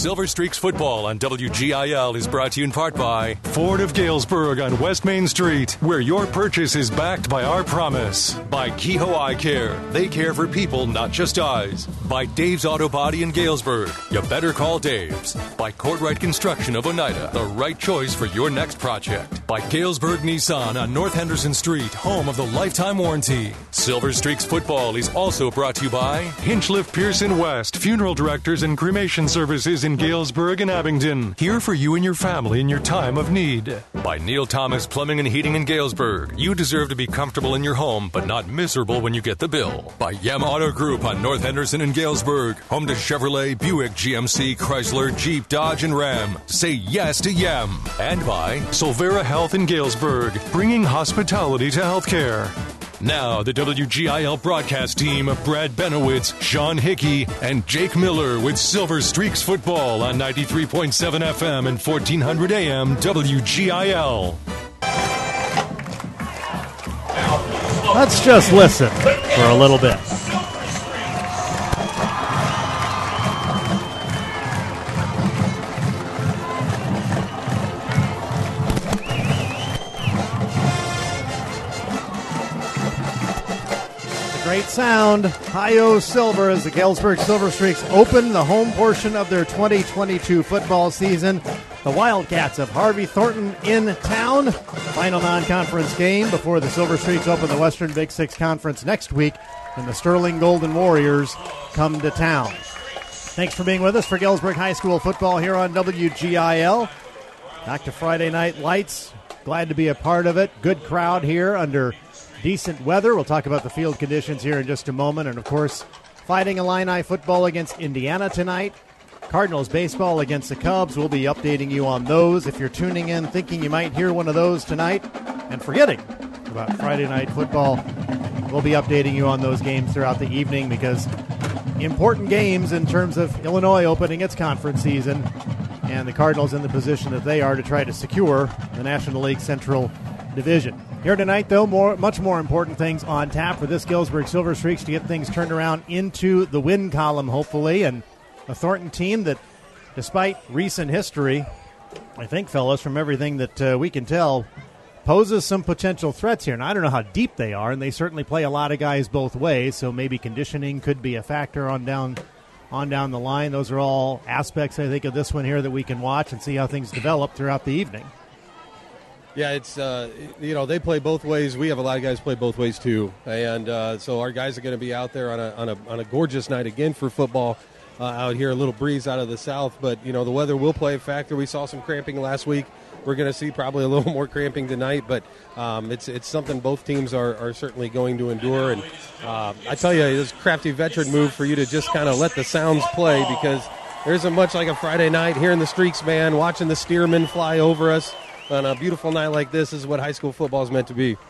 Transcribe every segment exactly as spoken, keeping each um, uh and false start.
Silver Streaks Football on W G I L is brought to you in part by Ford of Galesburg on West Main Street, where your purchase is backed by our promise. By Kehoe Eye Care. They care for people, not just eyes. By Dave's Auto Body in Galesburg. You better call Dave's. By Courtright Construction of Oneida. The right choice for your next project. By Galesburg Nissan on North Henderson Street, home of the lifetime warranty. Silver Streaks Football is also brought to you by Hinchliff Pearson West, funeral directors and cremation services in Galesburg and Abingdon. Here for you and your family in your time of need. By Neil Thomas Plumbing and Heating in Galesburg. You deserve to be comfortable in your home, but not miserable when you get the bill. By Yem Auto Group on North Henderson and Galesburg. Home to Chevrolet, Buick, G M C, Chrysler, Jeep, Dodge, and Ram. Say yes to Yem. And by Solvera Health in Galesburg, bringing hospitality to healthcare. Now, the W G I L broadcast team, Brad Benowitz, Sean Hickey, and Jake Miller with Silver Streaks Football on ninety-three point seven F M and fourteen hundred A M W G I L. Let's just listen for a little bit. Great sound. Hi-Yo Silver as the Galesburg Silver Streaks open the home portion of their twenty twenty-two football season. The Wildcats of Harvey Thornton in town. Final non-conference game before the Silver Streaks open the Western Big Six Conference next week when the Sterling Golden Warriors come to town. Thanks for being with us for Galesburg High School football here on W G I L. Back to Friday Night Lights. Glad to be a part of it. Good crowd here under decent weather. We'll talk about the field conditions here in just a moment. And, of course, Fighting Illini football against Indiana tonight. Cardinals baseball against the Cubs. We'll be updating you on those. If you're tuning in thinking you might hear one of those tonight and forgetting about Friday Night Football, we'll be updating you on those games throughout the evening because important games in terms of Illinois opening its conference season and the Cardinals in the position that they are to try to secure the National League Central Division. Here tonight, though, more, much more important things on tap for this Galesburg Silver Streaks to get things turned around into the win column, hopefully, and a Thornton team that, despite recent history, I think, fellas, from everything that uh, we can tell, poses some potential threats here. And I don't know how deep they are, and they certainly play a lot of guys both ways, so maybe conditioning could be a factor on down on down the line. Those are all aspects, I think, of this one here that we can watch and see how things develop throughout the evening. Yeah, it's, uh, you know, they play both ways. We have a lot of guys play both ways, too. And uh, so our guys are going to be out there on a, on a on a gorgeous night again for football uh, out here. A little breeze out of the south. But, you know, the weather will play a factor. We saw some cramping last week. We're going to see probably a little more cramping tonight. But um, it's it's something both teams are, are certainly going to endure. And uh, I tell you, it's a crafty veteran move for you to just kind of let the sounds play because there isn't much like a Friday night here in the Streaks, man, watching the Steermen fly over us. On a beautiful night like this is what high school football is meant to be.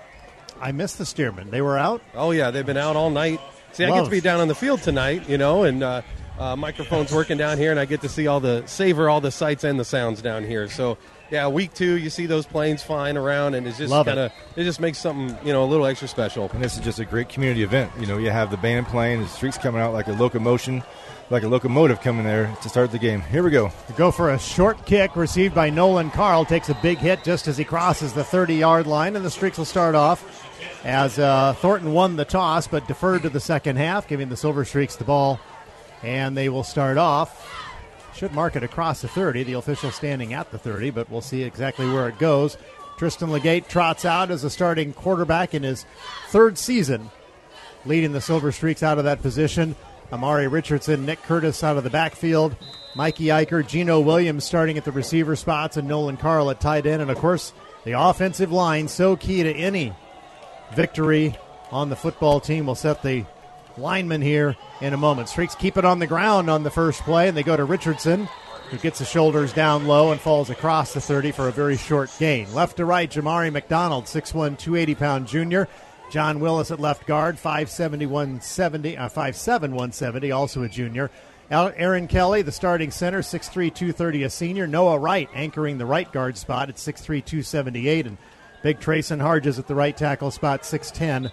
I missed the Steermen. They were out? Oh, yeah. They've been out all night. See, I Love. get to be down on the field tonight, you know, and uh, uh, microphone's working down here, and I get to see all the, savor all the sights and the sounds down here. So, yeah, week two, you see those planes flying around, and it's just kind of, it. it just makes something, you know, a little extra special. And this is just a great community event. You know, you have the band playing, the Streaks coming out like a locomotion. Like a locomotive coming there to start the game. Here we go. We go for a short kick received by Nolan Carl. Takes a big hit just as he crosses the thirty-yard line, and the Streaks will start off as uh, Thornton won the toss but deferred to the second half, giving the Silver Streaks the ball. And they will start off. Should mark it across the thirty. The official standing at the thirty, but we'll see exactly where it goes. Tristan Legate trots out as a starting quarterback in his third season, leading the Silver Streaks out of that position. Amari Richardson, Nick Curtis out of the backfield, Mikey Eicher, Gino Williams starting at the receiver spots, and Nolan Carl at tight end. And, of course, the offensive line, so key to any victory on the football team. We'll set the lineman here in a moment. Streaks keep it on the ground on the first play, and they go to Richardson, who gets the shoulders down low and falls across the thirty for a very short gain. Left to right, Jamari McDonald, six one, two hundred eighty pound junior. John Willis at left guard, five seven, one seventy, uh, five seven, one seventy, also a junior. Aaron Kelly, the starting center, six three, two thirty, a senior. Noah Wright anchoring the right guard spot at six three, two seventy-eight. And big Trayson Harges at the right tackle spot, six ten,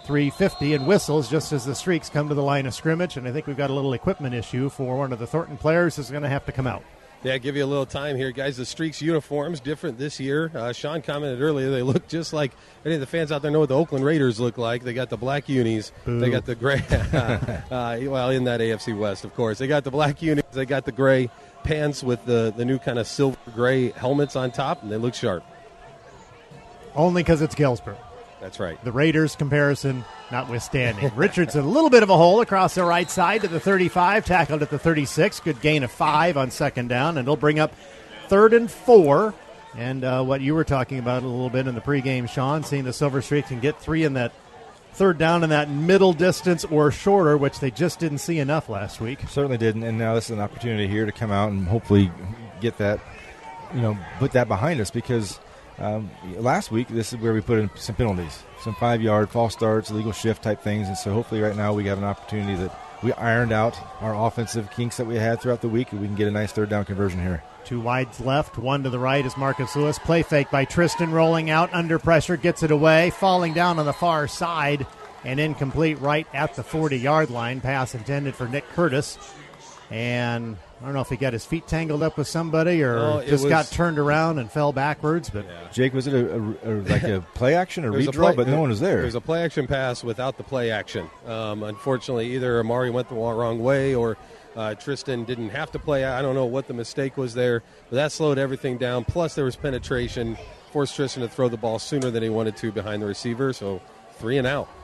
three fifty and whistles just as the Streaks come to the line of scrimmage, and I think we've got a little equipment issue for one of the Thornton players who's going to have to come out. Yeah, give you a little time here, guys. The Streaks uniforms different this year. Uh, Sean commented earlier they look just like any of the fans out there know what the Oakland Raiders look like. They got the black unis. Boo. They got the gray. uh, well, in that A F C West, of course. They got the black unis. They got the gray pants with the, the new kind of silver gray helmets on top, and they look sharp. Only because it's Galesburg. That's right. The Raiders comparison notwithstanding. Richardson, a little bit of a hole across the right side to the thirty-five, tackled at the thirty-six. Good gain of five on second down, and it'll bring up third and four. And uh, what you were talking about a little bit in the pregame, Sean, seeing the Silver Streaks can get three in that third down in that middle distance or shorter, which they just didn't see enough last week. Certainly didn't, and now this is an opportunity here to come out and hopefully get that, you know, put that behind us because um, last week this is where we put in some penalties, some five-yard false starts, illegal shift type things, and so hopefully right now we have an opportunity that we ironed out our offensive kinks that we had throughout the week, and we can get a nice third down conversion here. Two wides left, one to the right is Marcus Lewis. Play fake by Tristan, rolling out under pressure, gets it away, falling down on the far side, and incomplete right at the forty-yard line. Pass intended for Nick Curtis. And I don't know if he got his feet tangled up with somebody or No, it just was- got turned around and fell backwards. But Jake, was it a, a, a like a play action or There's a redraw, play- but no one was there? There's a play action pass without the play action. Um, unfortunately, either Amari went the wrong way or uh, Tristan didn't have to play. I don't know what the mistake was there, but that slowed everything down. Plus, there was penetration, forced Tristan to throw the ball sooner than he wanted to behind the receiver. So three and out.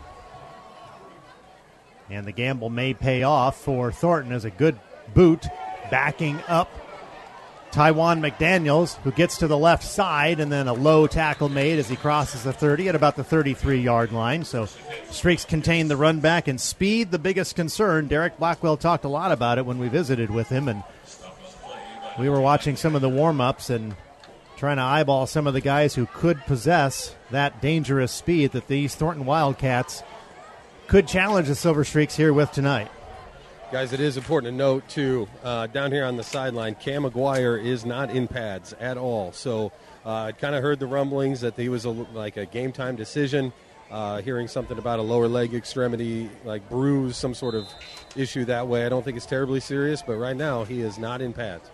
And the gamble may pay off for Thornton as a good boot backing up Tywan McDaniels, who gets to the left side, and then a low tackle made as he crosses the thirty at about the thirty-three-yard line. So Streaks contain the run back and speed, the biggest concern. Derek Blackwell talked a lot about it when we visited with him, and we were watching some of the warm-ups and trying to eyeball some of the guys who could possess that dangerous speed that these Thornton Wildcats could challenge the Silver Streaks here with tonight. Guys, it is important to note, too, uh, down here on the sideline, Cam McGuire is not in pads at all. So uh, I kind of heard the rumblings that he was a, like a game-time decision, uh, hearing something about a lower leg extremity, like bruise, some sort of issue that way. I don't think it's terribly serious, but right now he is not in pads.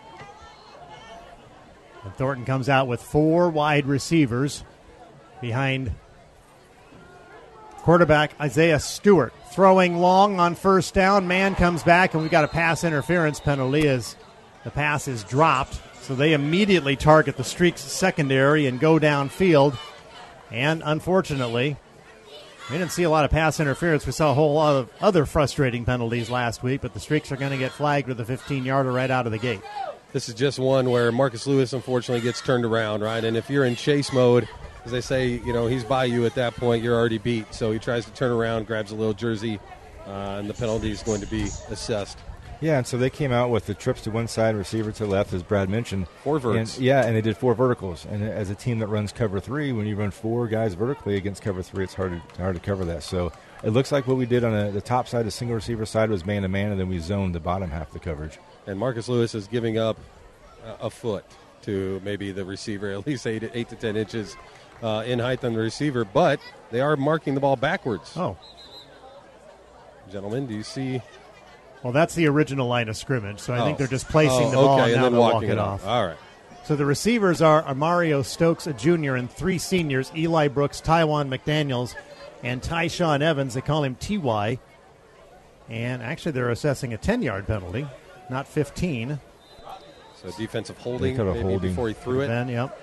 And Thornton comes out with four wide receivers behind quarterback Isaiah Stewart. Throwing long on first down. Man comes back, and we've got a pass interference penalty as the pass is dropped. So they immediately target the Streaks secondary and go downfield. And unfortunately, we didn't see a lot of pass interference. We saw a whole lot of other frustrating penalties last week, but the Streaks are going to get flagged with a fifteen-yarder right out of the gate. This is just one where Marcus Lewis, unfortunately, gets turned around, right? And if you're in chase mode, as they say, you know, he's by you at that point, you're already beat. So he tries to turn around, grabs a little jersey, uh, and the penalty is going to be assessed. Yeah, and so they came out with the trips to one side, receiver to the left, as Brad mentioned. Four verts. And, yeah, and they did four verticals. And as a team that runs cover three, when you run four guys vertically against cover three, it's hard to, hard to cover that. So it looks like what we did on a, the top side, the single receiver side, was man-to-man, and then we zoned the bottom half of the coverage. And Marcus Lewis is giving up a, a foot to maybe the receiver, at least eight, eight to ten inches uh, in height on the receiver. But they are marking the ball backwards. Oh. Gentlemen, do you see? Well, that's the original line of scrimmage, so I Oh. think they're just placing Oh, the ball okay, and and now then they'll walk walking it it off. off. All right. So the receivers are Mario Stokes, a junior, and three seniors, Eli Brooks, Tywan McDaniels, and Tyshawn Evans. They call him T Y. And actually they're assessing a ten-yard penalty, not fifteen. So defensive holding, They cut a maybe holding. before he threw it. Then, yep.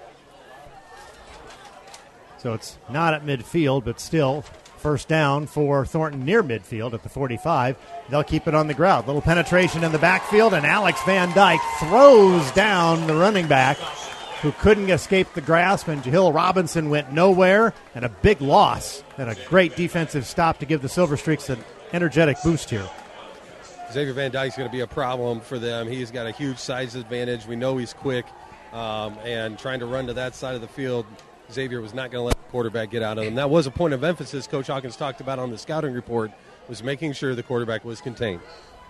So it's not at midfield, but still first down for Thornton near midfield at the forty-five. They'll keep it on the ground. Little penetration in the backfield, and Alex Van Dyke throws down the running back who couldn't escape the grasp, and Jahil Robinson went nowhere, and a big loss and a great defensive stop to give the Silver Streaks an energetic boost here. Xavier Van Dyke's going to be a problem for them. He's got a huge size advantage. We know he's quick, um, and trying to run to that side of the field, Xavier was not going to let the quarterback get out of him. That was a point of emphasis Coach Hawkins talked about on the scouting report, was making sure the quarterback was contained.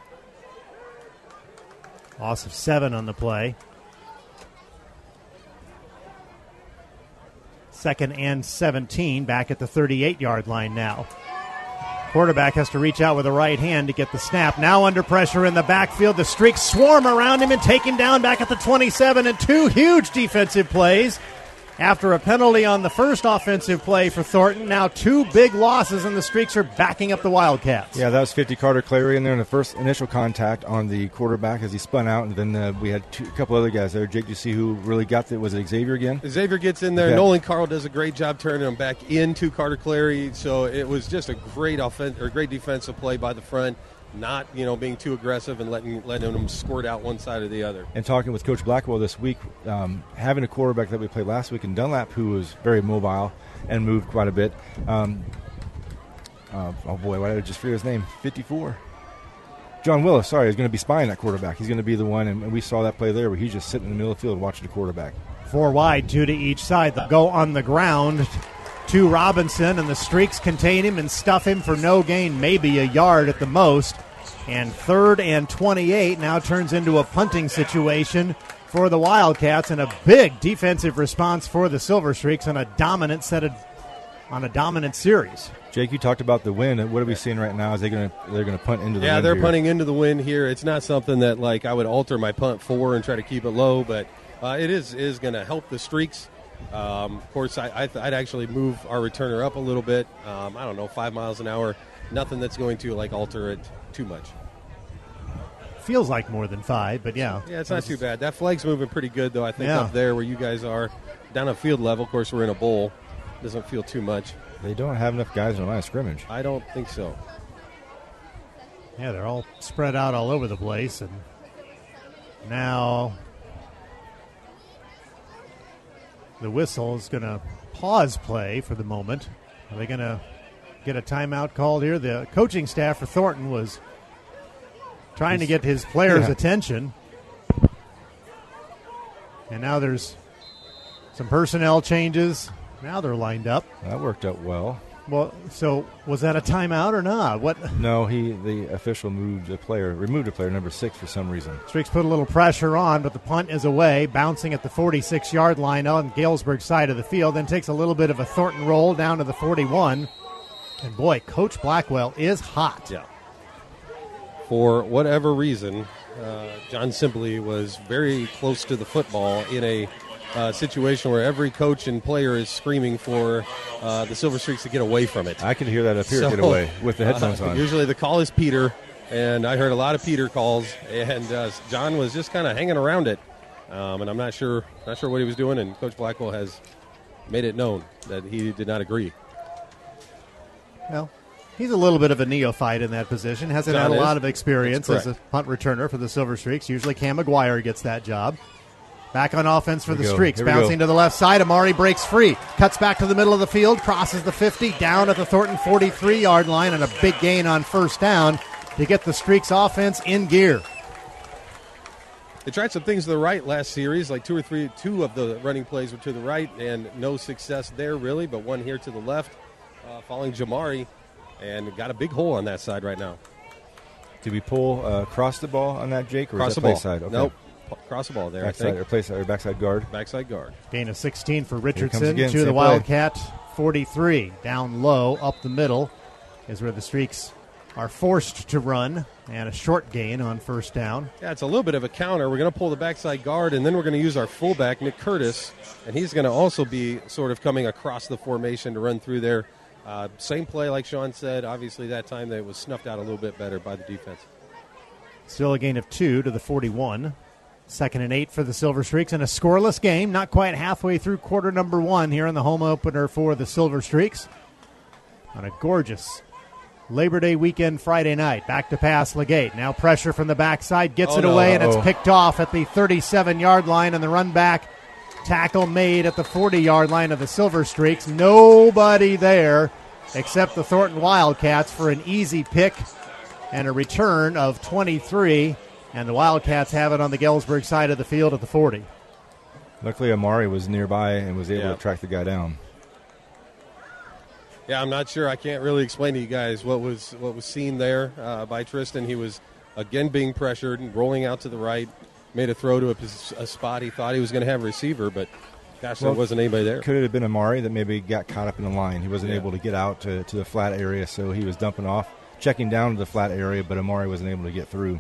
Loss of seven on the play. Second and seventeen, back at the thirty-eight-yard line now. Quarterback has to reach out with the right hand to get the snap. Now under pressure in the backfield. The Streaks swarm around him and take him down back at the twenty-seven, and two huge defensive plays. After a penalty on the first offensive play for Thornton, now two big losses, and the Streaks are backing up the Wildcats. Yeah, that was fifty Carter Clary in there in the first initial contact on the quarterback as he spun out, and then uh, we had two, a couple other guys there. Jake, do you see who really got it? Was it Xavier again? Xavier gets in there. Okay. Nolan Carl does a great job turning him back into Carter Clary, so it was just a great offen- or great defensive play by the front. Not, you know, being too aggressive and letting letting them squirt out one side or the other. And talking with Coach Blackwell this week, um, having a quarterback that we played last week in Dunlap who was very mobile and moved quite a bit. Um, uh, oh, boy, why did I just forget his name? fifty-four. John Willis, sorry, is going to be spying that quarterback. He's going to be the one, and we saw that play there where he's just sitting in the middle of the field watching the quarterback. Four wide, two to each side. They'll go on the ground to Robinson, and the Streaks contain him and stuff him for no gain, maybe a yard at the most. And third and twenty-eight now turns into a punting situation for the Wildcats, and a big defensive response for the Silver Streaks on a dominant set of, on a dominant series. Jake, you talked about the wind. What are we seeing right now? Is they going to they're going to punt into the yeah, wind? Yeah, they're here? punting into the wind here. It's not something that like I would alter my punt for and try to keep it low, but uh, it is is going to help the Streaks. Um, of course, I, I th- I'd actually move our returner up a little bit. Um, I don't know, five miles an hour. Nothing that's going to like alter it too much. Feels like more than five, but yeah. Yeah, it's not too bad. That flag's moving pretty good, though, I think, yeah. up there where you guys are. Down at field level, of course, we're in a bowl. Doesn't feel too much. They don't have enough guys in the line of scrimmage. I don't think so. Yeah, they're all spread out all over the place. And now the whistle is going to pause play for the moment. Are they going to get a timeout called here? The coaching staff for Thornton was trying to get his players' yeah. attention. And now there's some personnel changes. Now they're lined up. That worked out well. Well, so was that a timeout or not? What? No, he the official moved a player, removed a player, number six, for some reason. Streaks put a little pressure on, but the punt is away, bouncing at the forty-six-yard line on Galesburg side of the field, then takes a little bit of a Thornton roll down to the forty-one. And, boy, Coach Blackwell is hot. Yeah. For whatever reason, uh, John Sibley was very close to the football in a uh, situation where every coach and player is screaming for uh, the Silver Streaks to get away from it. I could hear that up here, So, get away, with the headphones uh, on. Usually the call is Peter, and I heard a lot of Peter calls, and uh, John was just kind of hanging around it. Um, and I'm not sure, not sure what he was doing, and Coach Blackwell has made it known that he did not agree. Well, he's a little bit of a neophyte in that position. Hasn't John had a is. lot of experience That's as a punt returner for the Silver Streaks. Usually Cam McGuire gets that job. Back on offense for Here we the go. Streaks. Here we Bouncing go. to the left side. Amari breaks free. Cuts back to the middle of the field. Crosses the fifty. Down at the Thornton forty-three-yard line. And a big gain on first down to get the Streaks offense in gear. They tried some things to the right last series, like two or three, two of the running plays were to the right, and no success there really, but one here to the left, uh, following Jamari, and got a big hole on that side right now. Did we pull uh, cross the ball on that, Jake, or Cross is the that ball. play side? Okay. Nope. P- Cross the ball there, Backside, I or, think. play side, or backside guard. Backside guard. Gain of sixteen for comes Richardson again, to the same Wildcat forty-three. Down low, up the middle is where the Streaks are forced to run, and a short gain on first down. Yeah, it's a little bit of a counter. We're going to pull the backside guard, and then we're going to use our fullback, Nick Curtis, and he's going to also be sort of coming across the formation to run through there. Uh, same play, like Sean said. Obviously, that time that was snuffed out a little bit better by the defense. Still a gain of two to the forty-one. Second and eight for the Silver Streaks, and a scoreless game. Not quite halfway through quarter number one here in the home opener for the Silver Streaks. On a gorgeous Labor Day weekend Friday night. Back to pass, Legate. Now pressure from the backside. Gets Oh, it no. away, and it's Uh-oh. picked off at the thirty-seven-yard line, and the run back tackle made at the forty-yard line of the Silver Streaks. Nobody there except the Thornton Wildcats for an easy pick and a return of twenty-three, and the Wildcats have it on the Galesburg side of the field at the forty. Luckily, Amari was nearby and was able Yeah. to track the guy down. Yeah, I'm not sure. I can't really explain to you guys what was what was seen there uh, by Tristan. He was, again, being pressured and rolling out to the right, made a throw to a, pos- a spot he thought he was going to have a receiver, but Gosh, Well, there wasn't anybody there. Could it have been Amari that maybe got caught up in the line? He wasn't Yeah. able to get out to, to the flat area, so he was dumping off, checking down to the flat area, but Amari wasn't able to get through.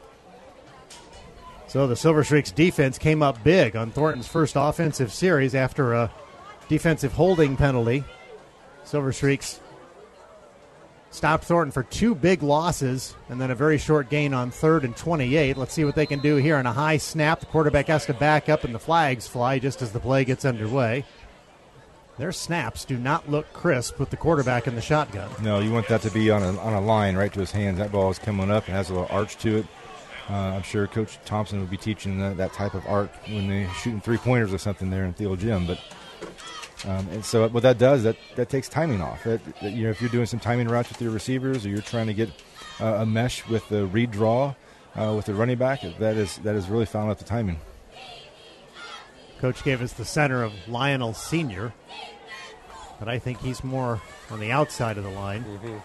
So the Silver Streaks defense came up big on Thornton's first offensive series after a defensive holding penalty. Silver Streaks stopped Thornton for two big losses and then a very short gain on third and twenty-eight. Let's see what they can do here on a high snap. The quarterback has to back up and the flags fly just as the play gets underway. Their snaps do not look crisp with the quarterback in the shotgun. No, you want that to be on a, on a line right to his hands. That ball is coming up. It has a little arch to it. Uh, I'm sure Coach Thompson would be teaching that, that type of arc when they're shooting three-pointers or something there in Thiel Gym. But um, and so what that does, that, that takes timing off. That, that, you know, if you're doing some timing routes with your receivers or you're trying to get uh, a mesh with the read draw uh, with the running back, that is that is really fouling up the timing. Coach gave us the center of Lionel Senior, but I think he's more on the outside of the line. Mm-hmm.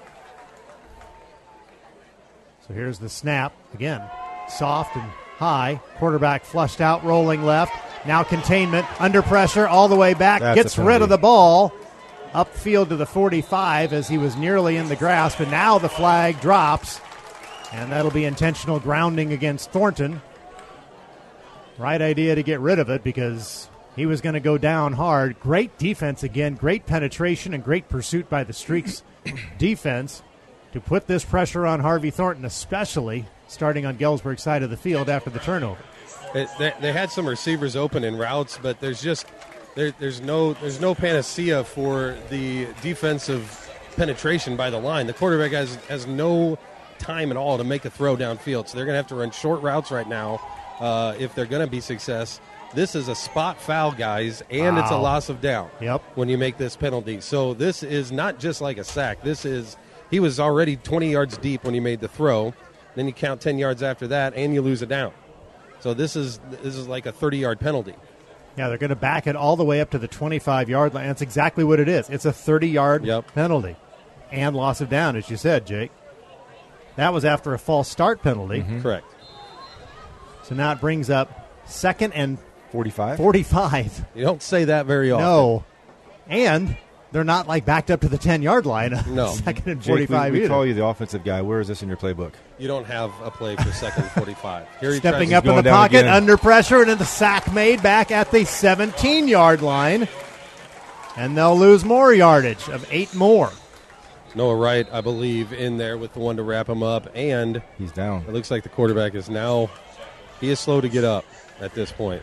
So here's the snap. Again, soft and high. Quarterback flushed out, rolling left. Now containment, under pressure, all the way back. That's Gets rid of the ball. Upfield to the forty-five as he was nearly in the grasp. And now the flag drops. And that'll be intentional grounding against Thornton. Right idea to get rid of it because he was going to go down hard. Great defense again. Great penetration and great pursuit by the Streaks defense to put this pressure on Harvey Thornton, especially starting on Galesburg's side of the field after the turnover. It, they, they had some receivers open in routes, but there's just there, there's no there's no panacea for the defensive penetration by the line. The quarterback has has no time at all to make a throw downfield, so they're going to have to run short routes right now uh, if they're going to be success. This is a spot foul, guys, and wow. It's a loss of down. Yep. When you make this penalty, so this is not just like a sack. This is he was already twenty yards deep when he made the throw. Then you count ten yards after that, and you lose a down. So this is this is like a thirty-yard penalty. Yeah, they're going to back it all the way up to the twenty-five-yard line. That's exactly what it is. It's a thirty-yard yep. penalty and loss of down, as you said, Jake. That was after a false start penalty. Mm-hmm. Correct. So now it brings up second and forty-five. forty-five. You don't say that very often. No. And they're not like backed up to the ten-yard line. No. Second and Jake, forty-five we, we either. call you the offensive guy. Where is this in your playbook? You don't have a play for second and forty-five. Here he Stepping tries up to in the down pocket, again. under pressure, and then the sack made back at the seventeen-yard line. And they'll lose more yardage of eight more. Noah Wright, I believe, in there with the one to wrap him up. And he's down. It looks like the quarterback is now, he is slow to get up at this point.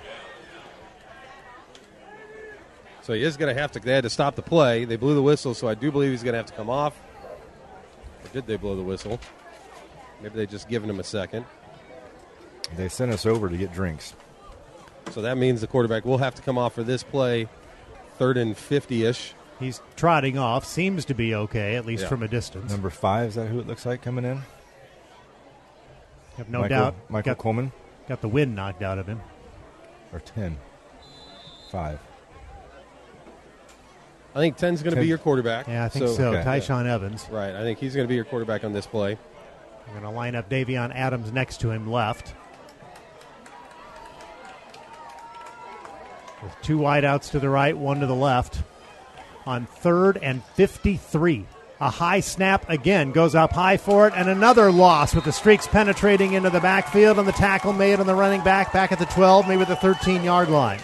So he is going to have to, they had to stop the play. They blew the whistle, so I do believe he's going to have to come off. Or did they blow the whistle? Maybe they just given him a second. They sent us over to get drinks. So that means the quarterback will have to come off for this play, third and fifty-ish. He's trotting off. Seems to be okay, at least Yeah. from a distance. Number five, is that who it looks like coming in? Have no Michael, doubt. Michael got, Coleman? Got the wind knocked out of him. Or ten? Five. I think ten's going to be your quarterback. Yeah, I think so. so. Okay. Tyshawn Evans. Right. I think he's going to be your quarterback on this play. We're going to line up Davion Adams next to him left. With two wideouts to the right, one to the left. On third and fifty-three. A high snap again goes up high for it, and another loss with the Streaks penetrating into the backfield and the tackle made on the running back back at the twelve, maybe the thirteen-yard line.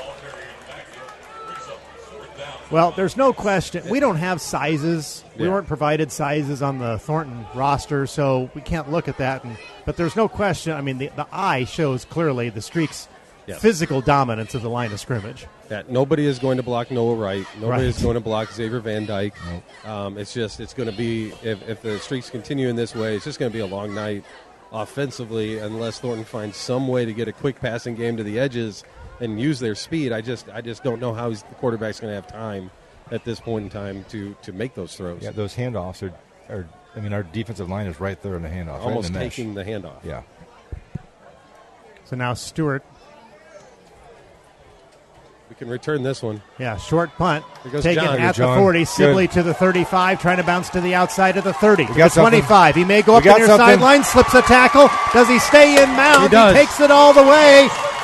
Well, there's no question. We don't have sizes. We Yeah. weren't provided sizes on the Thornton roster, so we can't look at that. And, but there's no question. I mean, the, the eye shows clearly the Streaks' Yes. physical dominance of the line of scrimmage. That nobody is going to block Noah Wright. Nobody Right. is going to block Xavier Van Dyke. Um, it's just it's going to be if, if the Streaks continue in this way, it's just going to be a long night offensively unless Thornton finds some way to get a quick passing game to the edges and use their speed. I just I just don't know how he's, the quarterback's going to have time at this point in time to to make those throws. Yeah, those handoffs are, are I mean, our defensive line is right there in the handoff. Almost right in the mesh. taking the handoff. Yeah. So now Stewart, We can return this one. yeah, short punt, Here goes taken John. at Good, John. the forty, Sibley Good. to the thirty-five, trying to bounce to the outside of the thirty, to the got something. twenty-five. He may go We up the got near something. sideline, slips a tackle. Does he stay in mound? He does. takes it all the way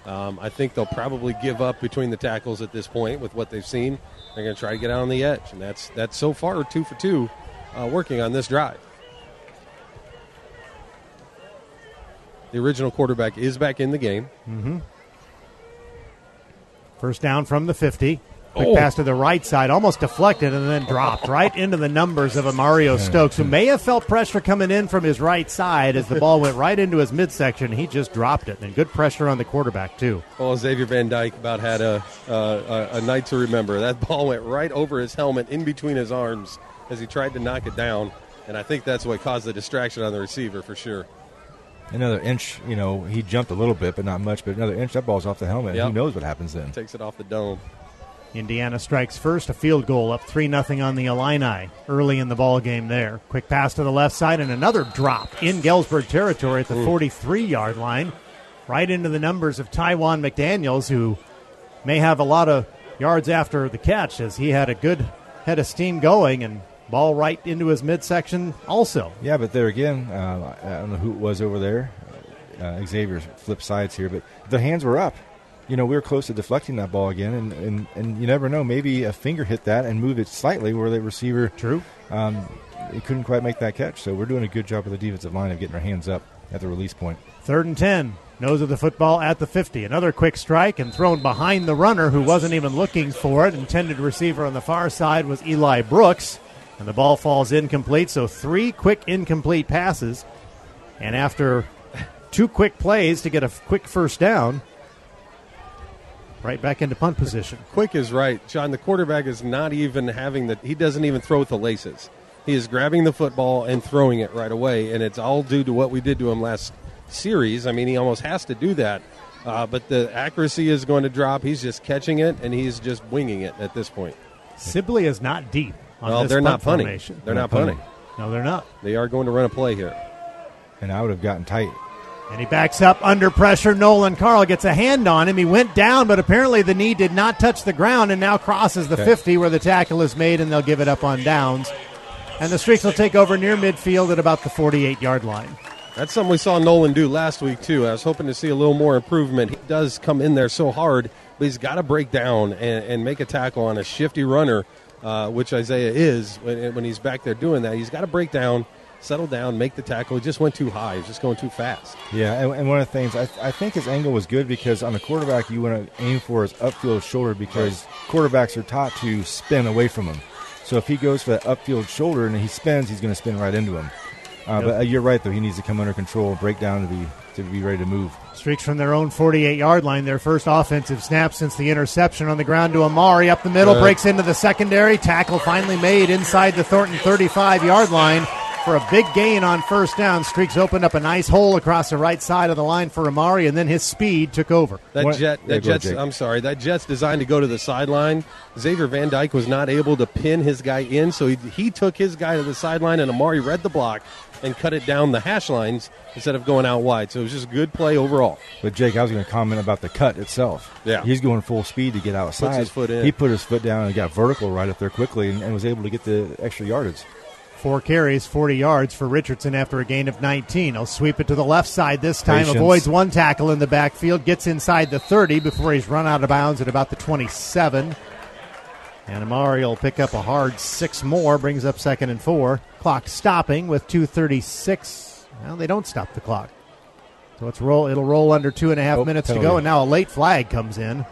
Um, I think they'll probably give up between the tackles at this point with what they've seen. They're going to try to get out on the edge, and that's that's so far two for two uh, working on this drive. The original quarterback is back in the game. Mm-hmm. First down from the fifty. Quick Oh. pass to the right side, almost deflected and then dropped right into the numbers of Mario Stokes, who may have felt pressure coming in from his right side as the ball went right into his midsection. He just dropped it, and good pressure on the quarterback, too. Well, Xavier Van Dyke about had a, uh, a, a night to remember. That ball went right over his helmet, in between his arms, as he tried to knock it down, and I think that's what caused the distraction on the receiver for sure. Another inch, you know, he jumped a little bit, but not much, but another inch, that ball's off the helmet. Yep. Who knows what happens then? Takes it off the dome. Indiana strikes first, a field goal up three nothing on the Illini early in the ball game there. Quick pass to the left side and another drop in Galesburg territory at the forty-three-yard line, right into the numbers of Tywan McDaniels, who may have a lot of yards after the catch as he had a good head of steam going and ball right into his midsection also. Yeah, but there again, uh, I don't know who it was over there. Uh, Xavier flipped sides here, but the hands were up. You know, we were close to deflecting that ball again, and, and, and you never know. Maybe a finger hit that and moved it slightly where the receiver True. Um, he couldn't quite make that catch. So we're doing a good job with the defensive line of getting our hands up at the release point. Third and ten. Nose of the football at the fifty. Another quick strike and thrown behind the runner who wasn't even looking for it. Intended receiver on the far side was Eli Brooks, and the ball falls incomplete. So three quick incomplete passes. And after two quick plays to get a quick first down, right back into punt position. Quick is right. John, the quarterback is not even having the – he doesn't even throw with the laces. He is grabbing the football and throwing it right away, and it's all due to what we did to him last series. I mean, he almost has to do that. Uh, but the accuracy is going to drop. He's just catching it, and he's just winging it at this point. Sibley is not deep on well, this they're punt not punting. formation. They're not punting. No, they're not. They are going to run a play here. And I would have gotten tight. And he backs up under pressure. Nolan Carl gets a hand on him. He went down, but apparently the knee did not touch the ground and now crosses the okay. fifty where the tackle is made, and they'll give it up on downs. And the Streaks will take over near midfield at about the forty-eight-yard line. That's something we saw Nolan do last week, too. I was hoping to see a little more improvement. He does come in there so hard, but he's got to break down and, and make a tackle on a shifty runner, uh, which Isaiah is when, when he's back there doing that. He's got to break down, settle down, make the tackle. He just went too high. He was just going too fast. Yeah, and, and one of the things, I, th- I think his angle was good because on the quarterback, you want to aim for his upfield shoulder because quarterbacks are taught to spin away from him. So if he goes for that upfield shoulder and he spins, he's going to spin right into him. Uh, yep. But uh, you're right, though. He needs to come under control, break down to be to be ready to move. Streaks from their own forty-eight-yard line, their first offensive snap since the interception on the ground to Amari. Up the middle, Good. Breaks into the secondary. Tackle finally made inside the Thornton thirty-five-yard line for a big gain on first down. Streaks opened up a nice hole across the right side of the line for Amari, and then his speed took over. That What? jet, Yeah, that go jet's, Jake. I'm sorry, that jet's designed to go to the sideline. Xavier Van Dyke was not able to pin his guy in, so he, he took his guy to the sideline, and Amari read the block and cut it down the hash lines instead of going out wide. So it was just a good play overall. But, Jake, I was going to comment about the cut itself. Yeah. He's going full speed to get outside. Puts his foot in. He put his foot down and got vertical right up there quickly and, and was able to get the extra yardage. Four carries, forty yards for Richardson after a gain of nineteen. He'll sweep it to the left side this time, Patience. avoids one tackle in the backfield, gets inside the thirty before he's run out of bounds at about the twenty-seven. And Amari will pick up a hard six more, brings up second and four. Clock stopping with two thirty-six. Well, they don't stop the clock. So it's roll. It'll roll under two and a half Oh, minutes penalty. to go, and now a late flag comes in.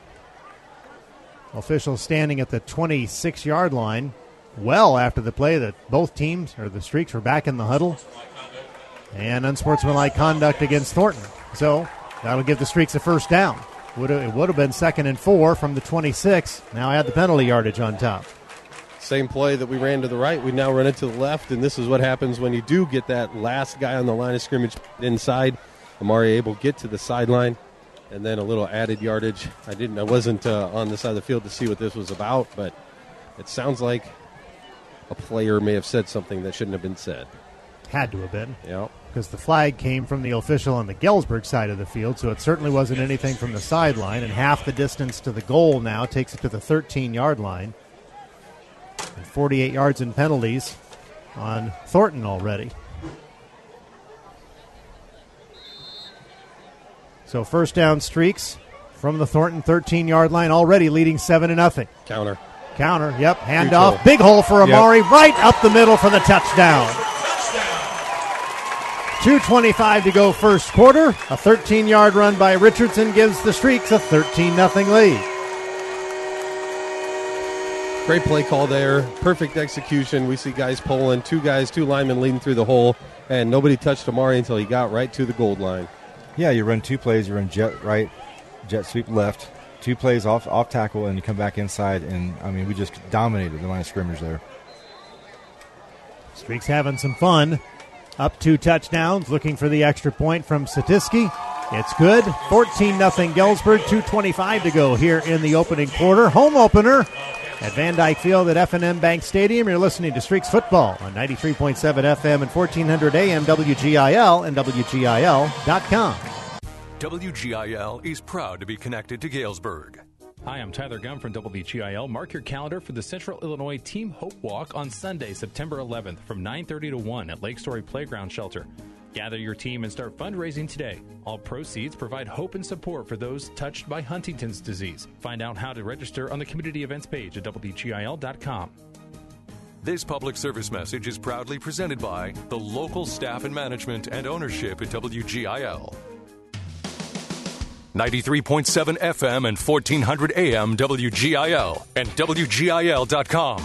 Officials standing at the twenty-six-yard line. Well after the play that both teams, or the Streaks, were back in the huddle. And unsportsmanlike conduct against Thornton. So that'll give the Streaks a first down. Would it would have been second and four from the twenty-six. Now add the penalty yardage on top. Same play that we ran to the right, we now run it to the left, and this is what happens when you do get that last guy on the line of scrimmage inside. Amari able to get to the sideline, and then a little added yardage. I didn't, I wasn't uh, on the side of the field to see what this was about, but it sounds like a player may have said something that shouldn't have been said. Had to have been. Yeah. Because the flag came from the official on the Galesburg side of the field, so it certainly wasn't anything from the sideline. And half the distance to the goal now takes it to the thirteen-yard line. And forty-eight yards in penalties on Thornton already. So first down streaks from the Thornton thirteen-yard line, already leading seven to nothing. Counter. Counter, yep. Handoff. Big hole for Amari, yep. Right up the middle for the touchdown. two twenty-five to go first quarter. A thirteen-yard run by Richardson gives the Streaks a thirteen nothing lead. Great play call there. Perfect execution. We see guys pulling. Two guys, two linemen leading through the hole, and nobody touched Amari until he got right to the gold line. Yeah, you run two plays. You run jet right, jet sweep left. Two plays off off tackle, and you come back inside. And, I mean, we just dominated the line of scrimmage there. Streaks having some fun. Up two touchdowns, looking for the extra point from Satiski. It's good. fourteen nothing Galesburg, two twenty-five to go here in the opening quarter. Home opener at Van Dyke Field at F and M Bank Stadium. You're listening to Streaks Football on ninety-three point seven F M and fourteen hundred A M W G I L and W G I L dot com. W G I L is proud to be connected to Galesburg. Hi, I'm Tyler Gum from W G I L. Mark your calendar for the Central Illinois Team Hope Walk on Sunday, September eleventh from nine thirty to one at Lake Story Playground Shelter. Gather your team and start fundraising today. All proceeds provide hope and support for those touched by Huntington's disease. Find out how to register on the community events page at W G I L dot com. This public service message is proudly presented by the local staff and management and ownership at W G I L. ninety-three point seven F M and fourteen hundred A M W G I L and W G I L dot com.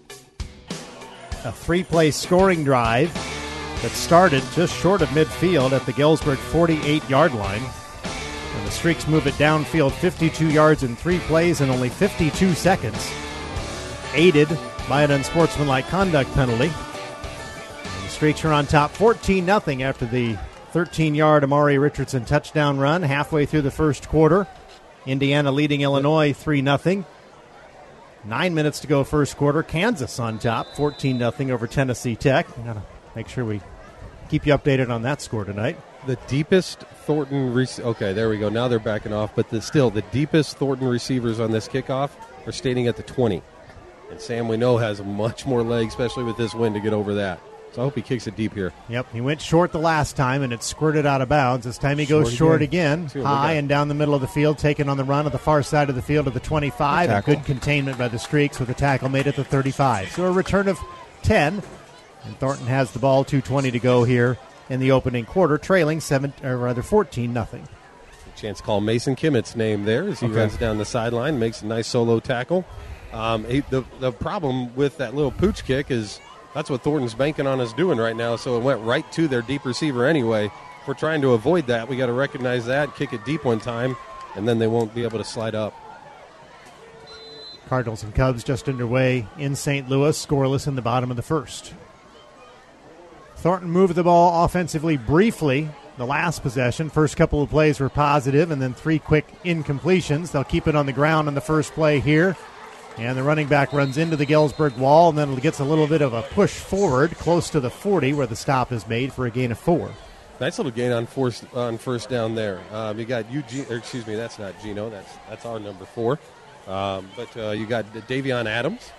A three-play scoring drive that started just short of midfield at the Galesburg forty-eight-yard line. And the Streaks move it downfield fifty-two yards in three plays in only fifty-two seconds. Aided by an unsportsmanlike conduct penalty. And the Streaks are on top fourteen nothing after the thirteen-yard Amari Richardson touchdown run halfway through the first quarter. Indiana leading Illinois three nothing. Nine minutes to go first quarter. Kansas on top fourteen nothing over Tennessee Tech. We've got to make sure we keep you updated on that score tonight. The deepest Thornton rec- – okay, there we go. Now they're backing off. But the, still, the deepest Thornton receivers on this kickoff are standing at the twenty. And Sam, we know, has much more leg, especially with this wind, to get over that. So I hope he kicks it deep here. Yep, he went short the last time, and it squirted out of bounds. This time he short goes short again, again high and down the middle of the field, taken on the run of the far side of the field at the twenty-five. And good containment by the Streaks with a tackle made at the thirty-five. So a return of ten, and Thornton has the ball, two twenty to go here in the opening quarter, trailing seven, or rather fourteen nothing. Chance to call Mason Kimmett's name there as he Okay. runs down the sideline, makes a nice solo tackle. Um, he, the, the problem with that little pooch kick is that's what Thornton's banking on us doing right now, so it went right to their deep receiver anyway. If we're trying to avoid that, we got to recognize that, kick it deep one time, and then they won't be able to slide up. Cardinals and Cubs just underway in Saint Louis, scoreless in the bottom of the first. Thornton moved the ball offensively briefly the last possession. First couple of plays were positive, and then three quick incompletions. They'll keep it on the ground on the first play here. And the running back runs into the Galesburg wall, and then gets a little bit of a push forward close to the forty where the stop is made for a gain of four. Nice little gain on first, on first down there. Um, you got Eugene, or excuse me, that's not Gino. That's that's our number four. Um, but uh, you got Davion Adams.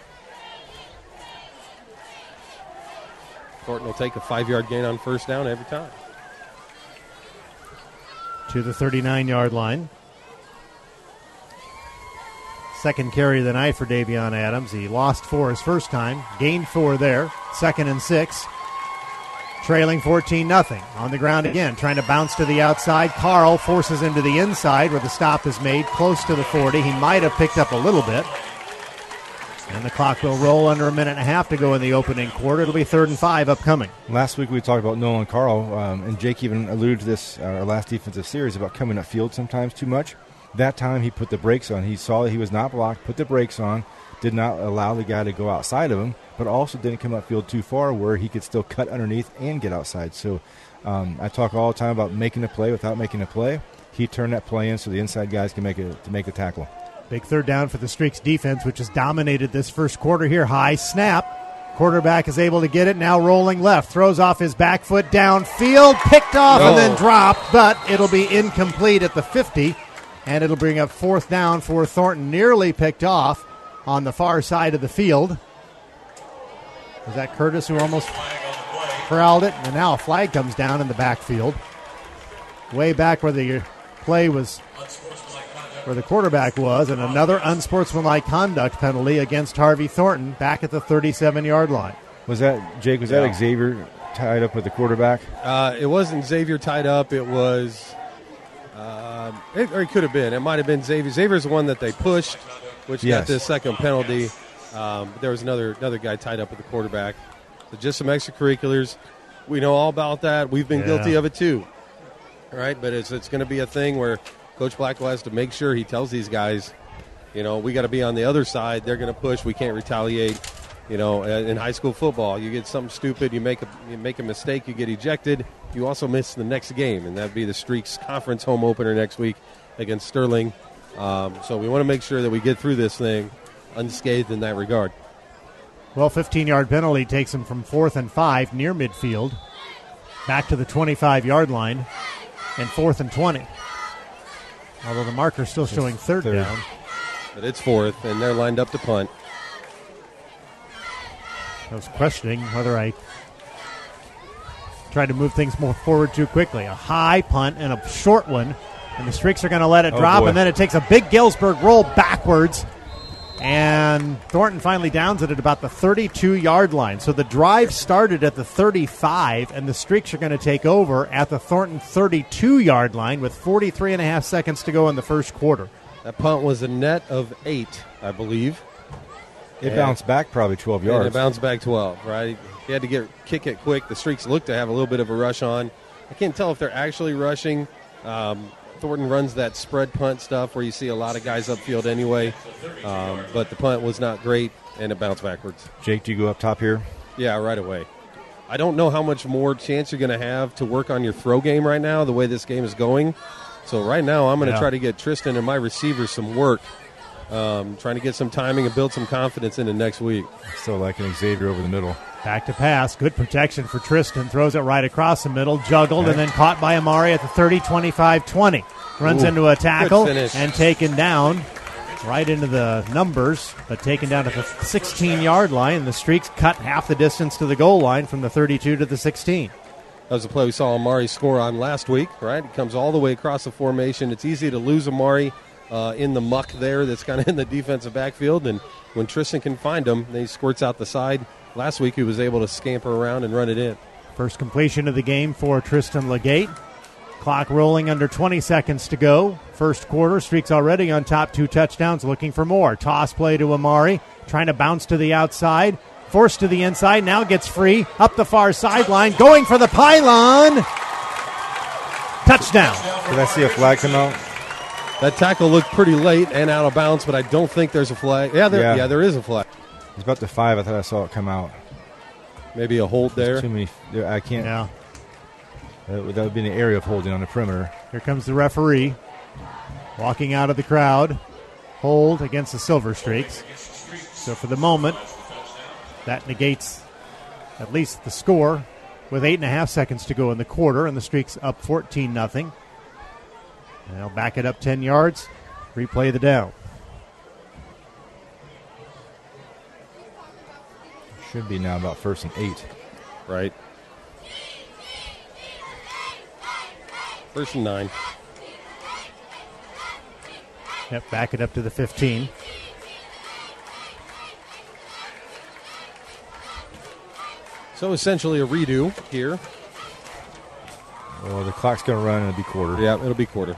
Thornton will take a five-yard gain on first down every time. To the thirty-nine-yard line. Second carry of the night for Davion Adams. He lost four his first time, gained four there. Second and six. Trailing fourteen nothing. On the ground again, trying to bounce to the outside. Carl forces him to the inside where the stop is made, close to the forty. He might have picked up a little bit. And the clock will roll under a minute and a half to go in the opening quarter. It'll be third and five upcoming. Last week we talked about Nolan Carl, um, and Jake even alluded to this, uh, our last defensive series, about coming upfield sometimes too much. That time he put the brakes on. He saw that he was not blocked, put the brakes on, did not allow the guy to go outside of him, but also didn't come upfield too far where he could still cut underneath and get outside. So um, I talk all the time about making a play without making a play. He turned that play in so the inside guys can make a, to make the tackle. Big third down for the Streaks defense, which has dominated this first quarter here. High snap. Quarterback is able to get it. Now rolling left. Throws off his back foot downfield. Picked off No. and then dropped, but it'll be incomplete at the fifty. And it'll bring up fourth down for Thornton. Nearly picked off on the far side of the field. Was that Curtis who almost corralled it? And now a flag comes down in the backfield. Way back where the play was where the quarterback was, and another unsportsmanlike conduct penalty against Harvey Thornton back at the thirty-seven-yard line. Was that, Jake, was Yeah. that Xavier tied up with the quarterback? Uh, it wasn't Xavier tied up. It was, uh, it, or it could have been. It might have been Xavier. Xavier's the one that they pushed, which Yes. got the second penalty. Um, but there was another another guy tied up with the quarterback. So just some extracurriculars. We know all about that. We've been Yeah. guilty of it too. All right, but it's it's going to be a thing where Coach Blackwell has to make sure he tells these guys, you know, we got to be on the other side. They're going to push. We can't retaliate. You know, in high school football, you get something stupid, you make a you make a mistake, you get ejected. You also miss the next game, and that'd be the Streaks conference home opener next week against Sterling. Um, so we want to make sure that we get through this thing unscathed in that regard. Well, fifteen-yard penalty takes him from fourth and five near midfield back to the twenty-five-yard line and fourth and twenty. Although the marker's still showing third, third. down. But it's fourth, and they're lined up to punt. I was questioning whether I tried to move things more forward too quickly. A high punt and a short one, and the Streaks are going to let it Oh, drop, boy. and then it takes a big Galesburg roll backwards, and Thornton finally downs it at about the thirty-two-yard line. So the drive started at the thirty-five, and the Streaks are going to take over at the Thornton thirty-two-yard line with forty-three and a half seconds to go in the first quarter. That punt was a net of eight, I believe. It And- bounced back probably twelve And yards. it bounced back twelve, right? He had to get kick it quick. The Streaks look to have a little bit of a rush on. I can't tell if they're actually rushing. Um, Thornton runs that spread punt stuff where you see a lot of guys upfield anyway. Um, but the punt was not great, and it bounced backwards. Jake, do you go up top here? Yeah, right away. I don't know how much more chance you're going to have to work on your throw game right now, the way this game is going. So right now I'm going to Yeah. try to get Tristan and my receivers some work, um, trying to get some timing and build some confidence into next week. Still liking Xavier over the middle. Back to pass. Good protection for Tristan. Throws it right across the middle. Juggled and then caught by Amari at the thirty, twenty-five, twenty. Runs Ooh, into a tackle good finish. and taken down right into the numbers, but taken down at the sixteen-yard line. The Streaks cut half the distance to the goal line from the thirty-two to the sixteen. That was a play we saw Amari score on last week, right? He comes all the way across the formation. It's easy to lose Amari uh, in the muck there that's kind of in the defensive backfield, and when Tristan can find him, then he squirts out the side. Last week he was able to scamper around and run it in. First completion of the game for Tristan Legate. Clock rolling under twenty seconds to go. First quarter, Streaks already on top, two touchdowns, looking for more. Toss play to Amari, trying to bounce to the outside. Forced to the inside, now gets free. Up the far sideline, going for the pylon. Touchdown. Did I see a flag come out? That tackle looked pretty late and out of bounds, but I don't think there's a flag. Yeah, there, yeah. Yeah. there is a flag. It's about the five. I thought I saw it come out. Maybe a hold there. Too many. I can't. Yeah. That would, that would be an area of holding on the perimeter. Here comes the referee. Walking out of the crowd. Hold against the Silver Streaks. So for the moment, that negates at least the score with eight and a half seconds to go in the quarter, and the Streaks up fourteen nothing. They'll back it up ten yards, replay the down. Should be now about first and eight. Right. First and nine. Yep, back it up to the fifteen. So essentially a redo here. Well, the clock's going to run and it'll be quarter. Yeah, it'll be quarter.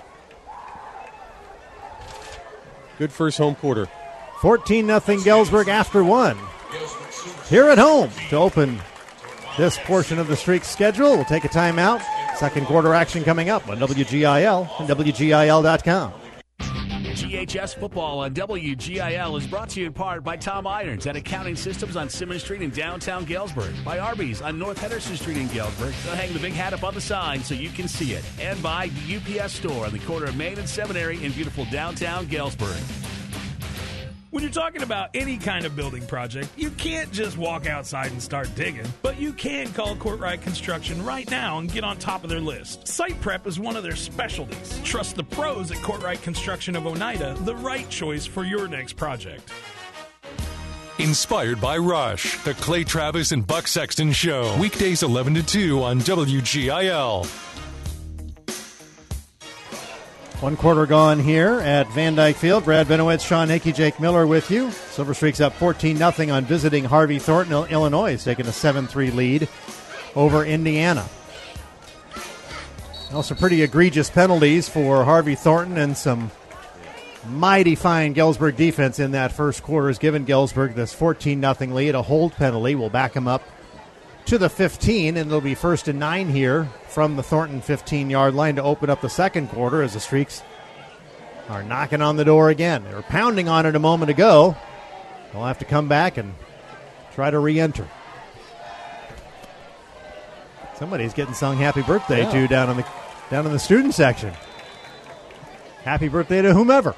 Good first home quarter. fourteen nothing Galesburg after one. Here at home to open this portion of the Streaks schedule. We'll take a timeout. Second quarter action coming up on W G I L and W G I L dot com. G H S Football on W G I L is brought to you in part by Tom Irons at Accounting Systems on Simmons Street in downtown Galesburg, by Arby's on North Henderson Street in Galesburg. They'll hang the big hat up on the sign so you can see it. And by the U P S Store on the corner of Main and Seminary in beautiful downtown Galesburg. When you're talking about any kind of building project, you can't just walk outside and start digging, but you can call Courtright Construction right now and get on top of their list. Site prep is one of their specialties. Trust the pros at Courtright Construction of Oneida, the right choice for your next project. Inspired by Rush, the Clay Travis and Buck Sexton Show. Weekdays eleven to two on W G I L. One quarter gone here at Van Dyke Field. Brad Benowitz, Sean Hickey, Jake Miller with you. Silver Streaks up fourteen nothing on visiting Harvey Thornton. Illinois is taking a seven three lead over Indiana. Also pretty egregious penalties for Harvey Thornton, and some mighty fine Galesburg defense in that first quarter has given Galesburg this fourteen nothing lead. A hold penalty will back him up to the fifteen, and it'll be first and nine here from the Thornton fifteen-yard line to open up the second quarter as the Streaks are knocking on the door again. They were pounding on it a moment ago. They'll have to come back and try to re-enter. Somebody's getting sung happy birthday yeah. to down in the down in the student section. Happy birthday to whomever.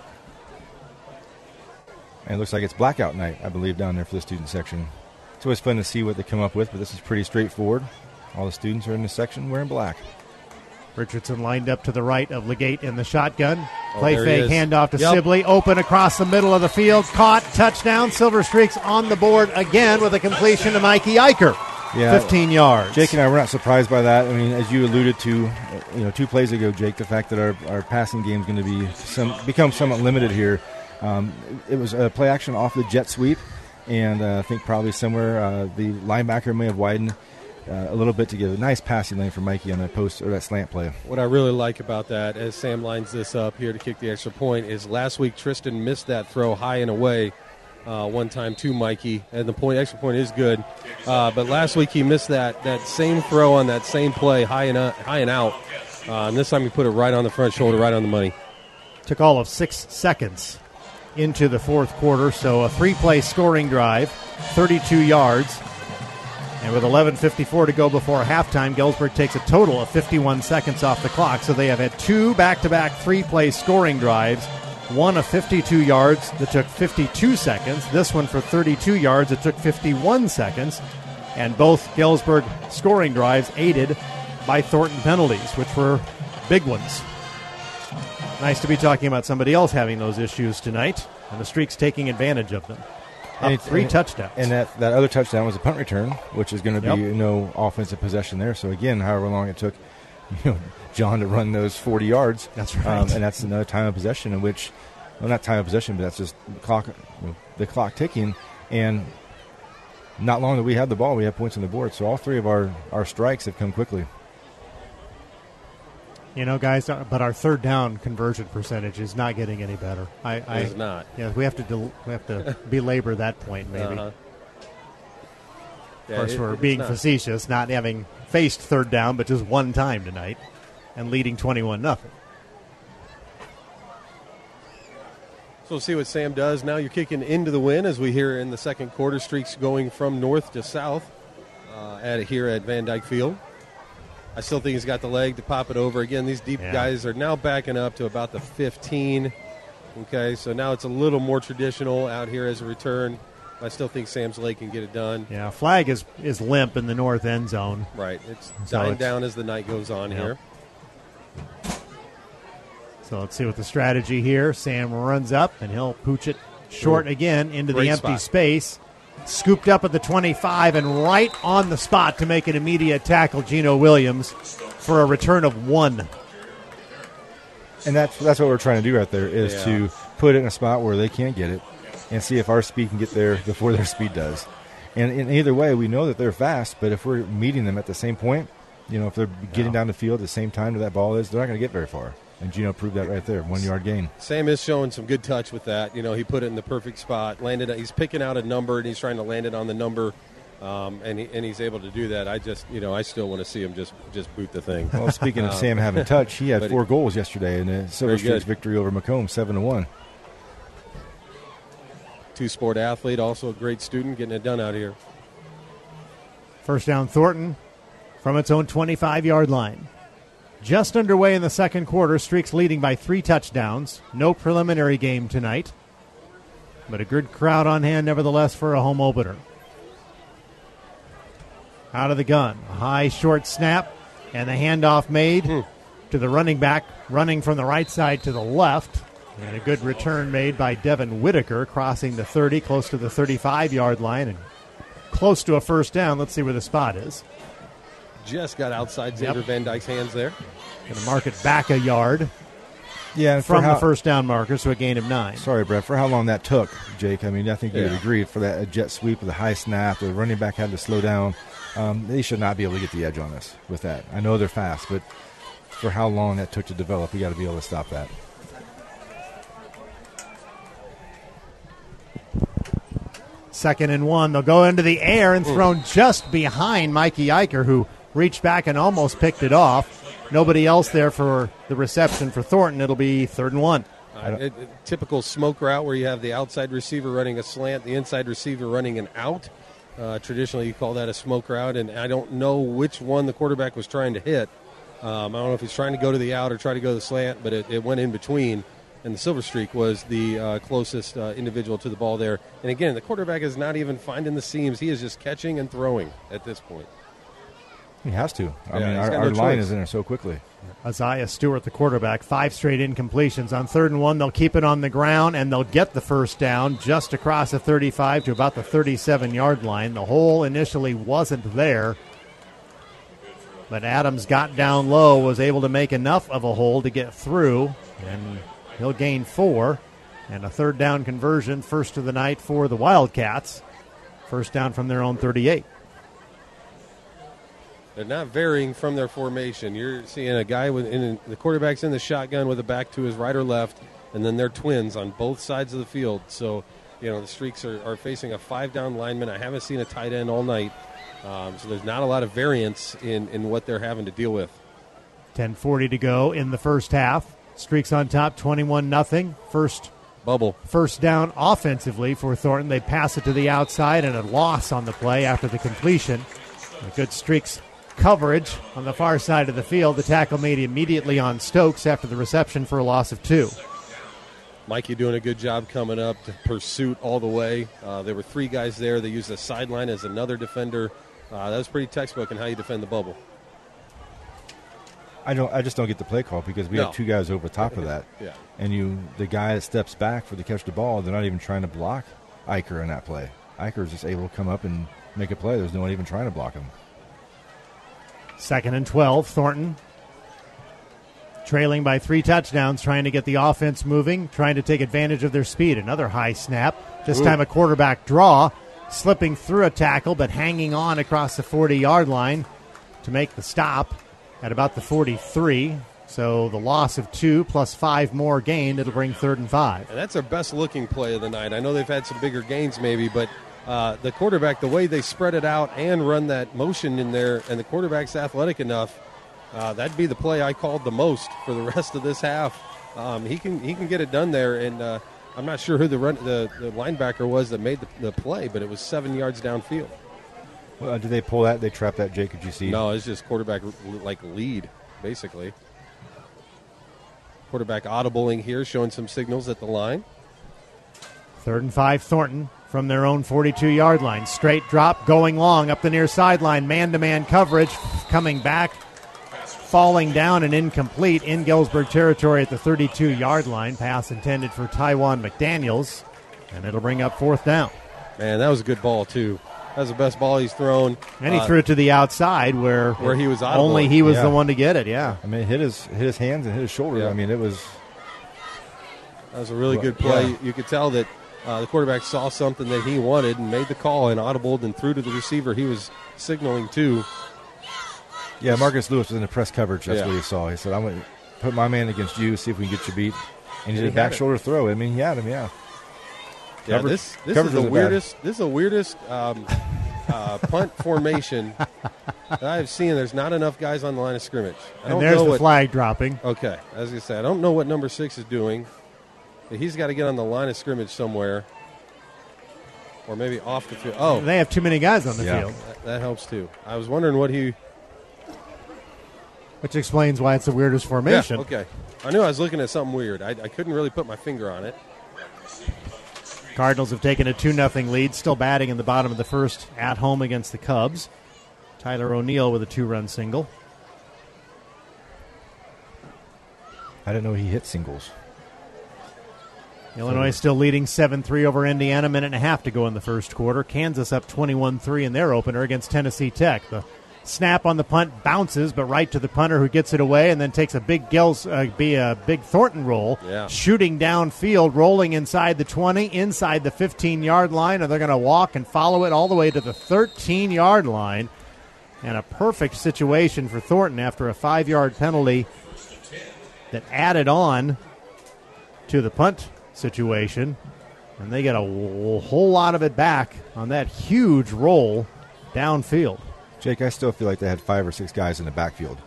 And it looks like it's blackout night, I believe, down there for the student section. It's always fun to see what they come up with, but this is pretty straightforward. All the students are in this section wearing black. Richardson lined up to the right of Legate in the shotgun. Oh, Play fake, handoff to yep. Sibley. Open across the middle of the field. Caught, touchdown. Silver Streaks on the board again with a completion to Mikey Eicher. Yeah, fifteen yards. Jake and I were not surprised by that. I mean, as you alluded to, you know, two plays ago, Jake, the fact that our, our passing game is going to be some become somewhat limited here. Um, it was a play action off the jet sweep, and uh, I think probably somewhere uh, the linebacker may have widened uh, a little bit to give a nice passing lane for Mikey on that post or that slant play. What I really like about that, as Sam lines this up here to kick the extra point, is last week Tristan missed that throw high and away uh, one time to Mikey, and the point extra point is good. Uh, but last week he missed that that same throw on that same play high and uh, high and out, uh, and this time he put it right on the front shoulder, right on the money. Took all of six seconds into the fourth quarter, so a three-play scoring drive, thirty-two yards. And with eleven fifty-four to go before halftime, Galesburg takes a total of fifty-one seconds off the clock. So they have had two back-to-back three-play scoring drives, one of fifty-two yards that took fifty-two seconds, this one for thirty-two yards that took fifty-one seconds, and both Galesburg scoring drives aided by Thornton penalties, which were big ones. Nice to be talking about somebody else having those issues tonight, and the Streaks taking advantage of them. Up And three and, touchdowns. And that, that other touchdown was a punt return, which is going to be Yep. no offensive possession there. So, again, however long it took you know, John to run those forty yards. That's right. Um, and that's another time of possession in which, well, not time of possession, but that's just the clock, you know, the clock ticking. And not long that we had the ball, we had points on the board. So all three of our, our strikes have come quickly. You know, guys, uh, but our third down conversion percentage is not getting any better. I, I It's not. Yeah, we have to del- we have to belabor that point, maybe. Uh-huh. Of course, it- we're it's being not. facetious, not having faced third down, but just one time tonight, and leading twenty-one nothing. So we'll see what Sam does. Now you're kicking into the wind as we hear in the second quarter. Streaks going from north to south uh, at here at Van Dyke Field. I still think he's got the leg to pop it over. Again, these deep Yeah. guys are now backing up to about the fifteen. Okay, so now it's a little more traditional out here as a return. I still think Sam's leg can get it done. Yeah, flag is, is limp in the north end zone. Right. It's So dying it's- down as the night goes on Yep. here. So let's see what the strategy here. Sam runs up, and he'll pooch it short Sure. again into Great the empty spot. space. Scooped up at the twenty-five, and right on the spot to make an immediate tackle, Gino Williams, for a return of one. And that's that's what we're trying to do right there is Yeah. to put it in a spot where they can't get it and see if our speed can get there before their speed does. And in either way, we know that they're fast, but if we're meeting them at the same point, you know, if they're getting Yeah. down the field at the same time that that ball is, they're not going to get very far. And Gino proved that right there, one-yard gain. Sam is showing some good touch with that. You know, he put it in the perfect spot. Landed. He's picking out a number, and he's trying to land it on the number, um, and he, and he's able to do that. I just, you know, I still want to see him just just boot the thing. Well, speaking of Um, Sam having touch, he had but four he- goals yesterday in the Silver Very Streaks good. victory over Macomb, seven to one. Two-sport athlete, also a great student, getting it done out here. First down, Thornton from its own twenty-five-yard line. Just underway in the second quarter, Streaks leading by three touchdowns. No preliminary game tonight, but a good crowd on hand nevertheless for a home opener. Out of the gun, a high short snap, and the handoff made Hmm. to the running back, running from the right side to the left. And a good return made by Devin Whitaker, crossing the thirty, close to the thirty-five-yard line, and close to a first down. Let's see where the spot is. Just got outside Xavier Yep. Van Dyke's hands there. Going to mark it back a yard. Yeah, from how, the first down marker, so a gain of nine. Sorry, Brett, for how long that took, Jake. I mean, I think you Yeah. would agree for that jet sweep with a high snap, the running back had to slow down. Um, they should not be able to get the edge on us with that. I know they're fast, but for how long that took to develop, we got to be able to stop that. Second and one. They'll go into the air and thrown just behind Mikey Eicher, who reached back and almost picked it off. Nobody else there for the reception for Thornton. It'll be third and one. Uh, it, it, typical smoke route where you have the outside receiver running a slant, the inside receiver running an out. Uh, traditionally, you call that a smoke route, and I don't know which one the quarterback was trying to hit. Um, I don't know if he's trying to go to the out or try to go to the slant, but it, it went in between, and the Silver Streak was the uh, closest uh, individual to the ball there. And again, the quarterback is not even finding the seams. He is just catching and throwing at this point. He has to. I Yeah, mean, he's our, got our no line choice. is in there so quickly. Isaiah Stewart, the quarterback, five straight incompletions. On third and one, they'll keep it on the ground, and they'll get the first down just across the thirty-five to about the thirty-seven-yard line. The hole initially wasn't there, but Adams got down low, was able to make enough of a hole to get through, and he'll gain four. And a third down conversion, first of the night for the Wildcats. First down from their own thirty-eight. They're not varying from their formation. You're seeing a guy with in, the quarterback's in the shotgun with a back to his right or left, and then they're twins on both sides of the field. So, you know, the Streaks are, are facing a five-down lineman. I haven't seen a tight end all night, um, so there's not a lot of variance in, in what they're having to deal with. ten forty to go in the first half. Streaks on top, twenty-one nothing. First bubble. First down offensively for Thornton. They pass it to the outside and a loss on the play after the completion. A good Streaks coverage on the far side of the field. The tackle made immediately on Stokes after the reception for a loss of two. Mikey doing a good job coming up to pursuit all the way. Uh, there were three guys there. They used the sideline as another defender. Uh, that was pretty textbook in how you defend the bubble. I don't. I just don't get the play call because we No. have two guys over top of that. Yeah. And you, the guy that steps back for the catch the ball, they're not even trying to block Eicher in that play. Eicher is just able to come up and make a play. There's no one even trying to block him. Second and twelve, Thornton trailing by three touchdowns, trying to get the offense moving, trying to take advantage of their speed. Another high snap. This Ooh. time a quarterback draw, slipping through a tackle but hanging on across the forty-yard line to make the stop at about the forty-three. So the loss of two plus five more gained, it'll bring third and five. And that's their best looking play of the night. I know they've had some bigger gains maybe, but uh, the quarterback, the way they spread it out and run that motion in there, and the quarterback's athletic enough, uh, that'd be the play I called the most for the rest of this half. Um, he can he can get it done there, and uh, I'm not sure who the run, the, the linebacker was that made the, the play, but it was seven yards downfield. Well, did they pull that? They trap that, Jake? Did you see? No, it's just quarterback like lead, basically. Quarterback audibling here, showing some signals at the line. Third and five, Thornton from their own forty-two-yard line. Straight drop, going long up the near sideline. Man-to-man coverage, coming back, falling down and incomplete in Galesburg territory at the thirty-two-yard line. Pass intended for Tywan McDaniels, and it'll bring up fourth down. Man, that was a good ball, too. That was the best ball he's thrown. And he Uh, threw it to the outside where, where he was audible. only he was Yeah. the one to get it, yeah. I mean, it hit his hit his hands and hit his shoulder. Yeah. I mean, it was. That was a really Well, good play. yeah. You could tell that uh, the quarterback saw something that he wanted and made the call and audibled and threw to the receiver he was signaling to. Yeah, Marcus Lewis was in the press coverage. That's Yeah. what he saw. He said, "I'm going to put my man against you, see if we can get you beat." And he And did he a back had it. shoulder throw. I mean, he had him. Yeah. Yeah, Coverage- this this coverage is the wasn't bad. weirdest. This is the weirdest um, uh, punt formation that I've seen. There's not enough guys on the line of scrimmage. I And don't there's know the what, flag dropping. Okay, as I say, I don't know what number six is doing. But he's got to get on the line of scrimmage somewhere, or maybe off the field. Oh, They have too many guys on the Yeah. field, that, that helps too. I was wondering what he. which explains why it's the weirdest formation. Yeah, okay. I knew I was looking at something weird. I, I couldn't really put my finger on it. Cardinals have taken a two nothing lead, still batting in the bottom of the first at home against the Cubs. Tyler O'Neill with a two-run single. I didn't know he hit singles. Illinois still leading seven three over Indiana, minute and a half to go in the first quarter. Kansas up twenty-one three in their opener against Tennessee Tech. The Snap on the punt, bounces, but right to the punter who gets it away and then takes a big Gels, uh, be a big Thornton roll, yeah. shooting downfield, rolling inside the twenty, inside the fifteen-yard line, and they're going to walk and follow it all the way to the thirteen-yard line. And a perfect situation for Thornton after a five-yard penalty that added on to the punt situation. And they get a w- whole lot of it back on that huge roll downfield. Jake, I still feel like they had five or six guys in the backfield.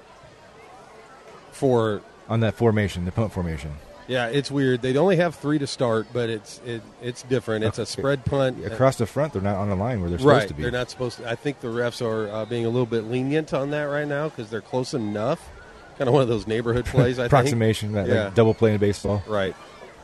For on that formation, the punt formation. Yeah, it's weird. They only have three to start, but it's it, it's different. It's a spread punt. Across the front, they're not on the line where they're right, supposed to be. They're not supposed to. I think the refs are uh, being a little bit lenient on that right now because they're close enough. Kind of one of those neighborhood plays, I Approximation, think. that yeah. like double play in baseball. Right.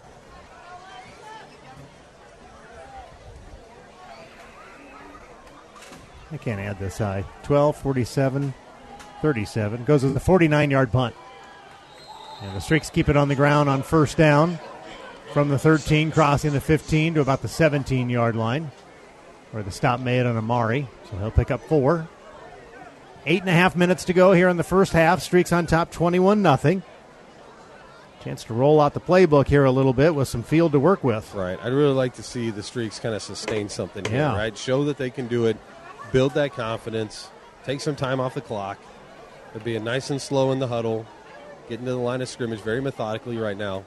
I can't add this high. twelve, forty-seven, thirty-seven. Goes with the forty-nine-yard punt. And the Streaks keep it on the ground on first down from the thirteen, crossing the fifteen to about the seventeen-yard line, where the stop made on Amari. So he'll pick up four. Eight and a half minutes to go here in the first half. Streaks on top, twenty-one nothing. Chance to roll out the playbook here a little bit with some field to work with. Right. I'd really like to see the Streaks kind of sustain something here, yeah. right? Show that they can do it. Build that confidence. Take some time off the clock. They're being nice and slow in the huddle. Getting to the line of scrimmage very methodically right now.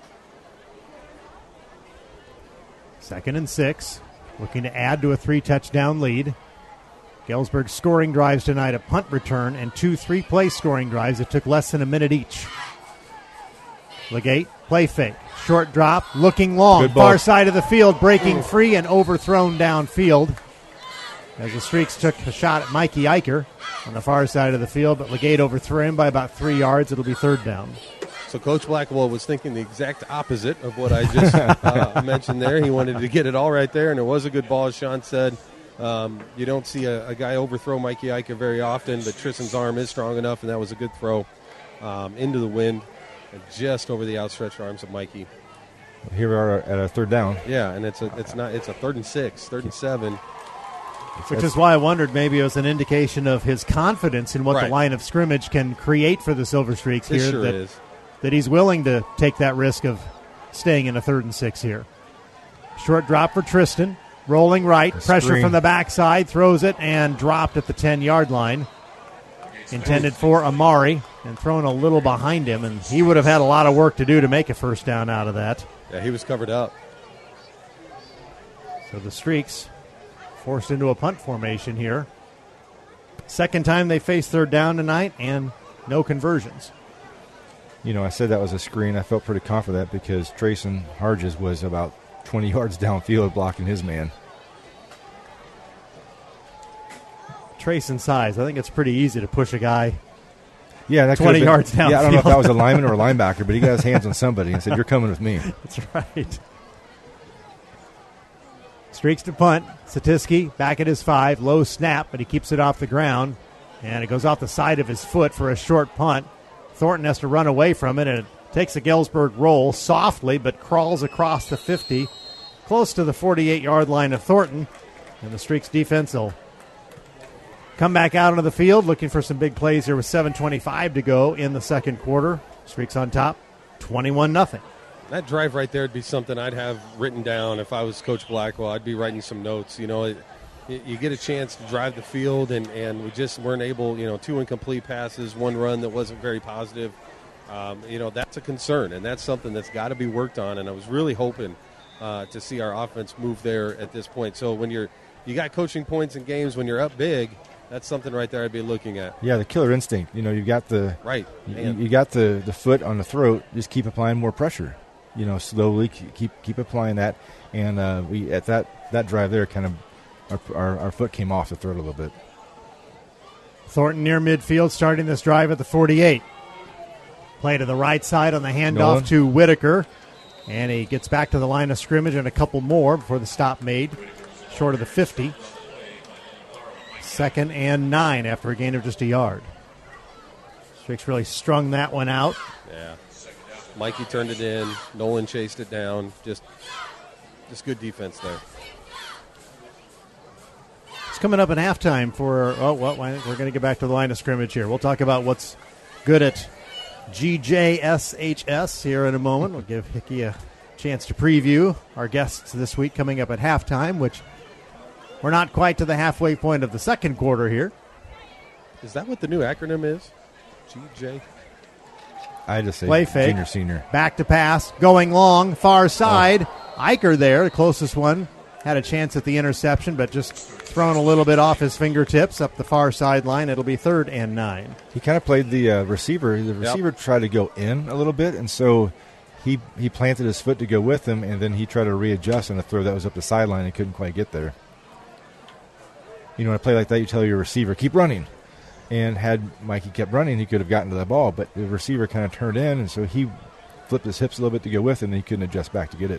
Second and six. Looking to add to a three-touchdown lead. Galesburg scoring drives tonight, a punt return, and two three-play scoring drives that took less than a minute each. Legate, play fake. Short drop, looking long. Far side of the field, breaking free and overthrown downfield. As the Streaks took a shot at Mikey Eicher on the far side of the field, but Legate overthrew him by about three yards. It'll be third down. So Coach Blackwell was thinking the exact opposite of what I just uh, mentioned there. He wanted to get it all right there, and it was a good ball, as Sean said. Um, you don't see a, a guy overthrow Mikey Eicher very often, but Tristan's arm is strong enough, and that was a good throw um, into the wind and just over the outstretched arms of Mikey. Here we are at a third down. Yeah, and it's a it's not it's a third and six, third and seven. Which is why I wondered maybe it was an indication of his confidence in what right. the line of scrimmage can create for the Silver Streaks it here. Sure that, is. that he's willing to take that risk of staying in a third and six here. Short drop for Tristan. Rolling right. The Pressure screen. from the backside. Throws it and dropped at the ten-yard line. Intended for Amari and thrown a little behind him. And he would have had a lot of work to do to make a first down out of that. Yeah, he was covered up. So the Streaks forced into a punt formation here. Second time they faced third down tonight, and no conversions. You know, I said that was a screen. I felt pretty confident because Trayson Harges was about twenty yards downfield blocking his man. Trayson size. I think it's pretty easy to push a guy yeah, that twenty been, yards downfield. Yeah, I don't know if that was a lineman or a linebacker, but he got his hands on somebody and said, "You're coming with me." That's right. Streaks to punt. Satiski back at his five. Low snap, but he keeps it off the ground. And it goes off the side of his foot for a short punt. Thornton has to run away from it, and it takes a Galesburg roll softly, but crawls across the fifty, close to the forty-eight-yard line of Thornton. And the Streaks defense will come back out onto the field, looking for some big plays here with seven twenty-five to go in the second quarter. Streaks on top, twenty-one nothing. That drive right there would be something I'd have written down if I was Coach Blackwell. I'd be writing some notes. You know, it, it, you get a chance to drive the field, and, and we just weren't able, you know, two incomplete passes, one run that wasn't very positive. Um, you know, that's a concern, and that's something that's got to be worked on, and I was really hoping uh, to see our offense move there at this point. So when you're you got coaching points in games when you're up big, that's something right there I'd be looking at. Yeah, the killer instinct. You know, you got the right. You, you got the, the foot on the throat. Just keep applying more pressure. You know, slowly keep keep applying that, and uh, we at that, that drive there, kind of our, our our foot came off the throat a little bit. Thornton near midfield, starting this drive at the forty-eight. Play to the right side on the handoff Nolan. to Whitaker, and he gets back to the line of scrimmage and a couple more before the stop made, short of the fifty. Second and nine after a gain of just a yard. Streaks really strung that one out. Yeah. Mikey turned it in. Nolan chased it down. Just just good defense there. coming up at halftime for, oh, well, we're going to get back to the line of scrimmage here. We'll talk about what's good at G J S H S here in a moment. We'll give Hickey a chance to preview our guests this week coming up at halftime, which we're not quite to the halfway point of the second quarter here. Is that what the new acronym is? G J? I just say Play fake. junior, senior. Back to pass, going long, far side. Oh. Eicher there, the closest one, had a chance at the interception, but just thrown a little bit off his fingertips up the far sideline. It'll be third and nine. He kind of played the uh, receiver. The receiver yep. tried to go in a little bit, and so he he planted his foot to go with him, and then he tried to readjust on a throw that was up the sideline and couldn't quite get there. You know, in a play like that, you tell your receiver, keep running. And had Mikey kept running, he could have gotten to the ball, but the receiver kind of turned in, and so he flipped his hips a little bit to go with it, and he couldn't adjust back to get it.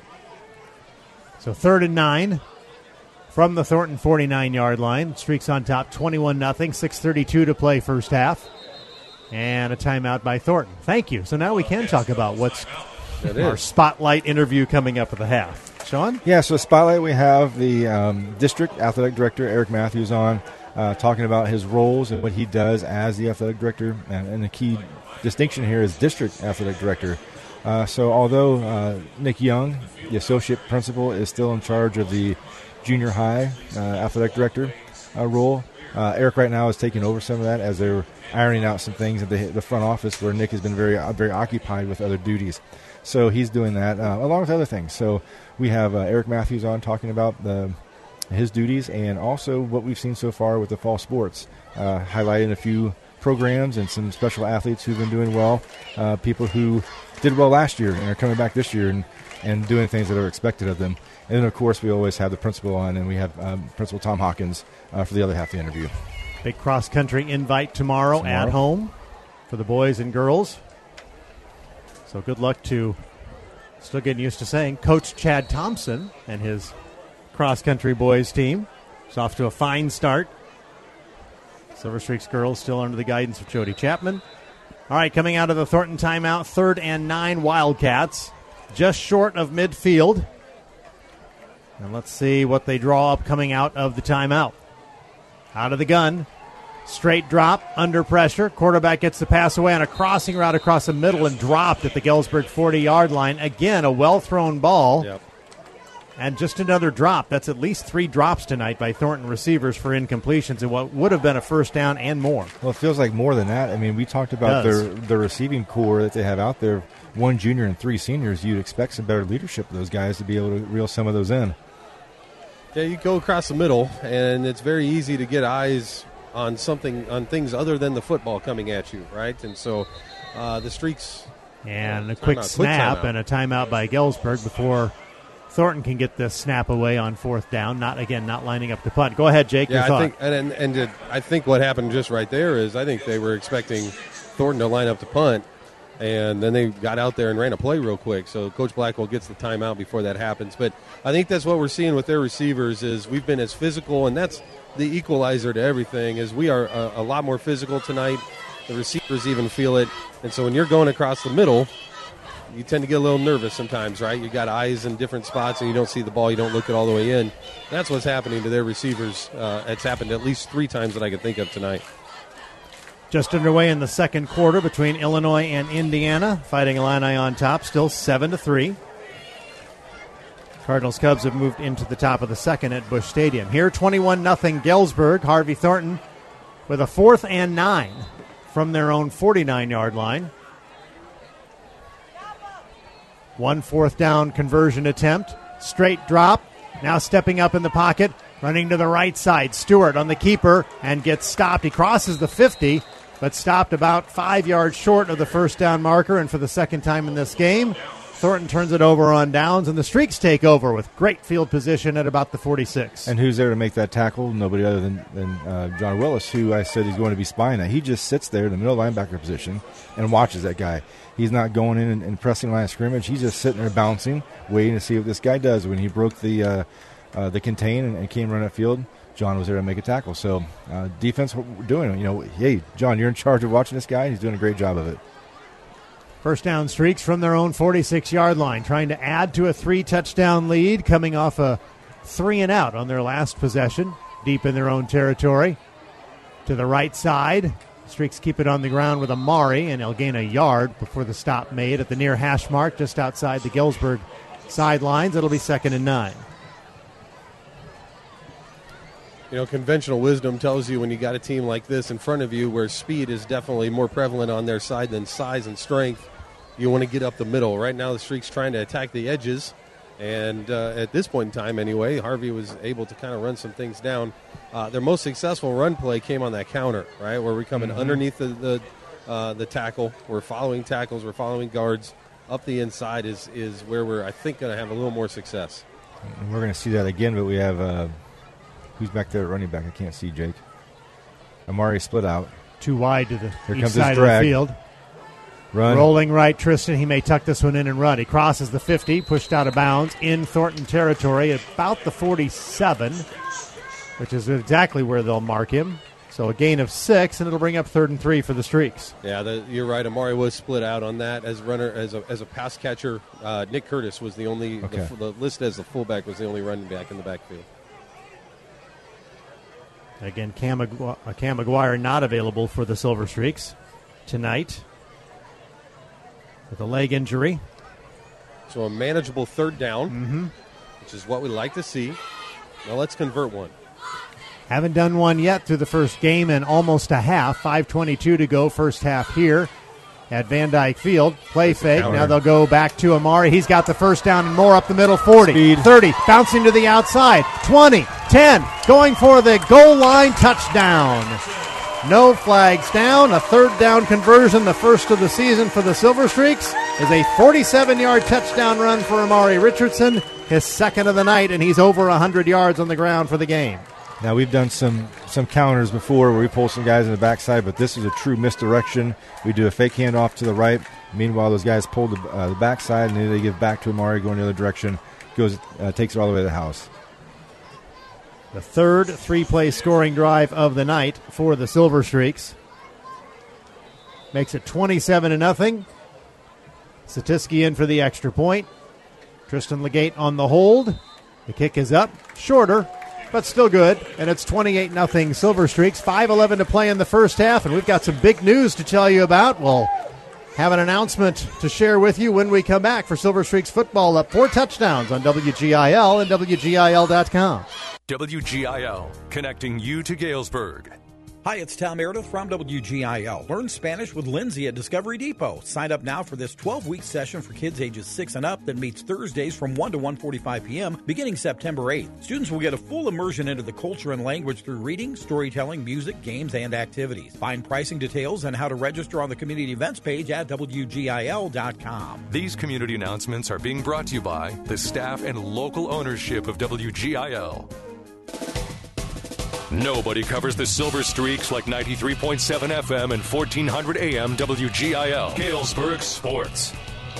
So third and nine from the Thornton forty-nine-yard line. Streaks on top, twenty-one nothing, six thirty-two to play first half. And a timeout by Thornton. Thank you. So now we can talk about what's our spotlight interview coming up at the half. Sean? Yeah, so spotlight, we have the um, district athletic director, Eric Matthews, on. Uh, talking about his roles and what he does as the athletic director. And, and the key distinction here is district athletic director. Uh, so although uh, Nick Young, the associate principal, is still in charge of the junior high uh, athletic director uh, role, uh, Eric right now is taking over some of that as they're ironing out some things at the, the front office where Nick has been very, uh, very occupied with other duties. So he's doing that uh, along with other things. So we have uh, Eric Matthews on talking about the his duties and also what we've seen so far with the fall sports, uh, highlighting a few programs and some special athletes who've been doing well, uh, people who did well last year and are coming back this year and, and doing things that are expected of them. And then, of course, we always have the principal on, and we have um, Principal Tom Hawkins uh, for the other half of the interview. Big cross-country invite tomorrow, tomorrow at home for the boys and girls. So good luck to, still getting used to saying, Coach Chad Thompson and his cross-country boys team. It's off to a fine start. Silver Streaks girls still under the guidance of Jody Chapman. All right, coming out of the Thornton timeout, third and nine Wildcats, just short of midfield. And let's see what they draw up coming out of the timeout. Out of the gun, straight drop, under pressure. Quarterback gets the pass away on a crossing route across the middle and dropped at the Galesburg forty-yard line. Again, a well-thrown ball. Yep. And just another drop. That's at least three drops tonight by Thornton receivers for incompletions and what would have been a first down and more. Well, it feels like more than that. I mean, we talked about their, their receiving core that they have out there, one junior and three seniors. You'd expect some better leadership of those guys to be able to reel some of those in. Yeah, you go across the middle, and it's very easy to get eyes on something, on things other than the football coming at you, right? And so uh, the Streaks. And a quick snap quick and a timeout by Galesburg before Thornton can get the snap away on fourth down. Not again, not lining up to punt. Go ahead, Jake. Yeah, your I thought. think, and and, and did, I think what happened just right there is I think they were expecting Thornton to line up to punt, and then they got out there and ran a play real quick. So Coach Blackwell gets the timeout before that happens. But I think that's what we're seeing with their receivers is we've been as physical, and that's the equalizer to everything. Is we are a, a lot more physical tonight. The receivers even feel it, and so when you're going across the middle, you tend to get a little nervous sometimes, right? You got eyes in different spots, and you don't see the ball. You don't look it all the way in. That's what's happening to their receivers. Uh, it's happened at least three times that I can think of tonight. Just underway in the second quarter between Illinois and Indiana. Fighting Illini on top, still seven to three. Cardinals Cubs have moved into the top of the second at Busch Stadium. Here, twenty-one nothing Galesburg. Harvey Thornton with a fourth and nine from their own forty-nine-yard line. One fourth down conversion attempt. Straight drop. Now stepping up in the pocket. Running to the right side. Stewart on the keeper and gets stopped. He crosses the fifty, but stopped about five yards short of the first down marker. And for the second time in this game, Thornton turns it over on downs, and the Streaks take over with great field position at about the forty-six. And who's there to make that tackle? Nobody other than, than uh, John Willis, who I said he's going to be spying at. He just sits there in the middle linebacker position and watches that guy. He's not going in and, and pressing line of scrimmage. He's just sitting there bouncing, waiting to see what this guy does. When he broke the uh, uh, the contain and, and came running that field, John was there to make a tackle. So uh, defense, what we're doing, you know, hey, John, you're in charge of watching this guy. He's doing a great job of it. First down Streaks from their own forty-six-yard line, trying to add to a three-touchdown lead, coming off a three and out on their last possession. deep in their own territory. To the right side. Streaks keep it on the ground with Amari, and he'll gain a yard before the stop made at the near hash mark just outside the Galesburg sidelines. It'll be second and nine. You know, conventional wisdom tells you when you got a team like this in front of you where speed is definitely more prevalent on their side than size and strength, you want to get up the middle. Right now the Streaks trying to attack the edges, and uh, at this point in time anyway, Harvey was able to kind of run some things down. Uh, their most successful run play came on that counter, right, where we're coming mm-hmm. underneath the the, uh, the tackle. We're following tackles. We're following guards. Up the inside is, is where we're, I think, going to have a little more success. And we're going to see that again, but we have uh, – who's back there at running back? I can't see, Jake. Amari split out. Too wide to the Here east comes side his of the drag. field. Run. Rolling right, Tristan. He may tuck this one in and run. He crosses the fifty, pushed out of bounds in Thornton territory, about the forty-seven, which is exactly where they'll mark him. So a gain of six, and it'll bring up third and three for the Streaks. Yeah, the, you're right. Amari was split out on that as runner, as a as a pass catcher. Uh, Nick Curtis was the only Okay. the, the listed as the fullback was the only running back in the backfield. Again, Cam, Agu- uh, Cam McGuire not available for the Silver Streaks tonight with a leg injury. So a manageable third down, mm-hmm. which is what we like to see. Now let's convert one. Haven't done one yet through the first game and almost a half. five twenty-two to go, first half here at Van Dyke Field. Play fake. Now they'll go back to Amari. He's got the first down and more up the middle. forty, Speed. thirty, bouncing to the outside. twenty, ten, going for the goal line touchdown. No flags down. A third down conversion, the first of the season for the Silver Streaks, is a forty-seven-yard touchdown run for Amari Richardson, his second of the night, and he's over one hundred yards on the ground for the game. Now, we've done some some counters before where we pull some guys in the backside, but this is a true misdirection. We do a fake handoff to the right. Meanwhile, those guys pull the, uh, the backside, and then they give back to Amari going the other direction. Goes, uh, takes it all the way to the house. The third three-play scoring drive of the night for the Silver Streaks. Makes it twenty-seven to nothing. Satiski in for the extra point. Tristan Legate on the hold. The kick is up, shorter, but still good, and it's twenty-eight nothing Silver Streaks. five eleven to play in the first half, and we've got some big news to tell you about. We'll have an announcement to share with you when we come back for Silver Streaks football, up four touchdowns on W G I L and W G I L dot com. W G I L, connecting you to Galesburg. Hi, it's Tom Meredith from W G I L. Learn Spanish with Lindsay at Discovery Depot. Sign up now for this twelve-week session for kids ages six and up that meets Thursdays from one to one forty-five p.m. beginning September eighth. Students will get a full immersion into the culture and language through reading, storytelling, music, games, and activities. Find pricing details and how to register on the community events page at W G I L dot com. These community announcements are being brought to you by the staff and local ownership of W G I L. Nobody covers the Silver Streaks like ninety-three point seven F M and fourteen hundred A M W G I L. Galesburg Sports.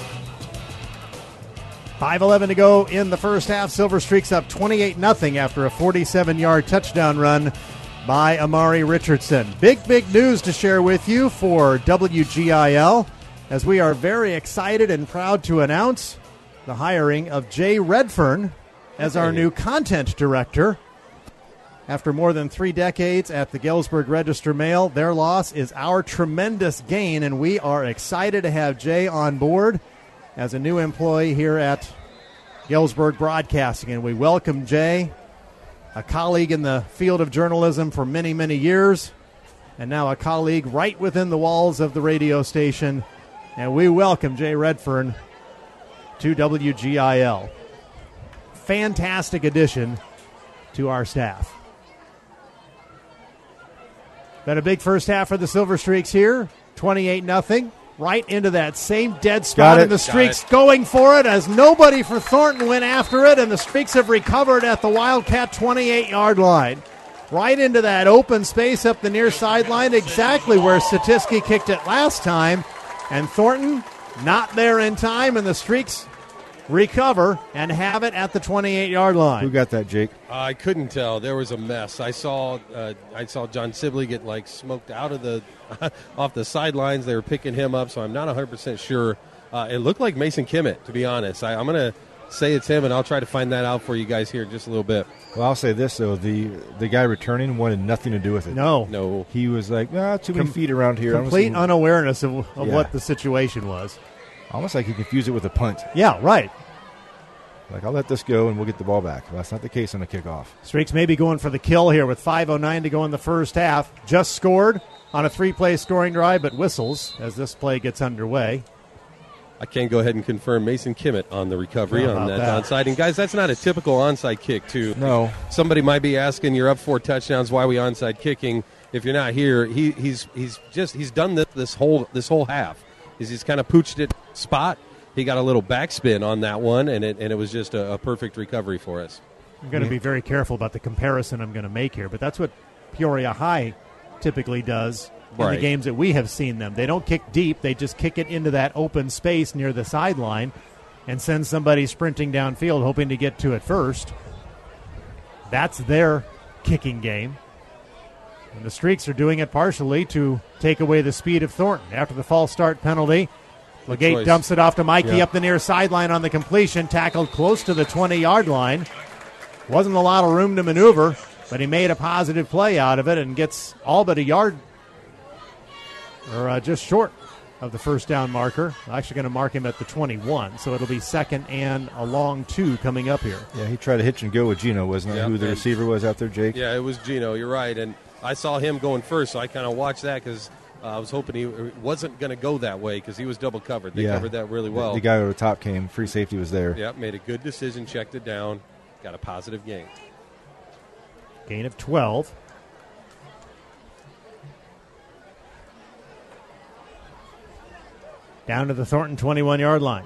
five eleven to go in the first half. Silver Streaks up twenty-eight nothing after a forty-seven-yard touchdown run by Amari Richardson. Big, big news to share with you for W G I L, as we are very excited and proud to announce the hiring of Jay Redfern as our new content director. After more than three decades at the Galesburg Register-Mail, their loss is our tremendous gain, and we are excited to have Jay on board as a new employee here at Galesburg Broadcasting. And we welcome Jay, a colleague in the field of journalism for many, many years, and now a colleague right within the walls of the radio station. And we welcome Jay Redfern to W G I L. Fantastic addition to our staff. Been a big first half for the Silver Streaks here. twenty-eight nothing. Right into that same dead spot. And the Streaks going for it as nobody for Thornton went after it. And the Streaks have recovered at the Wildcat twenty-eight-yard line. Right into that open space up the near sideline. Exactly where Satiski kicked it last time. And Thornton not there in time. And the Streaks recover and have it at the twenty-eight-yard line. Who got that, Jake? Uh, I couldn't tell. There was a mess. I saw uh, I saw John Sibley get like smoked out of the off the sidelines. They were picking him up, so I'm not one hundred percent sure. Uh, it looked like Mason Kimmett, to be honest. I, I'm gonna say it's him, and I'll try to find that out for you guys here in just a little bit. Well, I'll say this, though. The the guy returning wanted nothing to do with it. No. No. He was like, ah, too many Com- feet around here. Complete Almost, unawareness of, of Yeah. what the situation was. almost like he confused it with a punt. Yeah, right. Like, I'll let this go, and we'll get the ball back. Well, that's not the case on the kickoff. Streaks may be going for the kill here with five oh nine to go in the first half. Just scored on a three-play scoring drive, but whistles as this play gets underway. I can go ahead and confirm Mason Kimmett on the recovery How on about that, that? onside. And, guys, that's not a typical onside kick, too. No. Somebody might be asking, you're up four touchdowns, why are we onside kicking? If you're not here, he, he's he's just he's done this, this whole this whole half. He's, he's kind of pooched it spot. He got a little backspin on that one, and it, and it was just a, a perfect recovery for us. I'm going to be very careful about the comparison I'm going to make here, but that's what Peoria High typically does in Right. the games that we have seen them. They don't kick deep. They just kick it into that open space near the sideline and send somebody sprinting downfield hoping to get to it first. That's their kicking game. And the Streaks are doing it partially to take away the speed of Thornton. After the false start penalty, Legate choice. dumps it off to Mikey Yeah. up the near sideline on the completion, tackled close to the twenty-yard line. Wasn't a lot of room to maneuver, but he made a positive play out of it and gets all but a yard, or uh, just short of the first down marker. Actually going to mark him at the twenty-one, so it'll be second and a long two coming up here. Yeah, he tried to hitch and go with Gino, wasn't it? Yeah, Who the and- receiver was out there, Jake? Yeah, it was Gino. You're right, and I saw him going first, so I kind of watched that because uh, I was hoping he wasn't going to go that way because he was double covered. They Yeah. covered that really The- well. The, guy over the top came. Free safety was there. Yeah, made a good decision, checked it down, got a positive gain. Gain of twelve. Down to the Thornton twenty-one-yard line.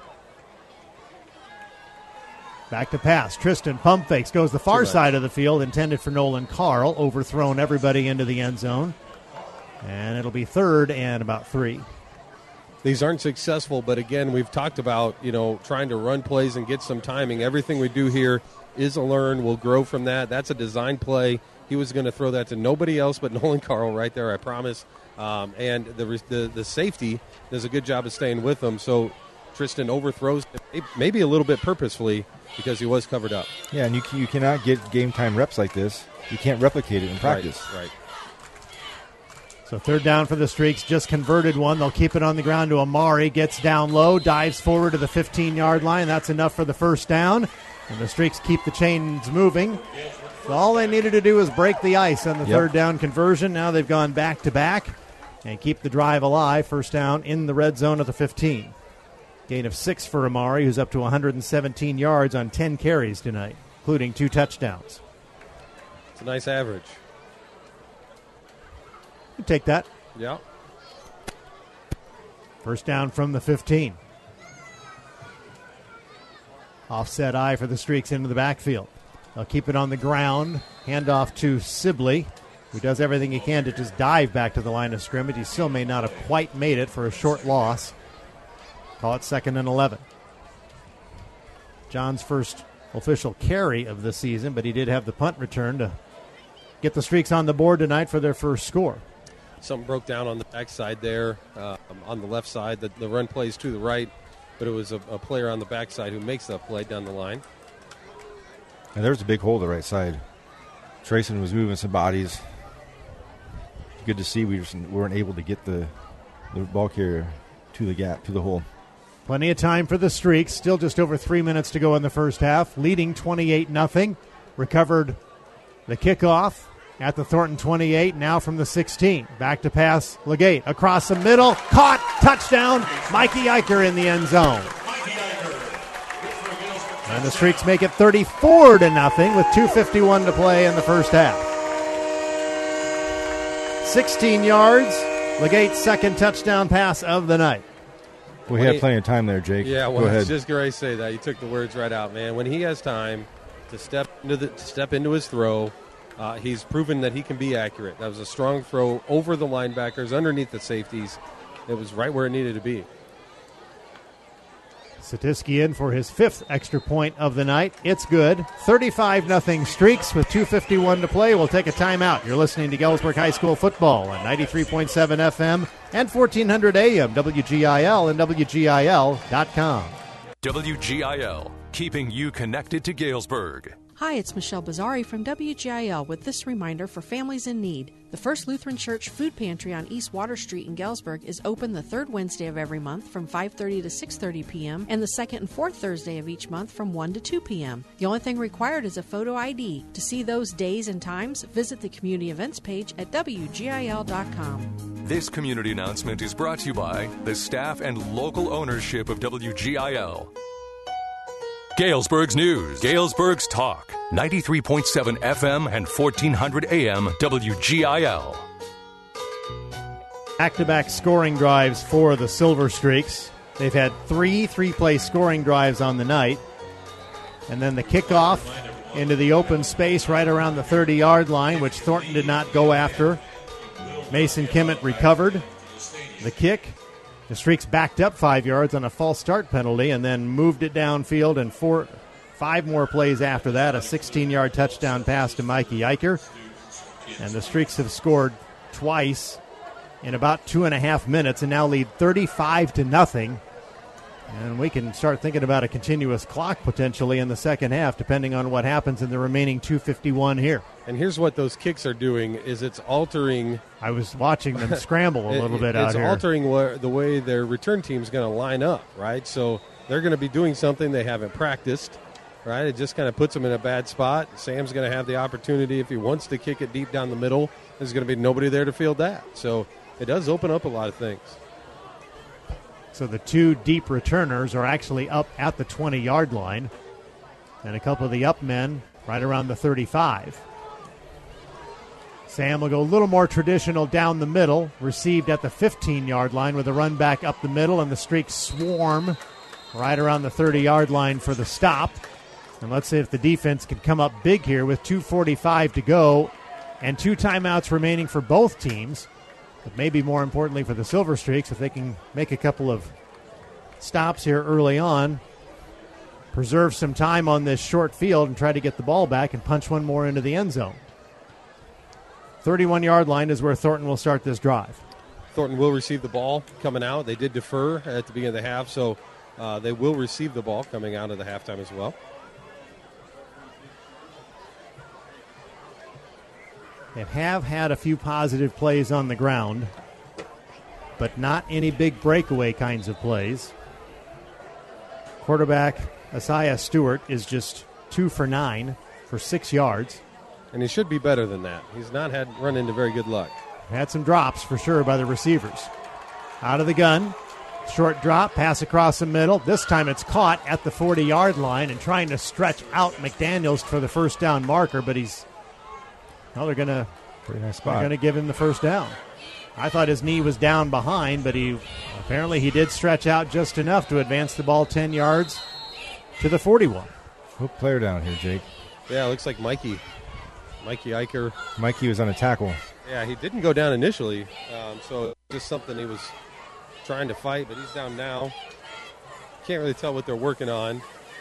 Back to pass. Tristan pump fakes. Goes the far Too much. side of the field, intended for Nolan Carl. Overthrown everybody into the end zone. And it'll be third and about three. These aren't successful, but again, we've talked about, you know, trying to run plays and get some timing. Everything we do here is a learn. We'll grow from that. That's a design play. He was going to throw that to nobody else but Nolan Carl right there, I promise. Um, and the, the the safety does a good job of staying with him. So Tristan overthrows it, maybe a little bit purposefully because he was covered up. Yeah, and you c- you cannot get game time reps like this. You can't replicate it in practice. Right, right. So third down for the Streaks, just converted one. They'll keep it on the ground to Amari. Gets down low, dives forward to the fifteen-yard line. That's enough for the first down. And the Streaks keep the chains moving. So all they needed to do was break the ice on the Yep. third down conversion. Now they've gone back-to-back and keep the drive alive. First down in the red zone at the fifteen. Gain of six for Amari, who's up to one hundred seventeen yards on ten carries tonight, including two touchdowns. It's a nice average. You take that. Yeah. First down from the fifteen. Offset eye for the Streaks into the backfield. They'll keep it on the ground. Hand off to Sibley, who does everything he can to just dive back to the line of scrimmage. He still may not have quite made it for a short loss. Call it second and eleven. John's first official carry of the season, but he did have the punt return to get the Streaks on the board tonight for their first score. Something broke down on the backside there, uh, on the left side. The, the run plays to the right, but it was a, a player on the backside who makes that play down the line. And there was a big hole the right side. Trayson was moving some bodies. Good to see we just weren't able to get the, the ball carrier to the gap, to the hole. Plenty of time for the Streaks. Still just over three minutes to go in the first half. Leading twenty-eight nothing. Recovered the kickoff at the Thornton twenty-eight. Now from the sixteen. Back to pass. Legate across the middle. Caught. Touchdown. Mikey Eicher in the end zone. And the Streaks make it thirty-four to nothing with two fifty-one to play in the first half. sixteen yards. Legate's second touchdown pass of the night. We had plenty of time there, Jake. Yeah, Go well, I ahead. was just going to say that. You took the words right out, man. When he has time to step into the to step into his throw, uh, he's proven that he can be accurate. That was a strong throw over the linebackers, underneath the safeties. It was right where it needed to be. Satiski in for his fifth extra point of the night. It's good. thirty-five nothing Streaks with two fifty-one to play. We'll take a timeout. You're listening to Galesburg High School football on ninety-three point seven F M and fourteen hundred A M, W G I L and W G I L dot com. W G I L, keeping you connected to Galesburg. Hi, it's Michelle Bazzari from W G I L with this reminder for families in need. The First Lutheran Church Food Pantry on East Water Street in Galesburg is open the third Wednesday of every month from five thirty to six thirty p.m. and the second and fourth Thursday of each month from one to two p.m. The only thing required is a photo I D. To see those days and times, visit the community events page at W G I L dot com. This community announcement is brought to you by the staff and local ownership of W G I L. Galesburg's News, Galesburg's Talk, ninety-three point seven F M and fourteen hundred A M W G I L. Back-to-back scoring drives for the Silver Streaks. They've had three three-play scoring drives on the night. And then the kickoff into the open space right around the thirty-yard line, which Thornton did not go after. Mason Kimmett recovered the kick. The Streaks backed up five yards on a false start penalty and then moved it downfield, and four, five more plays after that, a sixteen-yard touchdown pass to Mikey Eicher. And the Streaks have scored twice in about two and a half minutes and now lead thirty-five to nothing. And we can start thinking about a continuous clock potentially in the second half, depending on what happens in the remaining two fifty-one here. And here's what those kicks are doing: is it's altering. I was watching them scramble a little bit out here. It's altering where, the way their return team is going to line up, right? So they're going to be doing something they haven't practiced, right? It just kind of puts them in a bad spot. Sam's going to have the opportunity, if he wants to kick it deep down the middle, there's going to be nobody there to field that. So it does open up a lot of things. So the two deep returners are actually up at the twenty-yard line, and a couple of the up men right around the thirty-five. Sam will go a little more traditional down the middle, received at the fifteen-yard line with a run back up the middle, and the Streaks swarm right around the thirty-yard line for the stop. And let's see if the defense can come up big here with two forty-five to go and two timeouts remaining for both teams. But maybe more importantly for the Silver Streaks, if they can make a couple of stops here early on, preserve some time on this short field and try to get the ball back and punch one more into the end zone. thirty-one-yard line is where Thornton will start this drive. Thornton will receive the ball coming out. They did defer at the beginning of the half, so uh, they will receive the ball coming out of the halftime as well. They have had a few positive plays on the ground, but not any big breakaway kinds of plays. Quarterback Isaiah Stewart is just two for nine for six yards. And he should be better than that. He's not had run into very good luck. Had some drops for sure by the receivers. Out of the gun, short drop, pass across the middle. This time it's caught at the forty-yard line and trying to stretch out McDaniels for the first down marker, but he's Well, they're going to pretty nice spot. They're going to give him the first down. I thought his knee was down behind, but he apparently he did stretch out just enough to advance the ball ten yards to the forty-one. Hook player down here, Jake. Yeah, it looks like Mikey. Mikey Eicher. Mikey was on a tackle. Yeah, he didn't go down initially, um, so just something he was trying to fight, but he's down now. Can't really tell what they're working on.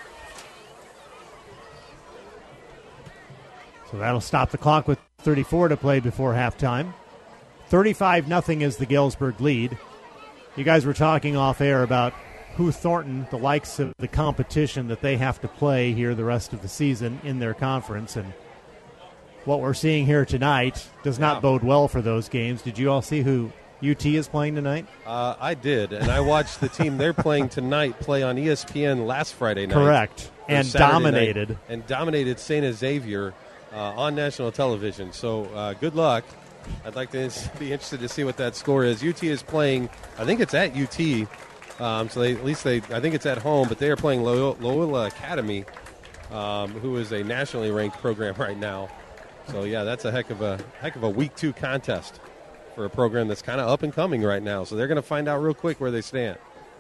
So that'll stop the clock with thirty-four to play before halftime. thirty-five nothing is the Galesburg lead. You guys were talking off air about who Thornton, the likes of the competition that they have to play here the rest of the season in their conference. And what we're seeing here tonight does not yeah. bode well for those games. Did you all see who U T is playing tonight? Uh, I did, and I watched the team they're playing tonight play on E S P N last Friday night. Correct, and Saturday dominated. Night, and dominated Saint Xavier uh, on national television. So uh, good luck. I'd like to be interested to see what that score is. U T is playing, I think it's at U T, um, so they, at least they, I think it's at home, but they are playing Loyola, Loyola Academy, um, who is a nationally ranked program right now. So yeah, that's a heck of a heck of a week two contest for a program that's kind of up and coming right now. So they're going to find out real quick where they stand.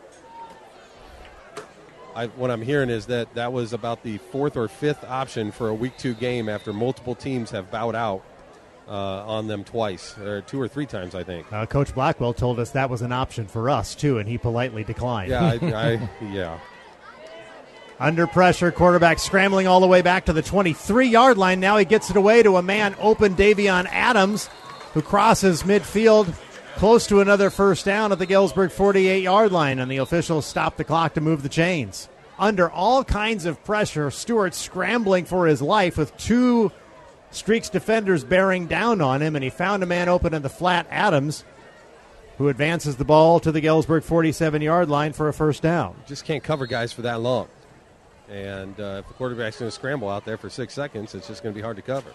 I, what I'm hearing is that that was about the fourth or fifth option for a week two game after multiple teams have bowed out uh, on them twice, or two or three times, I think. Uh, Coach Blackwell told us that was an option for us, too, and he politely declined. Yeah, I, I, yeah. Under pressure, quarterback scrambling all the way back to the twenty-three-yard line. Now he gets it away to a man open, Davion Adams, who crosses midfield close to another first down at the Galesburg forty-eight-yard line, and the officials stop the clock to move the chains. under all kinds of pressure. Stewart scrambling for his life with two Streaks defenders bearing down on him, and he found a man open in the flat, Adams, who advances the ball to the Galesburg forty-seven-yard line for a first down. Just can't cover guys for that long. And uh, if the quarterback's going to scramble out there for six seconds, it's just going to be hard to cover.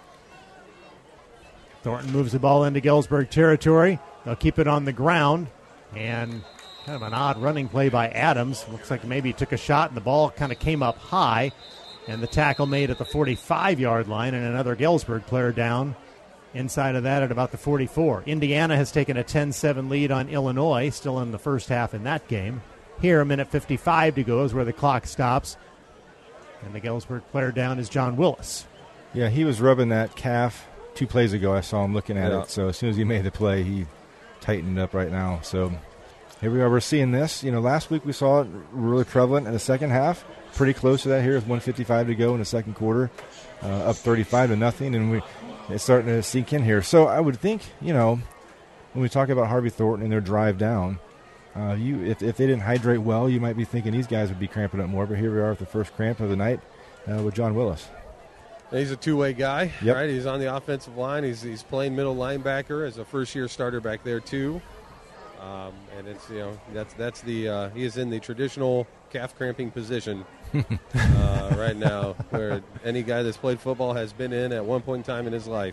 Thornton moves the ball into Galesburg territory. They'll keep it on the ground, and kind of an odd running play by Adams. Looks like maybe he took a shot, and the ball kind of came up high. And the tackle made at the forty-five-yard line, and another Galesburg player down inside of that at about the forty-four. Indiana has taken a ten seven lead on Illinois, still in the first half in that game. Here, a minute fifty-five to go is where the clock stops. And the Galesburg player down is John Willis. Yeah, he was rubbing that calf two plays ago. I saw him looking at yeah. it. So as soon as he made the play, he tightened up right now. So here we are. We're seeing this. You know, last week we saw it really prevalent in the second half. Pretty close to that here with one fifty-five to go in the second quarter, uh, up thirty-five to nothing, and we it's starting to sink in here. So I would think, you know, when we talk about Harvey Thornton and their drive down, uh, you if, if they didn't hydrate well, you might be thinking these guys would be cramping up more. But here we are with the first cramp of the night uh, with John Willis. He's a two-way guy, yep. right? He's on the offensive line. He's he's playing middle linebacker as a first-year starter back there too. Um, and it's you know that's that's the uh, he is in the traditional calf cramping position uh, right now, where any guy that's played football has been in at one point in time in his life.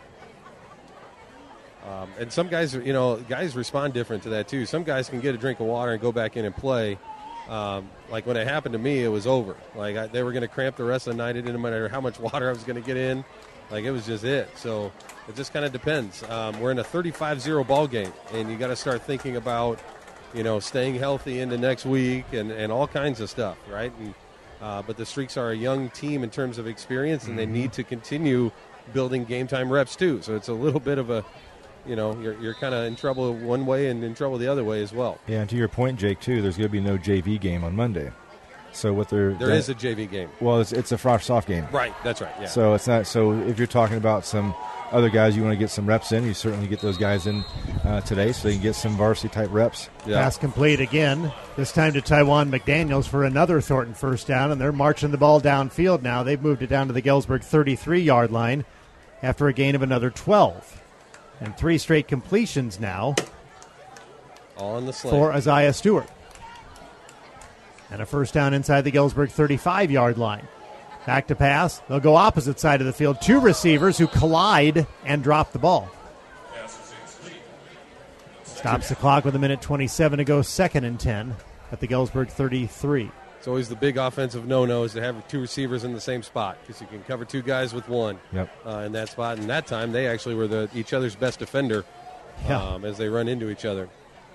Um, and some guys, you know, guys respond different to that too. Some guys can get a drink of water and go back in and play. Um, like when it happened to me, it was over. Like I, they were going to cramp the rest of the night. It didn't matter how much water I was going to get in. Like it was just it. So it just kind of depends. Um, we're in a thirty-five zero ball game, and you got to start thinking about, you know, staying healthy into next week and, and all kinds of stuff, right? And, uh, but the Streaks are a young team in terms of experience, and mm-hmm. they need to continue building game time reps too. So it's a little bit of a, you know, you're you're kind of in trouble one way and in trouble the other way as well. Yeah, and to your point, Jake, too, there's going to be no J V game on Monday. So what they're there that, is a J V game. Well, it's it's a Frosh soft game. Right, that's right. Yeah. So it's not. So if you're talking about some other guys you want to get some reps in, you certainly get those guys in uh, today, so they can get some varsity type reps. Yeah. Pass complete again. This time to Tywan McDaniels for another Thornton first down, and they're marching the ball downfield now. They've moved it down to the Galesburg thirty-three-yard line after a gain of another twelve, and three straight completions now. All in the slant for Isaiah Stewart. And a first down inside the Galesburg thirty-five-yard line. Back to pass. They'll go opposite side of the field. Two receivers who collide and drop the ball. Stops the clock with a minute twenty-seven to go. Second and ten at the Galesburg thirty-three. It's always the big offensive no-no is to have two receivers in the same spot because you can cover two guys with one yep. uh, in that spot. And that time they actually were the each other's best defender yeah. um, as they run into each other.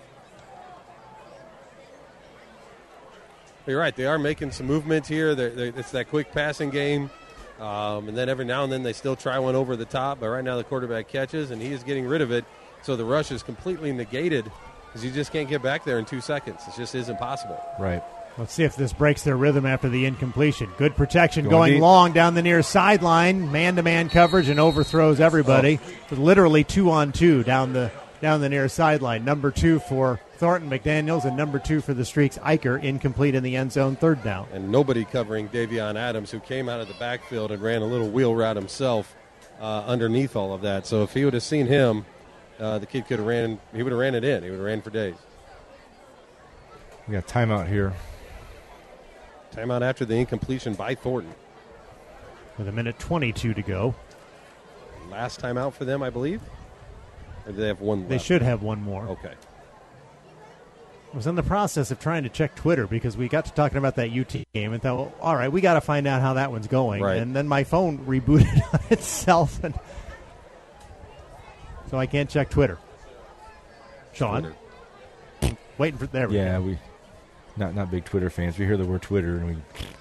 You're right. They are making some movement here. They're, they're, it's that quick passing game. Um, and then every now and then they still try one over the top. But right now the quarterback catches, and he is getting rid of it. So the rush is completely negated because you just can't get back there in two seconds. It just isn't possible. Right. Let's see if this breaks their rhythm after the incompletion. Good protection going, going deep. long down the near sideline. Man-to-man coverage and overthrows everybody. Oh. Literally two-on-two down the down the near sideline. Number two for Thornton McDaniels and number two for the Streaks, Eicher, incomplete in the end zone, third down. And nobody covering Davion Adams, who came out of the backfield and ran a little wheel route himself uh, underneath all of that. So if he would have seen him, uh, the kid could have ran. He would have ran it in. He would have ran for days. We got timeout here. Timeout after the incompletion by Thornton. With a minute twenty-two to go. Last timeout for them, I believe. Or do they have one left? They should have one more. Okay. I was in the process of trying to check Twitter because we got to talking about that U T game and thought, well, all right, we got to find out how that one's going. Right. And then my phone rebooted on itself, and so I can't check Twitter. Sean, Twitter. Waiting for there. We yeah, go. we not not big Twitter fans. We hear the word Twitter and we.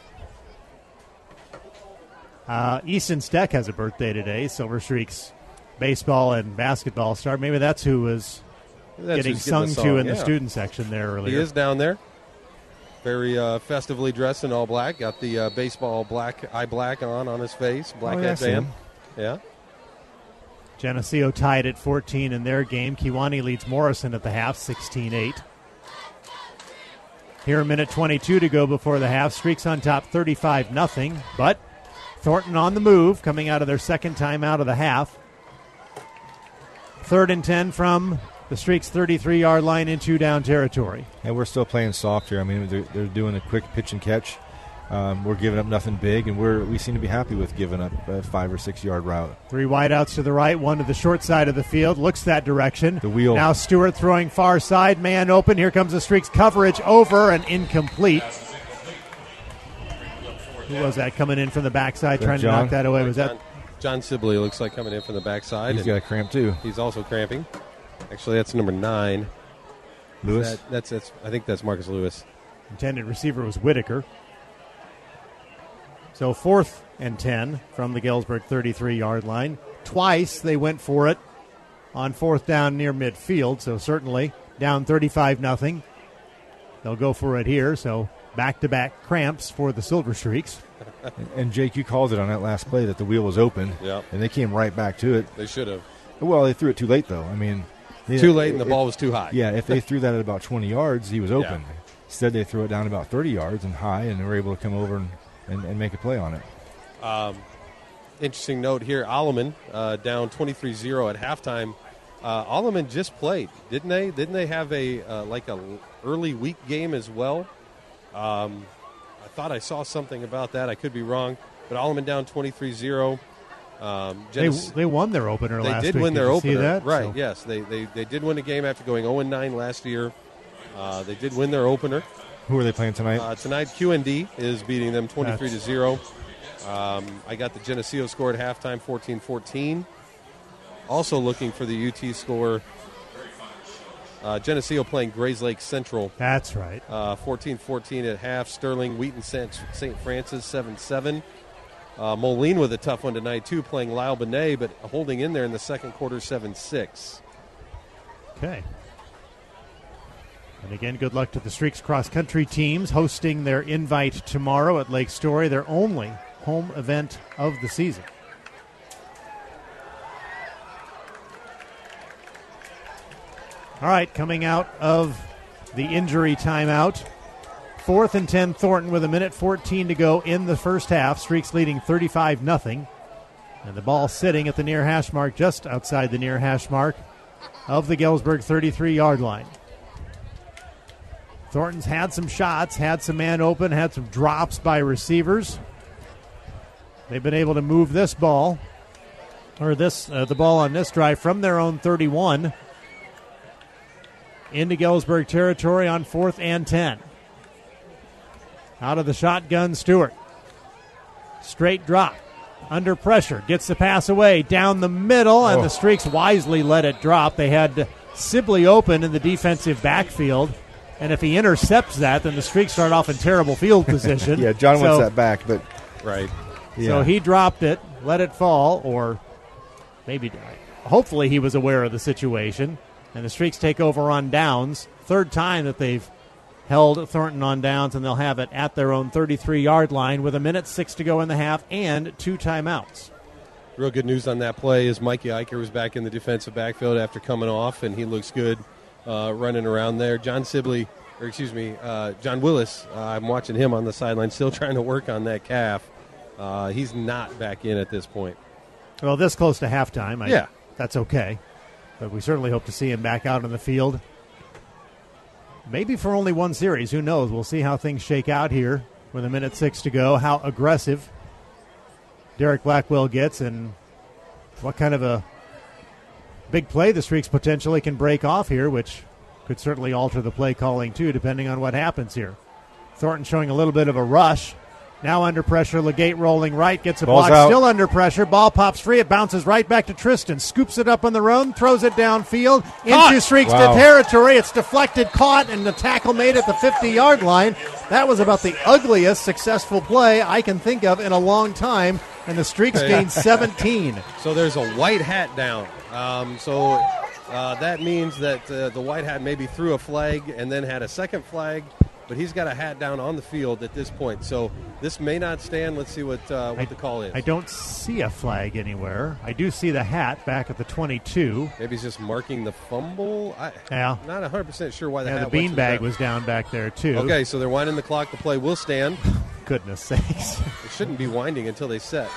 Uh, Easton Steck has a birthday today. Silver Streaks baseball and basketball star. Maybe that's who was. That's getting sung song. to in yeah. the student section there earlier. He is down there. Very uh, festively dressed in all black. Got the uh, baseball black eye black on on his face. Black oh, headband. Yeah. Geneseo tied at fourteen in their game. Kiwani leads Morrison at the half, sixteen eight. Here a minute twenty-two to go before the half. Streaks on top thirty-five nothing, but Thornton on the move, coming out of their second time out of the half. Third and ten from the Streaks' thirty-three-yard line in two-down territory. And we're still playing soft here. I mean, they're, they're doing a quick pitch and catch. Um, we're giving up nothing big, and we're we seem to be happy with giving up a five or six yard route. Three wideouts to the right, one to the short side of the field. Looks that direction. The wheel. Now Stewart throwing far side, man open. Here comes the Streaks coverage over and incomplete. Who was that coming in from the backside trying John? to knock that away? Was John, that John Sibley looks like coming in from the backside. He's got a cramp too. He's also cramping. Actually, that's number nine. Lewis. That, that's that's. I think that's Marcus Lewis. intended receiver was Whitaker? So fourth and ten from the Galesburg thirty-three-yard line. Twice they went for it on fourth down near midfield, so certainly down thirty-five nothing. They'll go for it here, so back-to-back cramps for the Silver Streaks. and, and Jake, you called it on that last play that the wheel was open, yep. and they came right back to it. They should have. Well, they threw it too late, though. I mean, they, too late, and the it, ball was too high. Yeah, if they threw that at about twenty yards, he was open. Yeah. Instead, they threw it down about thirty yards and high, and they were able to come over and, and, and make a play on it. Um, interesting note here, Alleman uh, down twenty-three zero at halftime. Uh, Alleman just played, didn't they? Didn't they have a uh, like a early week game as well? Um, I thought I saw something about that. I could be wrong, but Alleman down twenty-three zero. Um, they, they won their opener they last week. They did week. win did their you opener, see that? right? So. Yes, they, they they did win a game after going oh and nine last year. Uh, they did win their opener. Who are they playing tonight? Uh, tonight, Q N D is beating them twenty-three to zero. Um, I got the Geneseo score at halftime, fourteen fourteen. Also looking for the U T score. Uh, Geneseo playing Grays Lake Central. That's right. Uh, fourteen fourteen at half. Sterling, Wheaton, Saint Francis, seven seven. Uh, Moline with a tough one tonight, too, playing Lyle Benet, but holding in there in the second quarter, seven six. Okay. And again, good luck to the Streaks cross-country teams hosting their invite tomorrow at Lake Story, their only home event of the season. All right, coming out of the injury timeout, fourth and ten Thornton with a minute fourteen to go in the first half. Streaks leading thirty-five nothing. And the ball sitting at the near hash mark, just outside the near hash mark of the Galesburg thirty-three-yard line. Thornton's had some shots, had some man open, had some drops by receivers. They've been able to move this ball, or this uh, the ball on this drive from their own thirty-one into Galesburg territory on fourth and ten. Out of the shotgun, Stewart. Straight drop. Under pressure. Gets the pass away. Down the middle, and oh. the Streaks wisely let it drop. They had Sibley open in the defensive backfield. And if he intercepts that, then the Streaks start off in terrible field position. yeah, John so, wants that back, but right. Yeah. So he dropped it, let it fall, or maybe, hopefully he was aware of the situation. And the Streaks take over on downs. Third time that they've held Thornton on downs, and they'll have it at their own thirty-three-yard line with a minute six to go in the half and two timeouts. Real good news on that play is Mikey Eicher was back in the defensive backfield after coming off, and he looks good uh, running around there. John Sibley, or excuse me, uh, John Willis, uh, I'm watching him on the sideline, still trying to work on that calf. Uh, he's not back in at this point. Well, this close to halftime, I, yeah. that's okay. But we certainly hope to see him back out on the field. Maybe for only one series. Who knows? We'll see how things shake out here with a minute six to go, how aggressive Derek Blackwell gets, and what kind of a big play the Streaks potentially can break off here, which could certainly alter the play calling, too, depending on what happens here. Thornton showing a little bit of a rush. Now under pressure, Legate rolling right, gets a Ball's block, out. still under pressure. Ball pops free, it bounces right back to Tristan. Scoops it up on the run, throws it downfield, Caught. into Streaks Wow. territory. It's deflected, caught, and the tackle made at the fifty-yard line. That was about the ugliest successful play I can think of in a long time, and the Streaks gained seventeen. So there's a white hat down. Um, so uh, that means that uh, the white hat maybe threw a flag and then had a second flag. but he's got a hat down on the field at this point. So this may not stand. Let's see what uh, what I, the call is. I don't see a flag anywhere. I do see the hat back at the twenty-two. Maybe he's just marking the fumble. I, yeah. Not one hundred percent sure why the yeah, hat the went to beanbag the was down back there, too. Okay, so they're winding the clock. The play will stand. Goodness sakes. It shouldn't be winding until they set.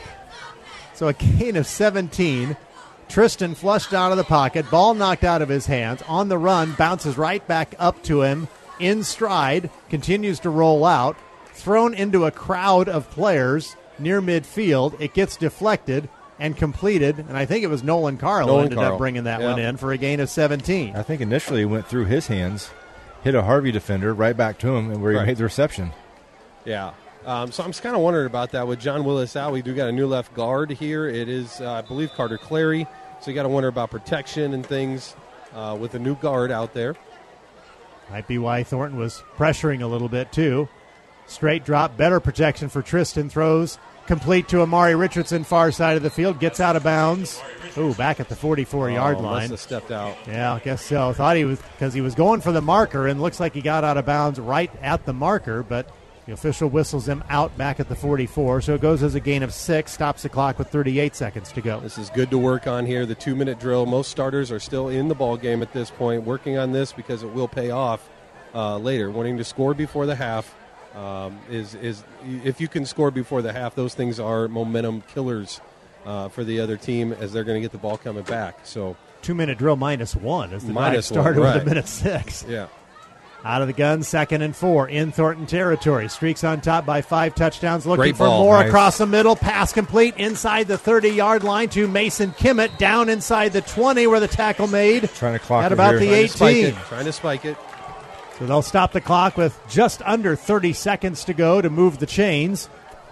So a gain of seventeen. Tristan flushed out of the pocket. Ball knocked out of his hands. On the run, bounces right back up to him. In stride, continues to roll out. Thrown into a crowd of players near midfield. It gets deflected and completed. And I think it was Nolan Carl Nolan ended Carl. up bringing that yeah. one in for a gain of seventeen. I think initially it went through his hands, hit a Harvey defender right back to him, and where he Right. made the reception. Yeah. Um, so I'm just kind of wondering about that with John Willis out. We do got a new left guard here. It is, uh, I believe, Carter Clary. So you got to wonder about protection and things uh, with a new guard out there. Might be why Thornton was pressuring a little bit, too. Straight drop, better protection for Tristan. Throws complete to Amari Richardson, far side of the field. Gets out of bounds. Ooh, back at the forty-four-yard oh, line. Must have stepped out. Yeah, I guess so. Thought he was, because he was going for the marker, and looks like he got out of bounds right at the marker, but the official whistles him out back at the forty-four. So it goes as a gain of six, stops the clock with thirty-eight seconds to go. This is good to work on here. The two-minute drill. Most starters are still in the ball game at this point, working on this because it will pay off uh, later. Wanting to score before the half um, is is if you can score before the half, those things are momentum killers uh, for the other team as they're going to get the ball coming back. So two-minute drill minus one as the minus drive started one, right. with a minute six. Yeah. Out of the gun, second and four in Thornton territory. Streaks on top by five touchdowns. Looking Great for ball. more Nice. across the middle. Pass complete inside the thirty-yard line to Mason Kimmett. Down inside the twenty where the tackle made. Trying to clock at it about here. the Trying to spike eighteen. it. Trying to spike it. So they'll stop the clock with just under thirty seconds to go to move the chains.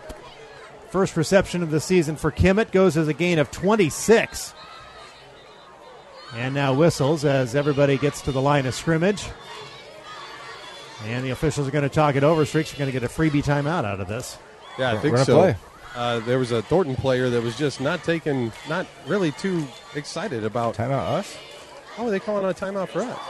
First reception of the season for Kimmett goes as a gain of twenty-six. And now whistles as everybody gets to the line of scrimmage. And the officials are going to talk it over. Streaks are going to get a freebie timeout out of this. Yeah, I We're think gonna so. play. Uh, there was a Thornton player that was just not taking, not really too excited about. Timeout us? Oh, are they calling a timeout for us?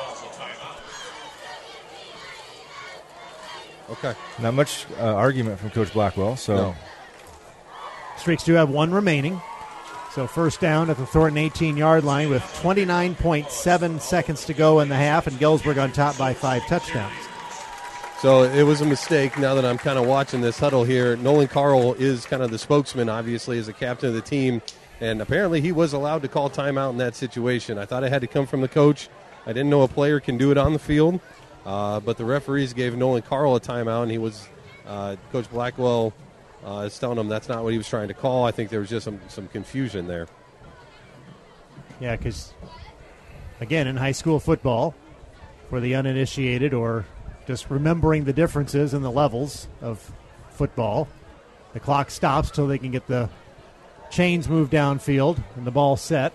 Okay. Not much uh, argument from Coach Blackwell. So No. Streaks do have one remaining. So first down at the Thornton eighteen-yard line with twenty-nine point seven seconds to go in the half, and Galesburg on top by five touchdowns. So it was a mistake. Now that I'm kind of watching this huddle here, Nolan Carl is kind of the spokesman, obviously, as a captain of the team, and apparently he was allowed to call timeout in that situation. I thought it had to come from the coach. I didn't know a player can do it on the field, uh, but the referees gave Nolan Carl a timeout, and he was uh, Coach Blackwell uh, is telling him that's not what he was trying to call. I think there was just some, some confusion there. Yeah, because, again, in high school football, for the uninitiated or just remembering the differences in the levels of football, the clock stops till they can get the chains moved downfield and the ball set.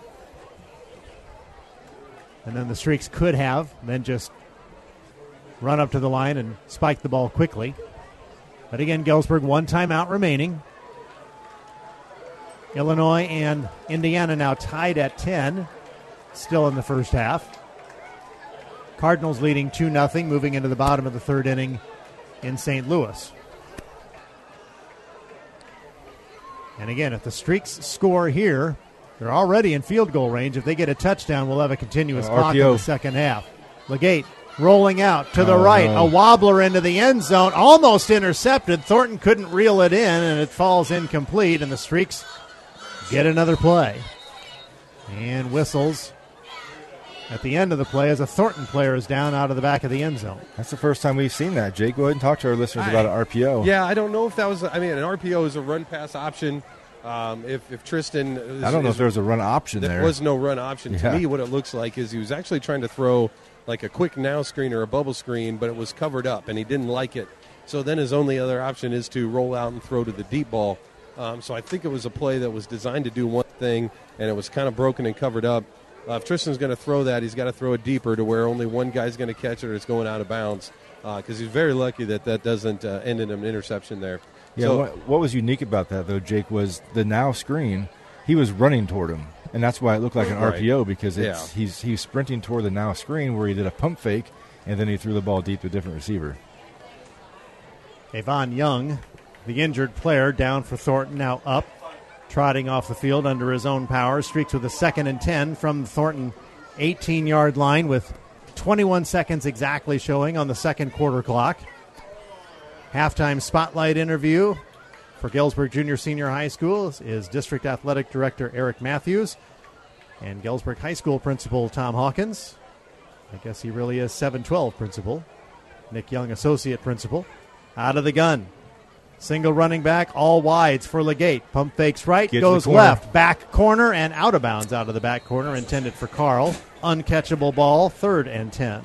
And then the Streaks could have then just run up to the line and spike the ball quickly. But again, Galesburg, one timeout remaining. Illinois and Indiana now tied at ten, still in the first half. Cardinals leading two nothing, moving into the bottom of the third inning in Saint Louis. And again, if the Streaks score here, they're already in field goal range. If they get a touchdown, we'll have a continuous Uh, clock R P O. in the second half. Legate rolling out to the Oh, right. no. A wobbler into the end zone, almost intercepted. Thornton couldn't reel it in, and it falls incomplete, and the Streaks get another play. And whistles at the end of the play as a Thornton player is down out of the back of the end zone. that's the first time we've seen that. Jake, go ahead and talk to our listeners I- about an R P O. Yeah, I don't know if that was. I mean, an R P O is a run pass option. Um, if, if Tristan, is, I don't know is, if there was a run option there there. was no run option. Yeah. To me, what it looks like is he was actually trying to throw like a quick now screen or a bubble screen, but it was covered up, and he didn't like it. So then his only other option is to roll out and throw to the deep ball. Um, so I think it was a play that was designed to do one thing, and it was kind of broken and covered up. Uh, if Tristan's going to throw that, he's got to throw it deeper to where only one guy's going to catch it or it's going out of bounds, because uh, he's very lucky that that doesn't uh, end in an interception there. Yeah, So- what, what was unique about that, though, Jake, was the now screen, he was running toward him. And that's why it looked like an Right. R P O, because it's Yeah. he's he's sprinting toward the now screen where he did a pump fake, and then he threw the ball deep to a different receiver. Avon Young, the injured player, down for Thornton, now up, trotting off the field under his own power. Streaks with a second and ten from the Thornton eighteen-yard line with twenty-one seconds exactly showing on the second quarter clock. Halftime spotlight interview for Galesburg Junior Senior High School is District Athletic Director Eric Matthews and Galesburg High School Principal Tom Hawkins. I guess he really is seven twelve principal. Nick Young, Associate Principal. Out of the gun. Single running back, all wides for Legate. Pump fakes right, Get goes left. Back corner and out of bounds out of the back corner, intended for Carl. Uncatchable ball, third and ten.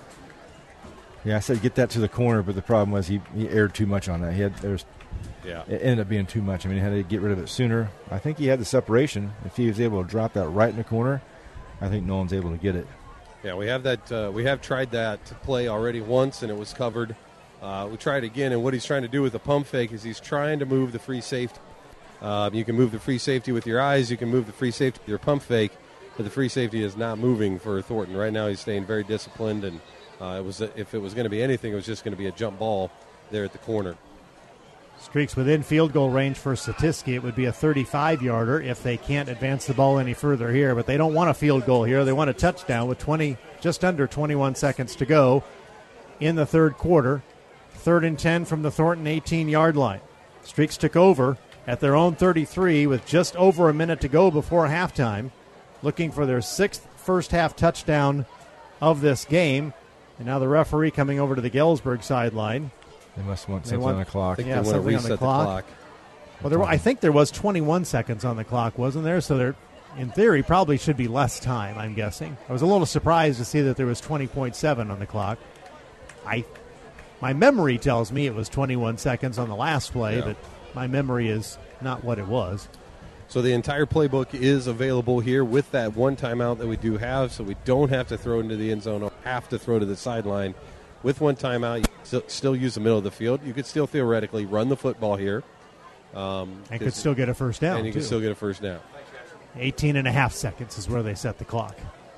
Yeah, I said get that to the corner, but the problem was he, he aired too much on that. He had there was, yeah, it ended up being too much. I mean, he had to get rid of it sooner. I think he had the separation. If he was able to drop that right in the corner, I think Nolan's able to get it. Yeah, we have that. Uh, we have tried that play already once, and it was covered. Uh, we tried again, and what he's trying to do with the pump fake is he's trying to move the free safety. Uh, you can move the free safety with your eyes. You can move the free safety with your pump fake, but the free safety is not moving for Thornton. Right now he's staying very disciplined, and uh, it was if it was going to be anything, it was just going to be a jump ball there at the corner. Streaks within field goal range for Satiski. It would be a thirty-five-yarder if they can't advance the ball any further here, but they don't want a field goal here. They want a touchdown with twenty, just under twenty-one seconds to go in the third quarter. Third and ten from the Thornton eighteen-yard line. Streaks took over at their own thirty-three with just over a minute to go before halftime, looking for their sixth first-half touchdown of this game. And now the referee coming over to the Galesburg sideline. They must want something want, on the clock. I think yeah, they want to reset on the clock. The clock. Well, there, I think there was twenty-one seconds on the clock, wasn't there? So there, in theory, probably should be less time, I'm guessing. I was a little surprised to see that there was twenty point seven on the clock. I... My memory tells me it was twenty-one seconds on the last play, yeah. but my memory is not what it was. So the entire playbook is available here with that one timeout that we do have, so we don't have to throw into the end zone or have to throw to the sideline. With one timeout, you still use the middle of the field. You could still theoretically run the football here. Um, and could still get a first down, And you too. can still get a first down. eighteen and a half seconds is where they set the clock.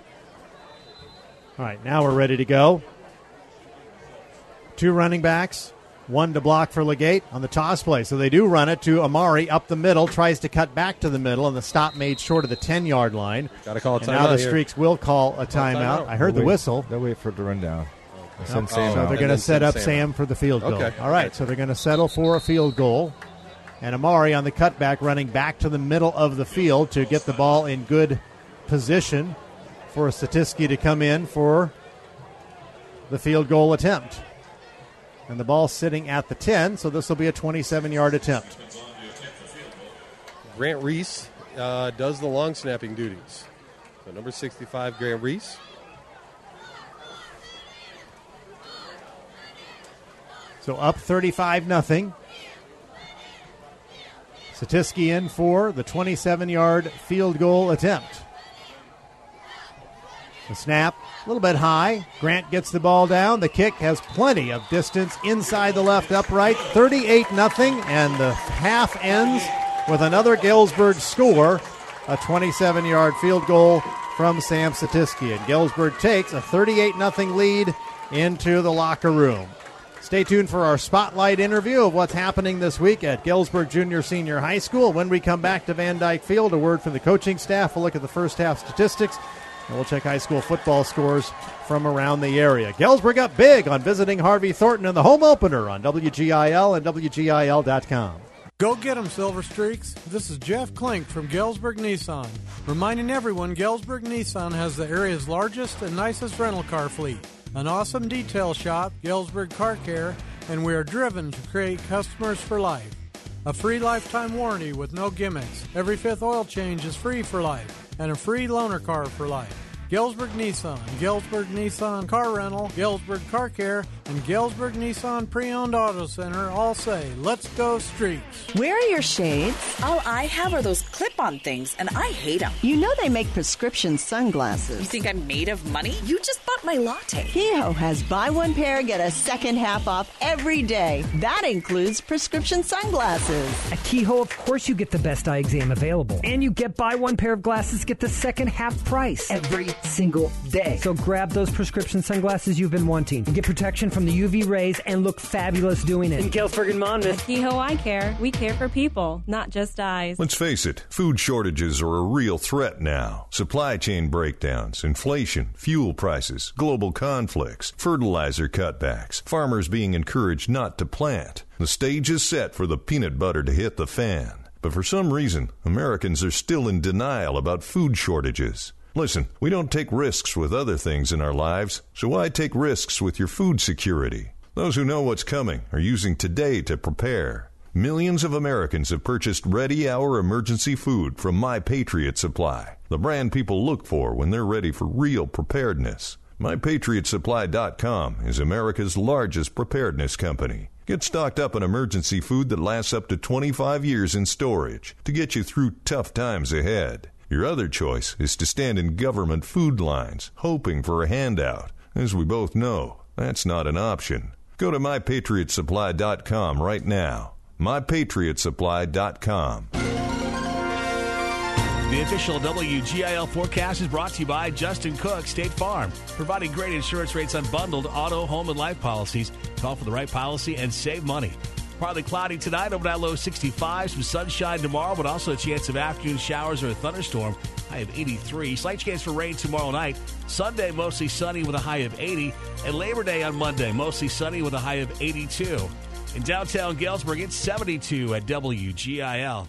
All right, now we're ready to go. Two running backs, one to block for Legate on the toss play. So they do run it to Amari up the middle, tries to cut back to the middle, and the stop made short of the ten-yard line. Got to call a timeout. And now the here. Streaks will call a timeout. timeout. I heard They'll the wait, whistle. They'll wait for it to run down. Oh, Sam so out. they're going to set up Sam, Sam for the field goal. Okay. All right, so they're going to settle for a field goal. And Amari on the cutback running back to the middle of the field to get the ball in good position for Satiski to come in for the field goal attempt. And the ball sitting at the ten, so this will be a twenty-seven-yard attempt. Grant Reese uh, does the long snapping duties. So number sixty-five, Grant Reese. So up thirty-five nothing. Satiski in for the twenty-seven-yard field goal attempt. The snap, a little bit high. Grant gets the ball down. The kick has plenty of distance inside the left upright. thirty-eight nothing, and the half ends with another Galesburg score, a twenty-seven-yard field goal from Sam Satiski. And Galesburg takes a thirty-eight nothing lead into the locker room. Stay tuned for our spotlight interview of what's happening this week at Galesburg Junior Senior High School. When we come back to Van Dyke Field, a word from the coaching staff. We'll look at the first half statistics, and we'll check high school football scores from around the area. Galesburg up big on visiting Harvey Thornton in the home opener on W G I L and W G I L dot com. Go get 'em, Silver Streaks. This is Jeff Klink from Galesburg Nissan, reminding everyone Galesburg Nissan has the area's largest and nicest rental car fleet, an awesome detail shop, Galesburg Car Care, and we are driven to create customers for life. A free lifetime warranty with no gimmicks. Every fifth oil change is free for life, and a free loaner car for life. Galesburg Nissan, Galesburg Nissan Car Rental, Galesburg Car Care, and Galesburg Nissan Pre-Owned Auto Center all say, let's go Streaks. Where are your shades? All I have are those clip-on things, and I hate them. You know they make prescription sunglasses. You think I'm made of money? You just bought my latte. Kehoe has buy one pair, get a second half off every day. That includes prescription sunglasses. At Kehoe, of course you get the best eye exam available. And you get buy one pair of glasses, get the second half price every single day. So grab those prescription sunglasses you've been wanting and get protection from from the U V rays and look fabulous doing it. In Galesburg and Monmouth, At Kehoe Eye Care, we care for people, not just eyes. Let's face it, food shortages are a real threat now. Supply chain breakdowns, inflation, fuel prices, global conflicts, fertilizer cutbacks, farmers being encouraged not to plant. The stage is set for the peanut butter to hit the fan. But for some reason, Americans are still in denial about food shortages. Listen, we don't take risks with other things in our lives, so why take risks with your food security? Those who know what's coming are using today to prepare. Millions of Americans have purchased Ready Hour emergency food from My Patriot Supply, the brand people look for when they're ready for real preparedness. My Patriot Supply dot com is America's largest preparedness company. Get stocked up on emergency food that lasts up to twenty-five years in storage to get you through tough times ahead. Your other choice is to stand in government food lines, hoping for a handout. As we both know, that's not an option. Go to My Patriot Supply dot com right now. My Patriot Supply dot com. The official W G I L forecast is brought to you by Justin Cook State Farm, providing great insurance rates on bundled auto, home, and life policies. Call for the right policy and save money. Partly cloudy tonight, overnight low sixty-five, some sunshine tomorrow, but also a chance of afternoon showers or a thunderstorm. High of eighty-three. Slight chance for rain tomorrow night. Sunday, mostly sunny with a high of eighty. And Labor Day on Monday, mostly sunny with a high of eighty-two. In downtown Galesburg, it's seventy-two at W G I L.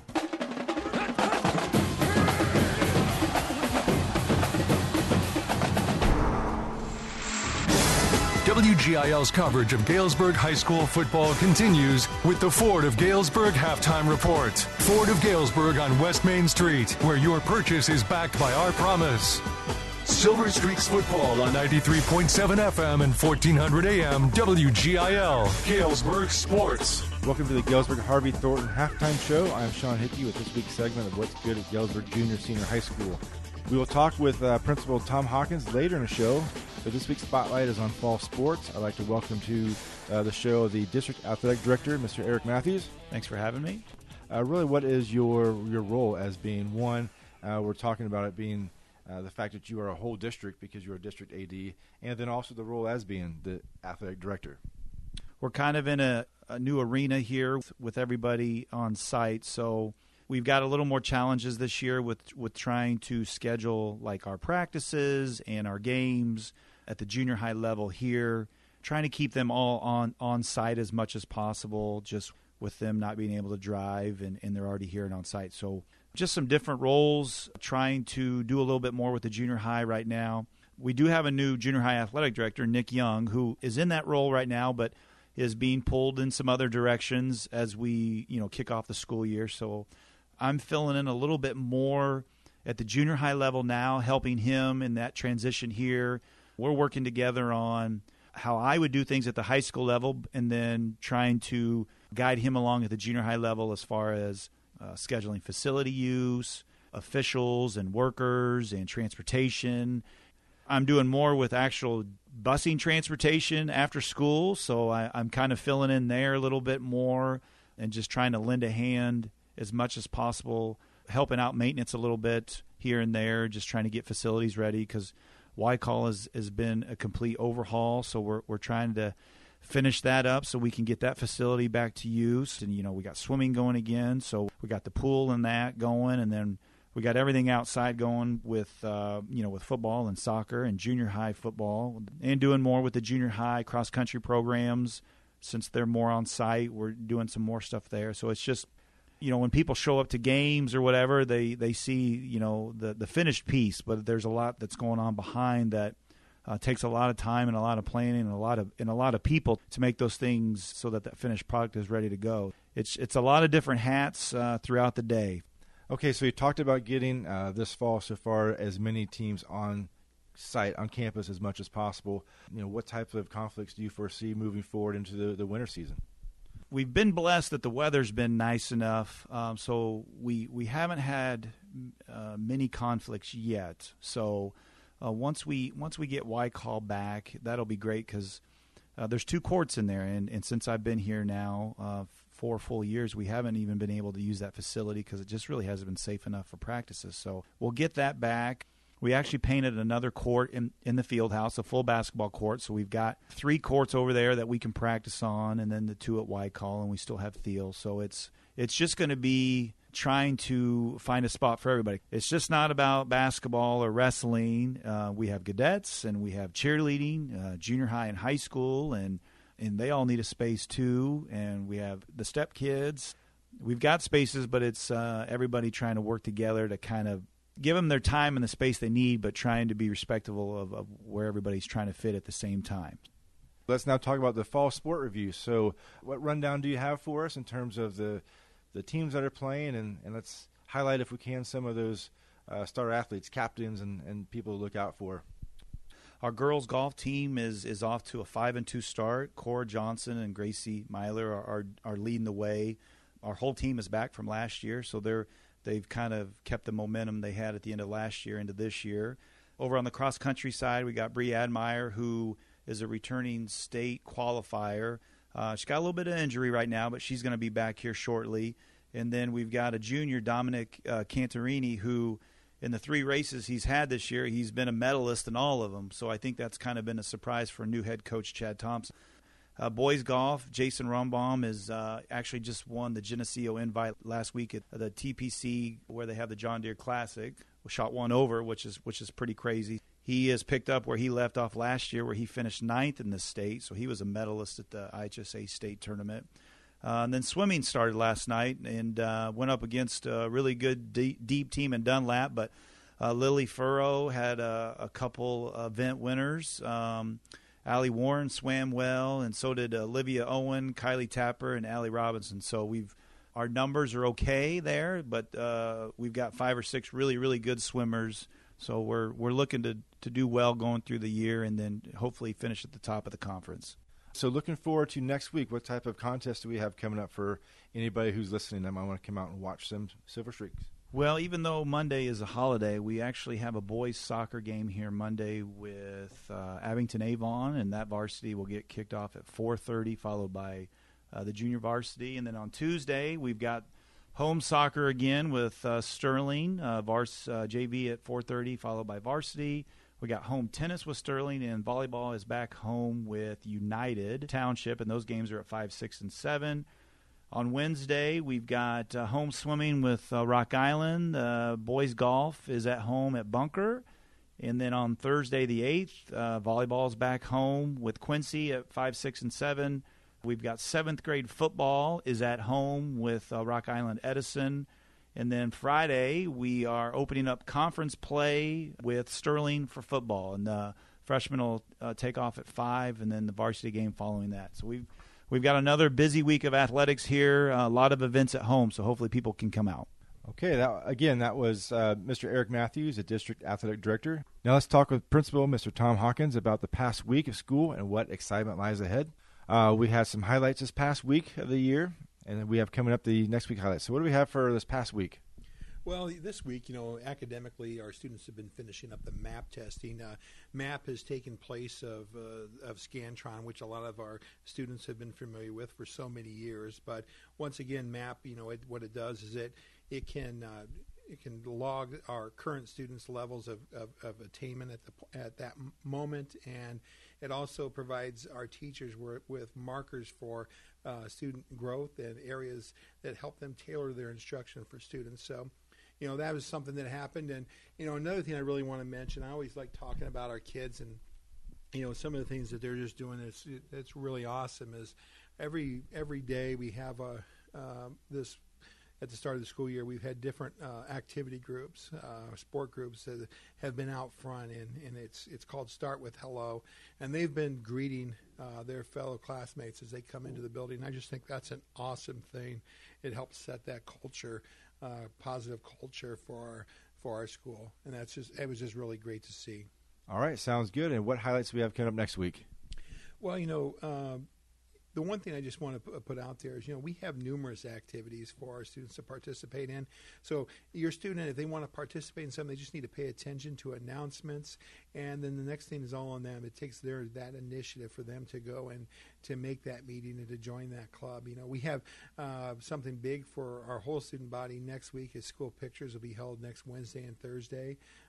W G I L's coverage of Galesburg High School football continues with the Ford of Galesburg Halftime Report. Ford of Galesburg on West Main Street, where your purchase is backed by our promise. Silver Streaks football on ninety-three point seven F M and fourteen hundred A M W G I L, Galesburg Sports. Welcome to the Galesburg Harvey Thornton Halftime Show. I'm Sean Hickey with this week's segment of What's Good at Galesburg Junior Senior High School. We will talk with uh, Principal Tom Hawkins later in the show, but this week's spotlight is on fall sports. I'd like to welcome to uh, the show the District Athletic Director, Mister Eric Matthews. Thanks for having me. Uh, really, what is your your role as being one? Uh, we're talking about it being uh, the fact that you are a whole district because you're a district A D, and then also the role as being the athletic director. We're kind of in a, a new arena here with everybody on site, so we've got a little more challenges this year with with trying to schedule like our practices and our games at the junior high level here, trying to keep them all on, on site as much as possible, just with them not being able to drive and, and they're already here and on site. So just some different roles, trying to do a little bit more with the junior high right now. We do have a new junior high athletic director, Nick Young, who is in that role right now, but is being pulled in some other directions as we, you know, kick off the school year. So I'm filling in a little bit more at the junior high level now, helping him in that transition here. We're working together on how I would do things at the high school level and then trying to guide him along at the junior high level as far as uh, scheduling facility use, officials and workers and transportation. I'm doing more with actual busing transportation after school, so I, I'm kind of filling in there a little bit more and just trying to lend a hand as much as possible, helping out maintenance a little bit here and there, just trying to get facilities ready because Wycall has, has been a complete overhaul, so we're we're trying to finish that up so we can get that facility back to use. And, you know, we got swimming going again, so we got the pool and that going, and then we got everything outside going with, uh, you know, with football and soccer and junior high football and doing more with the junior high cross-country programs. Since they're more on site, we're doing some more stuff there. So it's just, you know, when people show up to games or whatever, they, they see, you know, the, the finished piece, but there's a lot that's going on behind that uh, takes a lot of time and a lot of planning and a lot of and a lot of people to make those things so that that finished product is ready to go. It's it's a lot of different hats uh, throughout the day. Okay, so you talked about getting uh, this fall so far as many teams on site, on campus as much as possible. You know, what types of conflicts do you foresee moving forward into the, the winter season? We've been blessed that the weather's been nice enough, um, so we we haven't had uh, many conflicts yet. So uh, once we once we get Wycall back, that'll be great because uh, there's two courts in there, and, and since I've been here now uh, four full years, we haven't even been able to use that facility because it just really hasn't been safe enough for practices. So we'll get that back. We actually painted another court in, in the field house, a full basketball court. So we've got three courts over there that we can practice on, and then the two at Wycall, and we still have Thiel. So it's it's just going to be trying to find a spot for everybody. It's just not about basketball or wrestling. Uh, we have cadets, and we have cheerleading, uh, junior high and high school, and and they all need a space too. And we have the step kids. We've got spaces, but it's uh, everybody trying to work together to kind of give them their time and the space they need, but trying to be respectful of, of where everybody's trying to fit at the same time. Let's now talk about the fall sport review. So what rundown do you have for us in terms of the the teams that are playing, and, and let's highlight, if we can, some of those uh, star athletes, captains, and, and people to look out for. Our girls golf team is is off to a five and two start. Cora Johnson and Gracie Myler are, are are leading the way. Our whole team is back from last year, so they're they've kind of kept the momentum they had at the end of last year into this year. Over on the cross country side, we got Bree Admire, who is a returning state qualifier. Uh, she's got a little bit of injury right now, but she's going to be back here shortly. And then we've got a junior, Dominic uh, Cantarini, who in the three races he's had this year, he's been a medalist in all of them. So I think that's kind of been a surprise for new head coach Chad Thompson. Uh, boys golf, Jason Rumbaum is uh, actually just won the Geneseo Invite last week at the T P C, where they have the John Deere Classic. We shot one over, which is which is pretty crazy. He has picked up where he left off last year, where he finished ninth in the state. So he was a medalist at the I H S A state tournament. Uh, and then swimming started last night and uh, went up against a really good deep, deep team in Dunlap. But uh, Lily Furrow had a, a couple event winners. Um, Allie Warren swam well, and so did Olivia Owen, Kylie Tapper, and Allie Robinson. So we've our numbers are okay there, but uh, we've got five or six really, really good swimmers. So we're we're looking to, to do well going through the year, and then hopefully finish at the top of the conference. So looking forward to next week. What type of contest do we have coming up for anybody who's listening that might want to come out and watch some Silver Streaks? Well, even though Monday is a holiday, we actually have a boys soccer game here Monday with uh, Abington Avon, and that varsity will get kicked off at four thirty, followed by uh, the junior varsity. And then on Tuesday, we've got home soccer again with uh, Sterling, uh, vars, uh, J V at four thirty, followed by varsity. We got home tennis with Sterling, and volleyball is back home with United Township, and those games are at five, six, and seven. On Wednesday, we've got uh, home swimming with uh, Rock Island. Uh, boys golf is at home at Bunker. And then on Thursday the eighth, uh, volleyball is back home with Quincy at five, six, and seven. We've got seventh grade football is at home with uh, Rock Island Edison. And then Friday, we are opening up conference play with Sterling for football. And the freshmen will uh, take off at five, and then the varsity game following that. So we've we've got another busy week of athletics here, a lot of events at home, so hopefully people can come out. Okay, that, again, that was uh, Mister Eric Matthews, the District Athletic Director. Now let's talk with Principal Mister Tom Hawkins about the past week of school and what excitement lies ahead. Uh, we had some highlights this past week of the year, and we have coming up the next week highlights. So what do we have for this past week? Well, this week, you know, academically, our students have been finishing up the MAP testing. Uh, MAP has taken place of uh, of Scantron, which a lot of our students have been familiar with for so many years. But once again, MAP, you know, it, what it does is it it can uh, it can log our current students' levels of, of, of attainment at the at that moment, and it also provides our teachers with markers for uh, student growth and areas that help them tailor their instruction for students. So, you know, that was something that happened. And, you know, another thing I really want to mention, I always like talking about our kids and, you know, some of the things that they're just doing that's, that's really awesome is every every day we have a, uh, this, at the start of the school year, we've had different uh, activity groups, uh, sport groups that have been out front, and, and it's it's called Start With Hello, and they've been greeting uh, their fellow classmates as they come into the building. I just think that's an awesome thing. It helps set that culture, uh, positive culture for our, for our school, and that's just it was just really great to see. All right, sounds good. And what highlights do we have coming up next week? Well, you know, um, the one thing I just want to put out there is, you know, we have numerous activities for our students to participate in. So your student, if they want to participate in something, they just need to pay attention to announcements. And then the next thing is all on them. It takes their that initiative for them to go and to make that meeting and to join that club. You know, we have uh, something big for our whole student body next week. Is school pictures will be held next Wednesday and Thursday.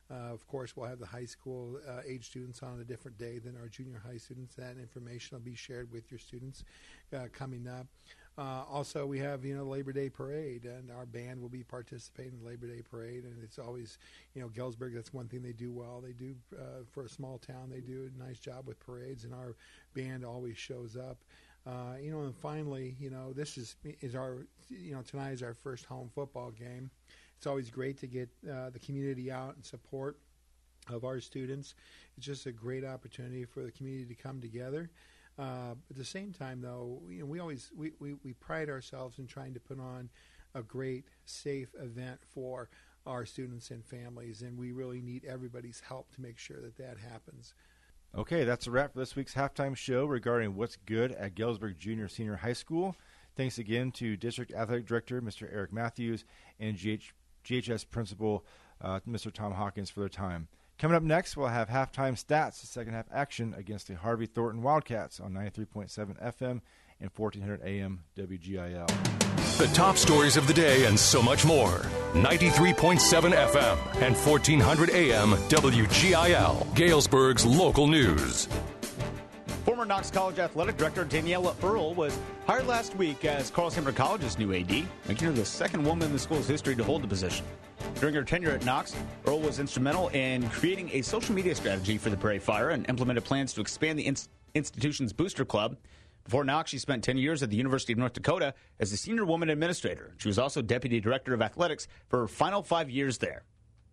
Uh, of course, we'll have the high school uh, age students on a different day than our junior high students. That information will be shared with your students uh, coming up. Uh, also, we have, you know, Labor Day Parade, and our band will be participating in the Labor Day Parade. And it's always, you know, Galesburg, that's one thing they do well. They do, uh, for a small town, they do a nice job with parades, and our band always shows up. Uh, you know, and finally, you know, this is is our, you know, tonight is our first home football game. It's always great to get uh, the community out and support of our students. It's just a great opportunity for the community to come together. Uh, at the same time, though, you know, we always we, we, we pride ourselves in trying to put on a great, safe event for our students and families, and we really need everybody's help to make sure that that happens. Okay, that's a wrap for this week's halftime show regarding what's good at Galesburg Junior Senior High School. Thanks again to District Athletic Director Mister Eric Matthews and G H, G H S Principal uh, Mister Tom Hawkins for their time. Coming up next, we'll have halftime stats, the second half action against the Harvey Thornton Wildcats on ninety-three point seven F M and fourteen hundred A M W G I L. The top stories of the day and so much more. ninety-three point seven F M and fourteen hundred A M W G I L, Galesburg's local news. Former Knox College Athletic Director Daniela Earl was hired last week as Carl-Sandburg College's new A D, making her the second woman in the school's history to hold the position. During her tenure at Knox, Earl was instrumental in creating a social media strategy for the Prairie Fire and implemented plans to expand the in- institution's booster club. Before Knox, she spent ten years at the University of North Dakota as a senior woman administrator. She was also deputy director of athletics for her final five years there.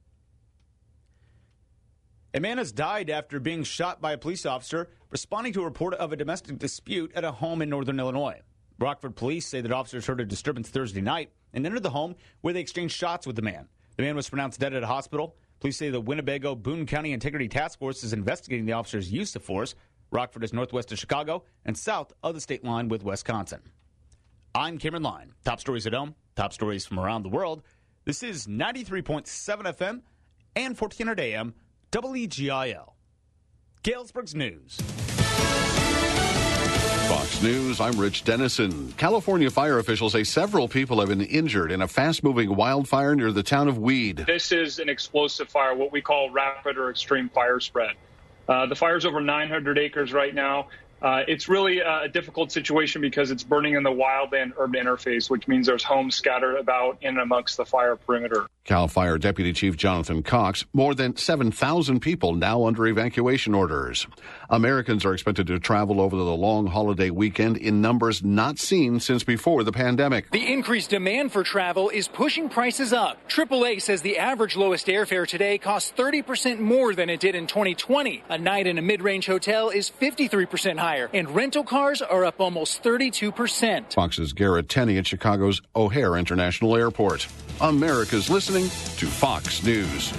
A man has died after being shot by a police officer responding to a report of a domestic dispute at a home in northern Illinois. Rockford police say that officers heard a disturbance Thursday night and entered the home where they exchanged shots with the man. The man was pronounced dead at a hospital. Police say the Winnebago Boone County Integrity Task Force is investigating the officer's use of force. Rockford is northwest of Chicago and south of the state line with Wisconsin. I'm Cameron Line. Top stories at home, top stories from around the world. This is ninety-three point seven F M and fourteen hundred A M W G I L. Galesburg's News. Fox News, I'm Rich Dennison. California fire officials say several people have been injured in a fast-moving wildfire near the town of Weed. This is an explosive fire, what we call rapid or extreme fire spread. Uh, the fire's over nine hundred acres right now. Uh, it's really a difficult situation because it's burning in the wildland-urban interface, which means there's homes scattered about in and amongst the fire perimeter. Cal Fire Deputy Chief Jonathan Cox, more than seven thousand people now under evacuation orders. Americans are expected to travel over the long holiday weekend in numbers not seen since before the pandemic. The increased demand for travel is pushing prices up. triple A says the average lowest airfare today costs thirty percent more than it did in twenty twenty. A night in a mid-range hotel is fifty-three percent higher, and rental cars are up almost thirty-two percent. Fox's Garrett Tenney at Chicago's O'Hare International Airport. America's listening to Fox News.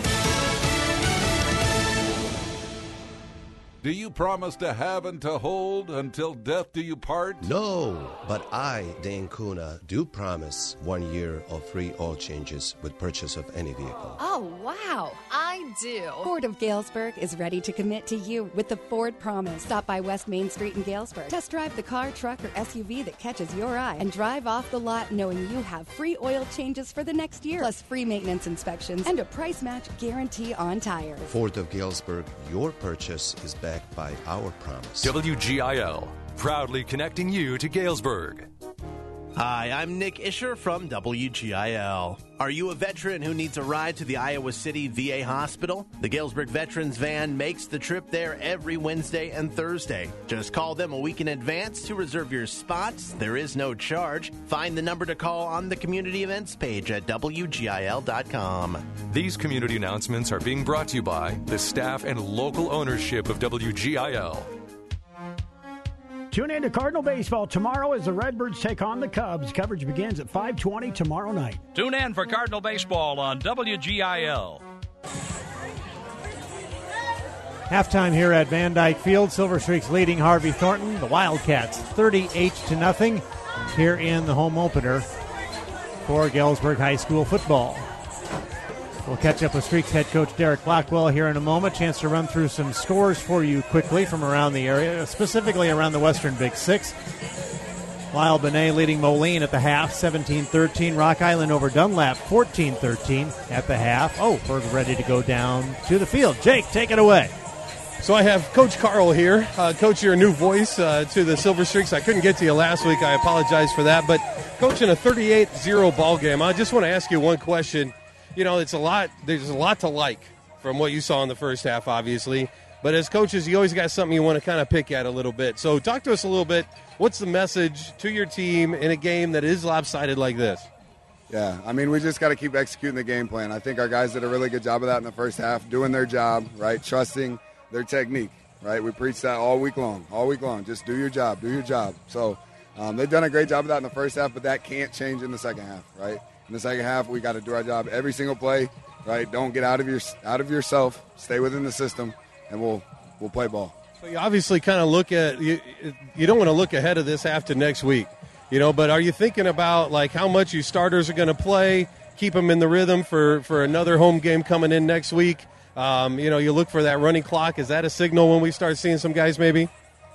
Do you promise to have and to hold until death do you part? No, but I, Dane Kuna, do promise one year of free oil changes with purchase of any vehicle. Oh, wow, I do. Ford of Galesburg is ready to commit to you with the Ford Promise. Stop by West Main Street in Galesburg. Test drive the car, truck, or S U V that catches your eye and drive off the lot knowing you have free oil changes for the next year, plus free maintenance inspections and a price match guarantee on tires. Ford of Galesburg, your purchase is backed by our promise. W G I L, proudly connecting you to Galesburg. Hi, I'm Nick Isher from W G I L. Are you a veteran who needs a ride to the Iowa City V A hospital? The Galesburg Veterans Van makes the trip there every Wednesday and Thursday. Just call them a week in advance to reserve your spots. There is no charge. Find the number to call on the community events page at W G I L dot com. These community announcements are being brought to you by the staff and local ownership of W G I L. Tune in to Cardinal Baseball tomorrow as the Redbirds take on the Cubs. Coverage begins at five twenty tomorrow night. Tune in for Cardinal Baseball on W G I L. Halftime here at Van Dyke Field. Silver Streaks leading Harvey Thornton. The Wildcats thirty-eight to nothing here in the home opener for Galesburg High School football. We'll catch up with Streaks head coach Derek Blackwell here in a moment. Chance to run through some scores for you quickly from around the area, specifically around the Western Big Six. Lyle Benet leading Moline at the half, seventeen thirteen. Rock Island over Dunlap, fourteen thirteen at the half. Oh, Berg ready to go down to the field. Jake, take it away. So I have Coach Carl here. Uh, Coach, you're a new voice uh, to the Silver Streaks. I couldn't get to you last week. I apologize for that. But, Coach, in a thirty-eight zero ball game, I just want to ask you one question. You know, it's a lot. There's a lot to like from what you saw in the first half, obviously. But as coaches, you always got something you want to kind of pick at a little bit. So talk to us a little bit. What's the message to your team in a game that is lopsided like this? Yeah, I mean, we just got to keep executing the game plan. I think our guys did a really good job of that in the first half, doing their job, right, trusting their technique, right? We preach that all week long, all week long. Just do your job, do your job. So um, they've done a great job of that in the first half, but that can't change in the second half, right? In the second half, we got to do our job every single play, right? Don't get out of your out of yourself. Stay within the system, and we'll we'll play ball. So you obviously kind of look at you. You don't want to look ahead of this half to next week, you know. But are you thinking about like how much you starters are going to play, keep them in the rhythm for, for another home game coming in next week? Um, you know, you look for that running clock. Is that a signal when we start seeing some guys maybe?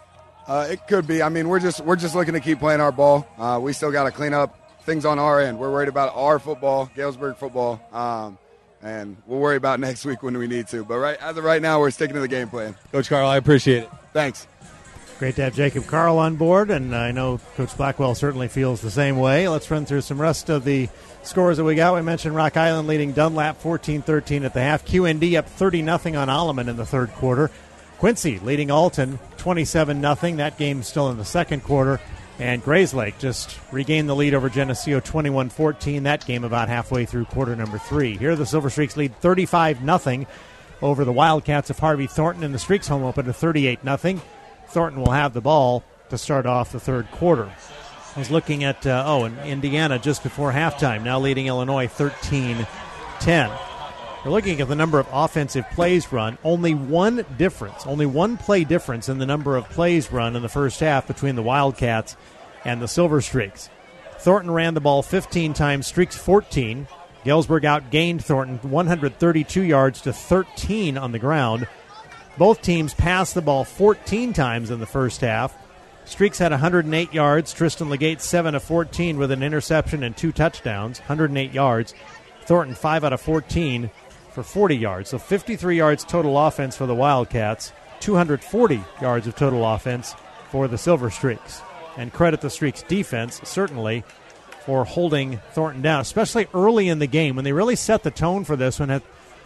Uh, it could be. I mean, we're just we're just looking to keep playing our ball. Uh, we still got to clean up things on our end. We're worried about our football, Galesburg football. Um, And we'll worry about next week when we need to. But right as of right now, we're sticking to the game plan. Coach Carl, I appreciate it. Thanks. Great to have Jacob Carl on board, and I know Coach Blackwell certainly feels the same way. Let's run through some rest of the scores that we got. We mentioned Rock Island leading Dunlap fourteen thirteen at the half. Q N D up thirty nothing on Alleman in the third quarter. Quincy leading Alton twenty-seven nothing. That game's still in the second quarter. And Grayslake just regained the lead over Geneseo twenty-one fourteen. That game about halfway through quarter number three. Here the Silver Streaks lead thirty-five nothing over the Wildcats of Harvey Thornton, and the Streaks home open to thirty-eight nothing. Thornton will have the ball to start off the third quarter. I was looking at, uh, oh, and Indiana just before halftime, now leading Illinois thirteen ten. We're looking at the number of offensive plays run. Only one difference, only one play difference in the number of plays run in the first half between the Wildcats and the Silver Streaks. Thornton ran the ball fifteen times, Streaks fourteen. Galesburg outgained Thornton one hundred thirty-two yards to thirteen on the ground. Both teams passed the ball fourteen times in the first half. Streaks had one hundred eight yards. Tristan Legate seven of fourteen with an interception and two touchdowns, one hundred eight yards. Thornton five out of fourteen for forty yards. So fifty-three yards total offense for the Wildcats, two hundred forty yards of total offense for the Silver Streaks. And credit the Streaks defense, certainly, for holding Thornton down, especially early in the game when they really set the tone for this one. Had,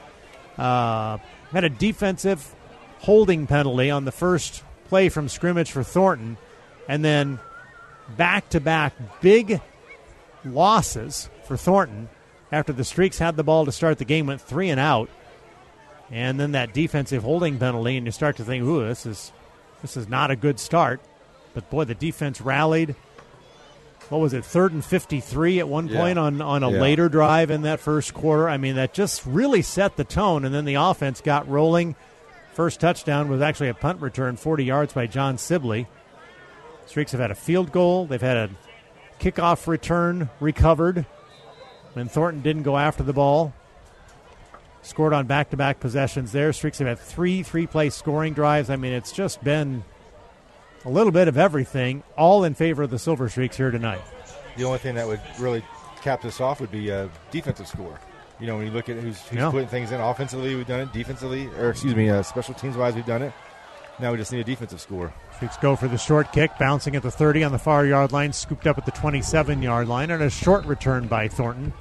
uh, had a defensive holding penalty on the first play from scrimmage for Thornton, and then back-to-back big losses for Thornton after the Streaks had the ball to start the game, went three and out, and then that defensive holding penalty, and you start to think, ooh, this is this is not a good start. But, boy, the defense rallied. What was it, third and fifty-three at one point yeah. on, on a yeah. later drive in that first quarter? I mean, that just really set the tone, and then the offense got rolling. First touchdown was actually a punt return, forty yards by John Sibley. Streaks have had a field goal. They've had a kickoff return recovered when Thornton didn't go after the ball. Scored on back-to-back possessions there. Streaks have had three three-play scoring drives. I mean, it's just been a little bit of everything, all in favor of the Silver Streaks here tonight. The only thing that would really cap this off would be a defensive score. You know, when you look at who's, who's yeah. putting things in offensively, we've done it. Defensively, or excuse me, uh, special teams-wise, we've done it. Now we just need a defensive score. Streaks go for the short kick, bouncing at the thirty on the far yard line, scooped up at the twenty-seven-yard line, and a short return by Thornton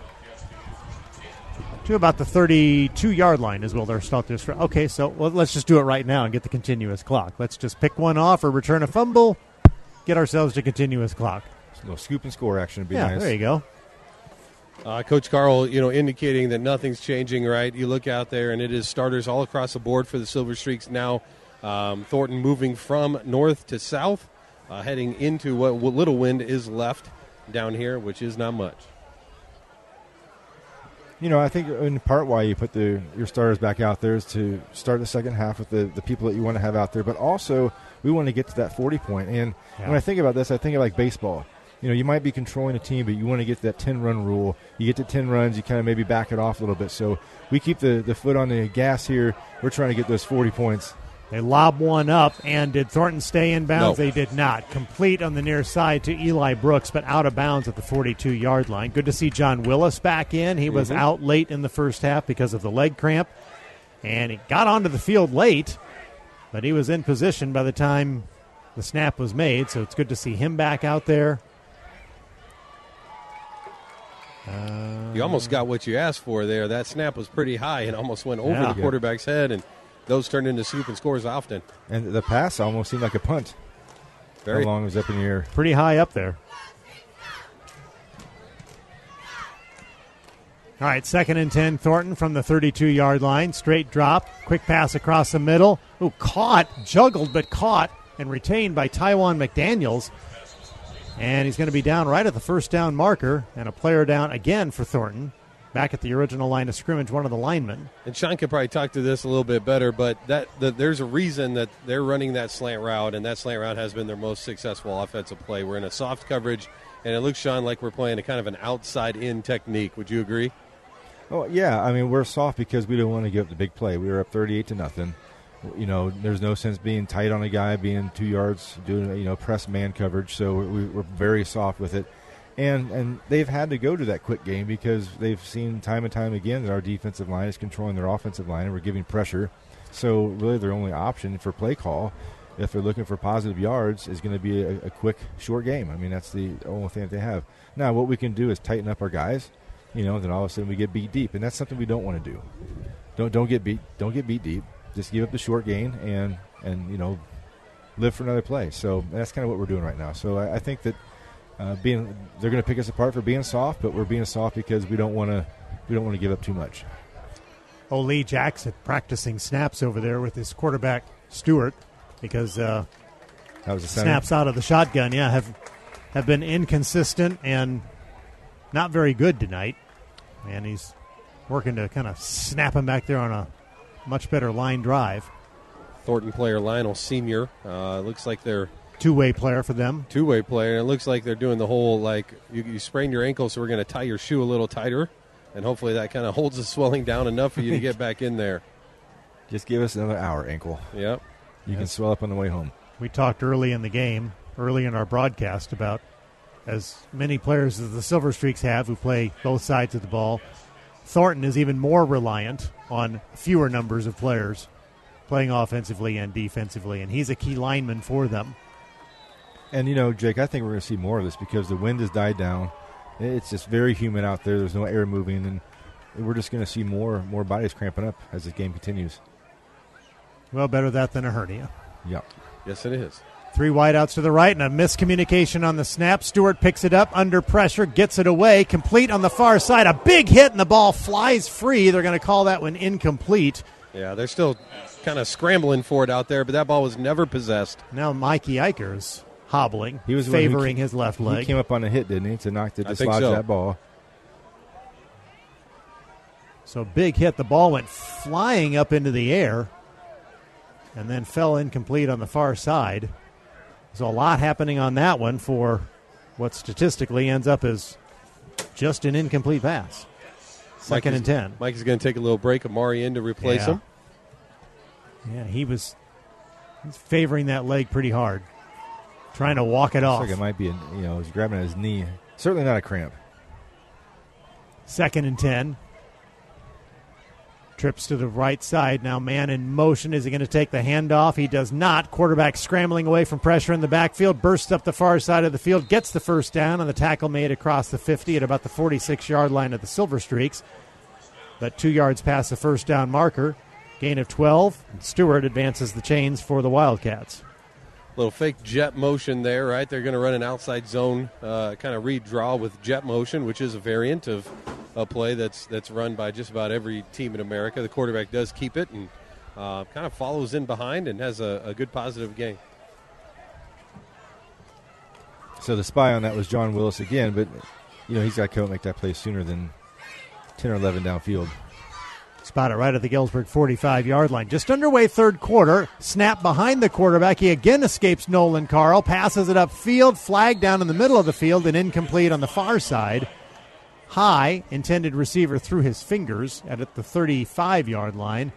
to about the thirty-two-yard line as well. They're start this. Okay, so well, let's just do it right now and get the continuous clock. Let's just pick one off or return a fumble, get ourselves to continuous clock. A little scoop and score action would be yeah, nice. There you go. Uh, Coach Carl, you know, indicating that nothing's changing, right? You look out there, and it is starters all across the board for the Silver Streaks now. Um, Thornton moving from north to south, uh, heading into what little wind is left down here, which is not much. You know, I think in part why you put the your starters back out there is to start the second half with the, the people that you want to have out there. But also, we want to get to that forty point. And yeah. when I think about this, I think of like baseball. You know, you might be controlling a team, but you want to get to that ten-run rule. You get to ten runs, you kind of maybe back it off a little bit. So we keep the, the foot on the gas here. We're trying to get those forty points They lob one up, and did Thornton stay in bounds? No. They did not. Complete on the near side to Eli Brooks, but out of bounds at the forty-two-yard line. Good to see John Willis back in. He was Mhm. out late in the first half because of the leg cramp, and he got onto the field late, but he was in position by the time the snap was made, so it's good to see him back out there. Uh, You almost got what you asked for there. That snap was pretty high and almost went over Yeah. the quarterback's head, and those turn into scoop and scores often. And the pass almost seemed like a punt. Very. How long it was up in the air? Pretty high up there. All right, second and ten, Thornton from the thirty-two-yard line. Straight drop, quick pass across the middle. Ooh, caught, juggled, but caught and retained by Taiwan McDaniels. And he's going to be down right at the first down marker, and a player down again for Thornton. Back at the original line of scrimmage, one of the linemen. And Sean could probably talk to this a little bit better, but that the, there's a reason that they're running that slant route, and that slant route has been their most successful offensive play. We're in a soft coverage, and it looks, Sean, like we're playing a kind of an outside-in technique. Would you agree? Oh yeah, I mean we're soft because we don't want to give up the big play. We were up thirty-eight to nothing. You know, there's no sense being tight on a guy, being two yards, doing you know press man coverage. So we, we're very soft with it, and and they've had to go to that quick game because they've seen time and time again that our defensive line is controlling their offensive line, and we're giving pressure. So really, their only option for play call, if they're looking for positive yards, is going to be a, a quick, short game. I mean, that's the only thing that they have. Now, what we can do is tighten up our guys. You know, then all of a sudden we get beat deep, and that's something we don't want to do. Don't don't get beat. Don't get beat deep. Just give up the short gain and and you know live for another play. So that's kind of what we're doing right now. So I, I think that uh, being they're going to pick us apart for being soft, but we're being soft because we don't want to we don't want to give up too much. Oh, Lee Jackson practicing snaps over there with his quarterback Stewart because uh, that was a center. Snaps out of the shotgun. Yeah, have have been inconsistent and not very good tonight. And he's working to kind of snap him back there on a much better line drive. Thornton player Lionel Senior Uh, looks like they're two-way player for them. Two-way player, and it looks like they're doing the whole, like, you, you sprain your ankle, so we're going to tie your shoe a little tighter, and hopefully that kind of holds the swelling down enough for you to get back in there. Just give us another hour, ankle. Yep. You can swell up on the way home. We talked early in the game, early in our broadcast, about as many players as the Silver Streaks have who play both sides of the ball. Thornton is even more reliant on fewer numbers of players playing offensively and defensively, and he's a key lineman for them. And, you know, Jake, I think we're going to see more of this because the wind has died down. It's just very humid out there. There's no air moving, and we're just going to see more more bodies cramping up as this game continues. Well, better that than a hernia. Yep. Yes, it is. Three wideouts to the right and a miscommunication on the snap. Stewart picks it up under pressure, gets it away, complete on the far side. A big hit, and the ball flies free. They're going to call that one incomplete. Yeah, they're still kind of scrambling for it out there, but that ball was never possessed. Now Mikey Eichers hobbling, he was the one who favoring came, his left leg. He came up on a hit, didn't he, to knock to I think dislodge so. that ball. So big hit. The ball went flying up into the air and then fell incomplete on the far side. So a lot happening on that one for what statistically ends up as just an incomplete pass. Second Mike and is, ten. Mike is going to take a little break. Amari in to replace Yeah. him. Yeah, he was he's favoring that leg pretty hard, trying to walk it Looks off. like it might be, a, you know, he's grabbing at his knee. Certainly not a cramp. Second and ten. Trips to the right side. Now man in motion. Is he going to take the handoff? He does not. Quarterback scrambling away from pressure in the backfield. Bursts up the far side of the field. Gets the first down on the tackle made across the fifty at about the forty-six-yard line of the Silver Streaks. But two yards past the first down marker. Gain of twelve. Stewart advances the chains for the Wildcats. Little fake jet motion there, right? They're going to run an outside zone uh, kind of read draw with jet motion, which is a variant of a play that's that's run by just about every team in America. The quarterback does keep it and uh, kind of follows in behind and has a, a good positive gain. So the spy on that was John Willis again, but, you know, he's got to come and make that play sooner than ten or eleven downfield. Spot it right at the Galesburg forty-five-yard line. Just underway third quarter. Snap behind the quarterback. He again escapes Nolan Carl. Passes it upfield. Flag down in the middle of the field and incomplete on the far side. High, intended receiver through his fingers at the thirty-five-yard line.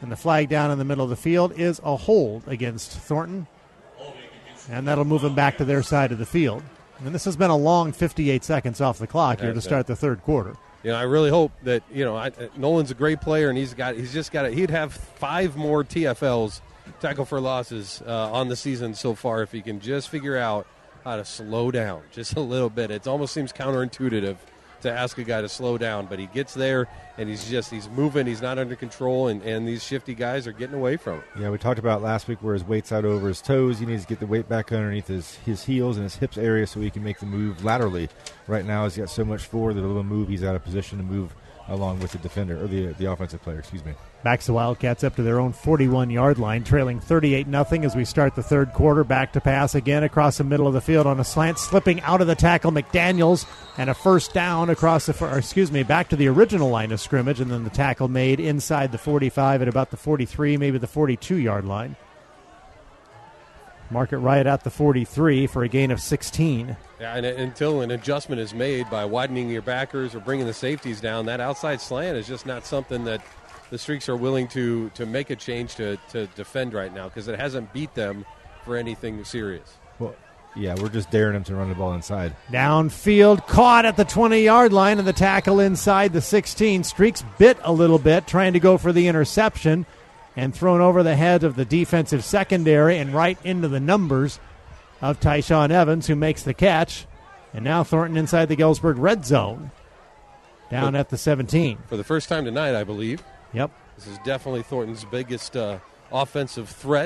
And the flag down in the middle of the field is a hold against Thornton. And that'll move them back to their side of the field. And this has been a long fifty-eight seconds off the clock here to start the third quarter. You know, I really hope that, you know, I, Nolan's a great player, and he's got, he's just got, he'd have five more T F Ls, tackle for losses, uh, on the season so far if he can just figure out how to slow down just a little bit. It almost seems counterintuitive to ask a guy to slow down, but he gets there and he's just he's moving, he's not under control, and, and these shifty guys are getting away from him. Yeah, we talked about last week where his weight's out over his toes. He needs to get the weight back underneath his, his heels and his hips area so he can make the move laterally. Right now he's got so much forward that a little move, he's out of position to move along with the defender, or the the offensive player, excuse me. Backs the Wildcats up to their own forty-one-yard line, trailing thirty-eight nothing as we start the third quarter. Back to pass again across the middle of the field on a slant, slipping out of the tackle, McDaniels, and a first down across the, or excuse me, back to the original line of scrimmage, and then the tackle made inside the forty-five at about the forty-three, maybe the forty-two-yard line. Mark it right at the forty-three for a gain of sixteen. Yeah, and until an adjustment is made by widening your backers or bringing the safeties down, that outside slant is just not something that the Streaks are willing to to make a change to, to defend right now, because it hasn't beat them for anything serious. Well, yeah, we're just daring them to run the ball inside. Downfield, caught at the twenty-yard line, and the tackle inside the sixteen. Streaks bit a little bit, trying to go for the interception, and thrown over the head of the defensive secondary and right into the numbers of Tyshawn Evans, who makes the catch. And now Thornton inside the Galesburg red zone, down but at the seventeen. For the first time tonight, I believe. Yep. This is definitely Thornton's biggest uh, offensive threat.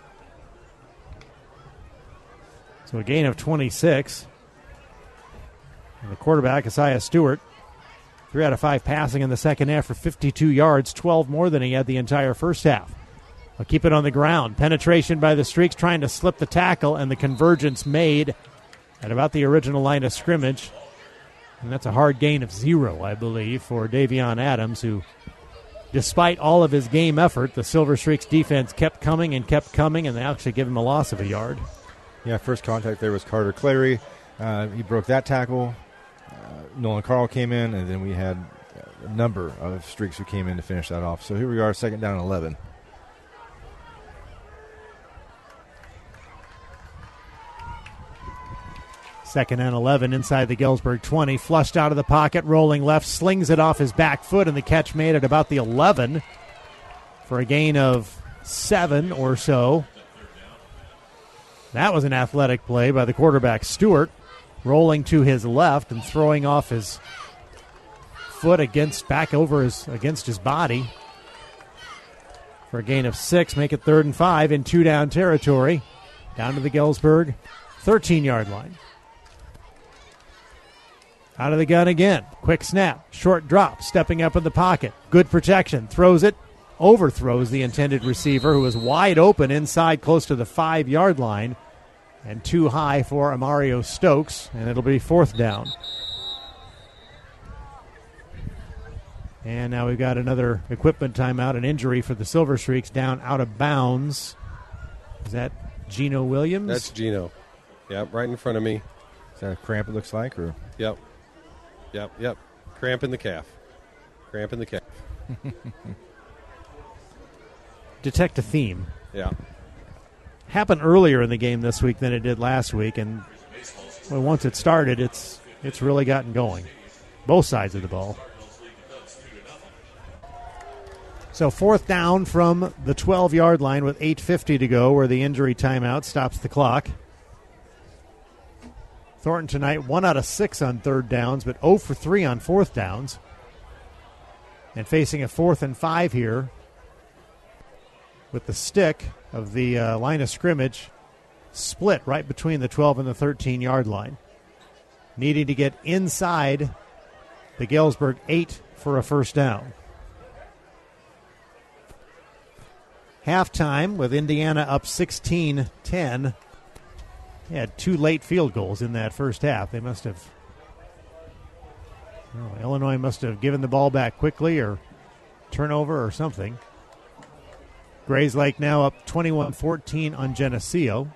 So a gain of twenty-six. And the quarterback, Isaiah Stewart, three out of five passing in the second half for fifty-two yards, twelve more than he had the entire first half. I'll keep it on the ground. Penetration by the Streaks, trying to slip the tackle, and the convergence made at about the original line of scrimmage. And that's a hard gain of zero, I believe, for Davion Adams, who, despite all of his game effort, the Silver Streaks defense kept coming and kept coming, and they actually give him a loss of a yard. Yeah, first contact there was Carter Clary. Uh, he broke that tackle. Uh, Nolan Carl came in, and then we had a number of Streaks who came in to finish that off. So here we are, second down and eleven. Second and eleven inside the Galesburg twenty. Flushed out of the pocket, rolling left, slings it off his back foot, and the catch made at about the eleven for a gain of seven or so. That was an athletic play by the quarterback, Stewart, rolling to his left and throwing off his foot against back over his against his body for a gain of six. Make it third and five in two-down territory, down to the Galesburg thirteen-yard line. Out of the gun again. Quick snap. Short drop. Stepping up in the pocket. Good protection. Throws it. Overthrows the intended receiver, who is wide open inside close to the five-yard line. And too high for Amario Stokes. And it'll be fourth down. And now we've got another equipment timeout. An injury for the Silver Streaks, down out of bounds. Is that Gino Williams? That's Gino. Yep, right in front of me. Is that a cramp, it looks like? Or? Yep. Yep, yep. Cramp in the calf. Cramp in the calf. Detect a theme. Yeah. Happened earlier in the game this week than it did last week, and well, once it started, it's it's really gotten going. Both sides of the ball. So fourth down from the twelve-yard line with eight fifty to go, where the injury timeout stops the clock. Thornton tonight, one out of six on third downs, but zero for three on fourth downs. And facing a fourth and five here with the stick of the uh, line of scrimmage split right between the twelve and the thirteen-yard line. Needing to get inside the Galesburg eight for a first down. Halftime with Indiana up sixteen ten. They had two late field goals in that first half. They must have, well, Illinois must have given the ball back quickly or turnover or something. Grays Lake now up twenty-one fourteen on Geneseo.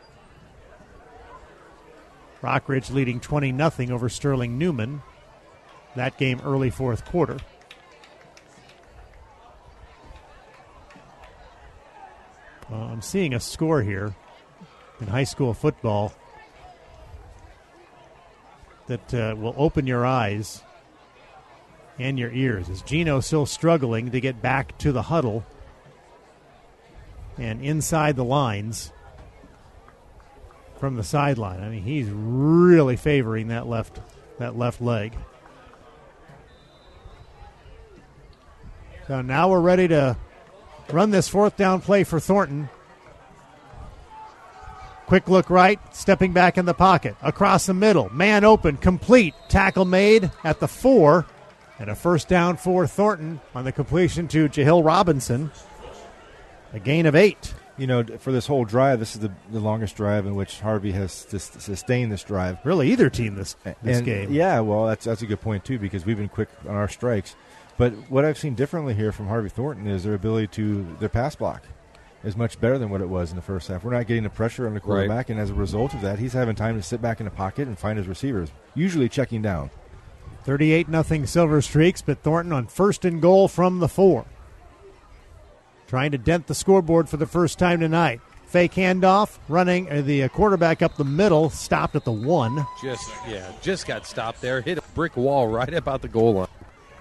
Rockridge leading twenty nothing over Sterling Newman. That game early fourth quarter. Well, I'm seeing a score here in high school football that uh, will open your eyes and your ears. As Gino still struggling to get back to the huddle and inside the lines from the sideline. I mean, he's really favoring that left that left leg. So now we're ready to run this fourth down play for Thornton. Quick look right, stepping back in the pocket. Across the middle, man open, complete. Tackle made at the four. And a first down for Thornton on the completion to Jahil Robinson. A gain of eight. You know, for this whole drive, this is the, the longest drive in which Harvey has sus- sustained this drive. Really, either team this this and, game. Yeah, well, that's that's a good point, too, because we've been quick on our strikes. But what I've seen differently here from Harvey Thornton is their ability to, their pass block is much better than what it was in the first half. We're not getting the pressure on the quarterback, right. And as a result of that, he's having time to sit back in the pocket and find his receivers, usually checking down. thirty-eight nothing Silver Streaks, but Thornton on first and goal from the four. Trying to dent the scoreboard for the first time tonight. Fake handoff, running uh, the uh, quarterback up the middle, stopped at the one. Just, yeah, just got stopped there. Hit a brick wall right about the goal line.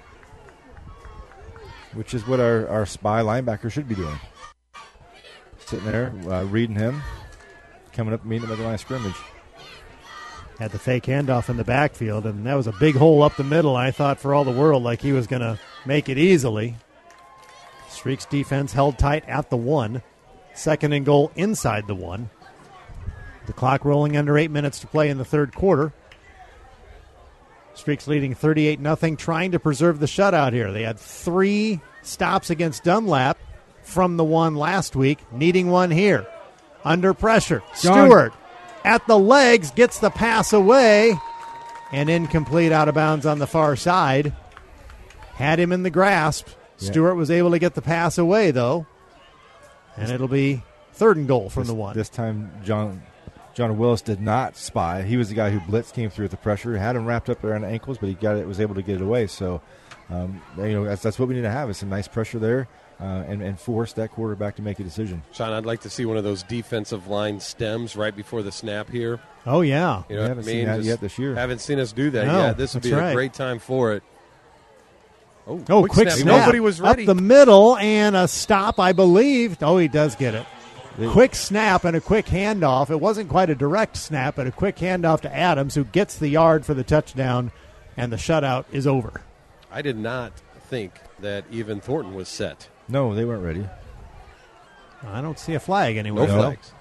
Which is what our, our spy linebacker should be doing. Sitting there, uh, reading him, coming up, meeting him at the line of scrimmage. Had the fake handoff in the backfield, and that was a big hole up the middle. I thought for all the world like he was going to make it easily. Streaks defense held tight at the one. Second and goal inside the one. The clock rolling under eight minutes to play in the third quarter. Streaks leading thirty-eight nothing, trying to preserve the shutout here. They had three stops against Dunlap from the one last week, needing one here. Under pressure. John. Stewart at the legs, gets the pass away, and incomplete, out of bounds on the far side. Had him in the grasp. Yeah. Stewart was able to get the pass away, though. And it'll be third and goal from this, the one. This time, John John Willis did not spy. He was the guy who blitzed, came through with the pressure, had him wrapped up around the ankles, but he got it, was able to get it away. So, um, you know, that's, that's what we need to have, is some nice pressure there uh, and, and force that quarterback to make a decision. Sean, I'd like to see one of those defensive line stems right before the snap here. Oh, yeah. You know we what haven't I mean? seen that Just yet this year. Haven't seen us do that No, yet. This would be right. a great time for it. Oh, Oh, quick, quick snap. snap. Nobody was ready. Up the middle and a stop, I believe. Oh, he does get it. They, Quick snap and a quick handoff. It wasn't quite a direct snap, but a quick handoff to Adams, who gets the yard for the touchdown, and the shutout is over. I did not think that even Thornton was set. No, they weren't ready. I don't see a flag anywhere. No No. flags.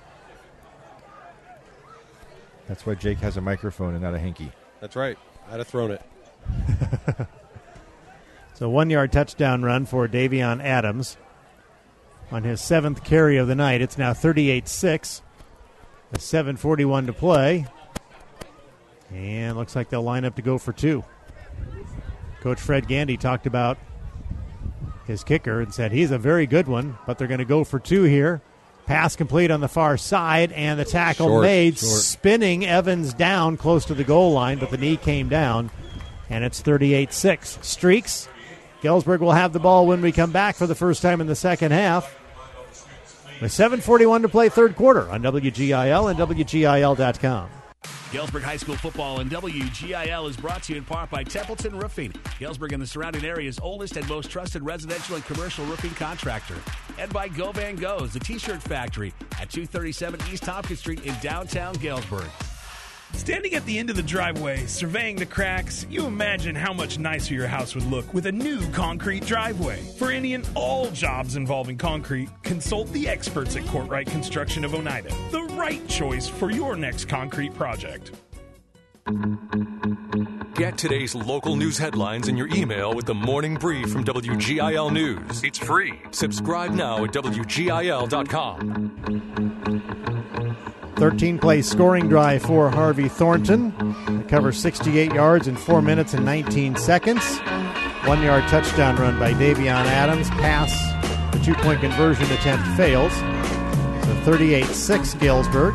That's why Jake has a microphone and not a hanky. That's right. I'd have thrown it. So one-yard touchdown run for Davion Adams on his seventh carry of the night. It's now thirty-eight six. With seven forty-one to play. And looks like they'll line up to go for two. Coach Fred Gandy talked about his kicker and said he's a very good one, but they're going to go for two here. Pass complete on the far side, and the tackle Short, made, short. spinning Evans down close to the goal line, but the knee came down, and it's thirty-eight six. Streaks. Galesburg will have the ball when we come back for the first time in the second half. With seven forty-one to play, third quarter on W G I L and W G I L dot com. Galesburg High School football and W G I L is brought to you in part by Templeton Roofing, Galesburg and the surrounding area's oldest and most trusted residential and commercial roofing contractor. And by Go Van Go's, the T-shirt factory at two thirty-seven East Tompkins Street in downtown Galesburg. Standing at the end of the driveway, surveying the cracks, you imagine how much nicer your house would look with a new concrete driveway. For any and all jobs involving concrete, consult the experts at Courtright Construction of Oneida, the right choice for your next concrete project. Get today's local news headlines in your email with the morning brief from W G I L News. It's free. Subscribe now at W G I L dot com. thirteen-play scoring drive for Harvey Thornton. They cover sixty-eight yards in four minutes and nineteen seconds. One-yard touchdown run by Davion Adams. Pass, the two-point conversion attempt fails. So thirty-eight six Galesburg.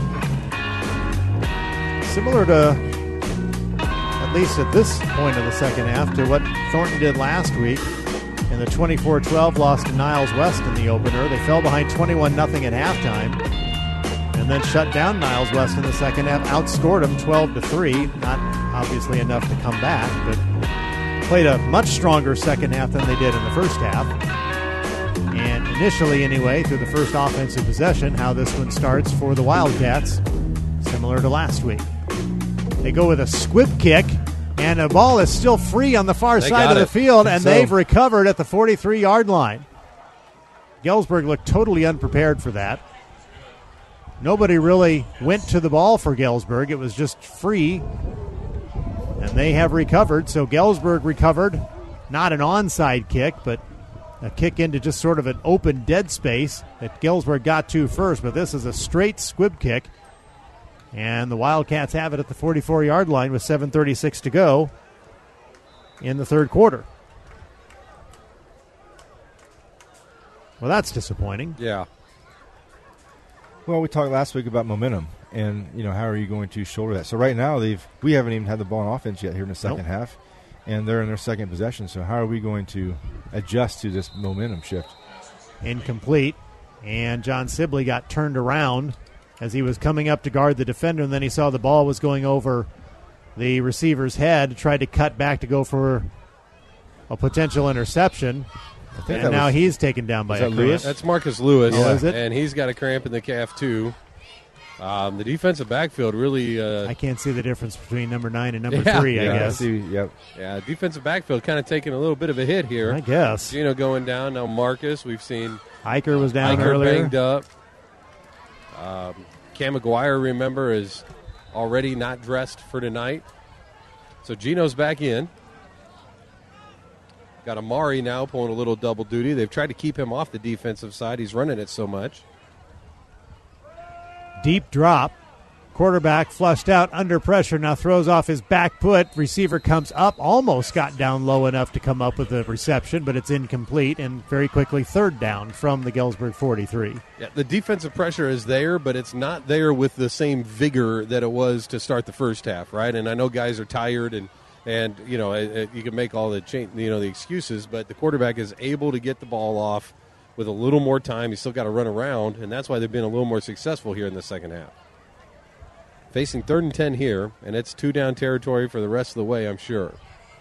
Similar to, at least at this point of the second half, to what Thornton did last week in And the twenty-four twelve lost to Niles West in the opener. They fell behind twenty-one nothing at halftime and then shut down Niles West in the second half, outscored them twelve to three. Not obviously enough to come back, but played a much stronger second half than they did in the first half. And initially, anyway, through the first offensive possession, how this one starts for the Wildcats, similar to last week. They go with a squib kick, and the ball is still free on the far They side of the it. field, and So- they've recovered at the forty-three-yard line. Galesburg looked totally unprepared for that. Nobody really went to the ball for Galesburg. It was just free, and they have recovered. So Galesburg recovered, not an onside kick, but a kick into just sort of an open dead space that Galesburg got to first. But this is a straight squib kick, and the Wildcats have it at the forty-four-yard line with seven thirty-six to go in the third quarter. Well, that's disappointing. Yeah. Well, we talked last week about momentum, and you know how are you going to shoulder that? So right now, they've we haven't even had the ball on offense yet here in the second Nope. half, and they're in their second possession. So how are we going to adjust to this momentum shift? Incomplete, and John Sibley got turned around as he was coming up to guard the defender, and then he saw the ball was going over the receiver's head, tried to cut back to go for a potential interception. I think And that now was- he's taken down by was a that cramp. Lewis? That's Marcus Lewis, Oh, is it? and he's got a cramp in the calf too. Um, the defensive backfield really. Uh, I can't see the difference between number nine and number Yeah. three, I Yeah, I guess. See, yep. Yeah, defensive backfield kind of taking a little bit of a hit here. I guess. Gino going down. Now Marcus, we've seen Iker was down Iker earlier. banged up. Um, Cam McGuire, remember, is already not dressed for tonight. So Gino's back in. Got Amari now pulling a little double duty. They've tried to keep him off the defensive side. He's running it so much. Deep drop. Quarterback flushed out under pressure. Now throws off his back foot. Receiver comes up. Almost got down low enough to come up with the reception, but it's incomplete. And very quickly third down from the Galesburg forty-three. Yeah, the defensive pressure is there, but it's not there with the same vigor that it was to start the first half, right? And I know guys are tired, and and you know it, it, you can make all the cha- you know the excuses, but the quarterback is able to get the ball off with a little more time. He's still got to run around, and that's why they've been a little more successful here in the second half. Facing third and ten here, and it's two down territory for the rest of the way, I'm sure.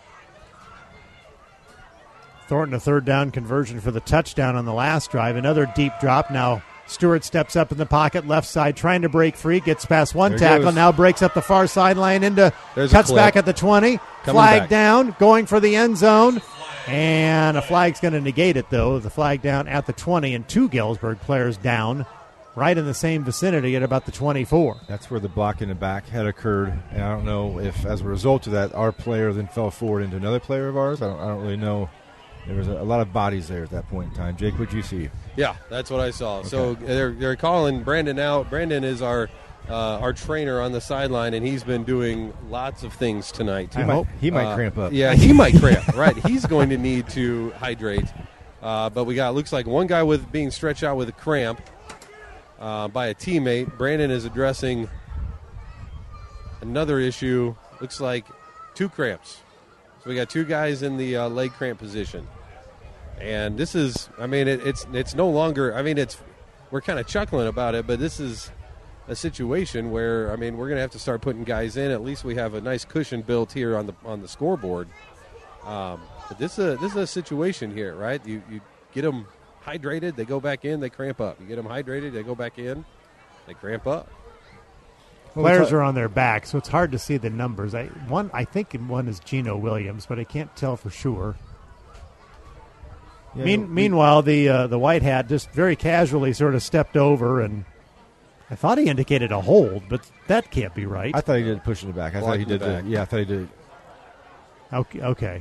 Thornton a third down conversion for the touchdown on the last drive. Another deep drop. Now Stewart steps up in the pocket, left side, trying to break free. Gets past one There tackle. goes. Now breaks up the far sideline into, There's a cuts clip. back at the twenty. Coming Flag back. down, going for the end zone. And a flag's going to negate it, though. The flag down at the twenty, and two Galesburg players down right in the same vicinity at about the twenty-four. That's where the block in the back had occurred, and I don't know if, as a result of that, our player then fell forward into another player of ours. I don't, I don't really know. There was a, a lot of bodies there at that point in time. Jake, what'd you see? Yeah, that's what I saw. So they're they're calling Brandon out. Brandon is our uh, our trainer on the sideline, and he's been doing lots of things tonight. He might- he might cramp up. Yeah, he might cramp. Right, he's going to need to hydrate. Uh, but we got looks like one guy with being stretched out with a cramp uh, by a teammate. Brandon is addressing another issue. Looks like two cramps. So we got two guys in the uh, leg cramp position. And this is, I mean, it, it's it's no longer, I mean, it's, we're kind of chuckling about it, but this is a situation where, I mean, we're going to have to start putting guys in. At least we have a nice cushion built here on the on the scoreboard. Um, but this is, a, this is a situation here, right? You, you get them hydrated, they go back in, they cramp up. You get them hydrated, they go back in, they cramp up. Players are on their back, so it's hard to see the numbers. I one, I think one is Gino Williams, but I can't tell for sure. Yeah, mean, we- meanwhile, the uh, the white hat just very casually sort of stepped over, and I thought he indicated a hold, but that can't be right. I thought he did push in the back. I Block thought he in the did. The, back. yeah, I thought he did. Okay, okay.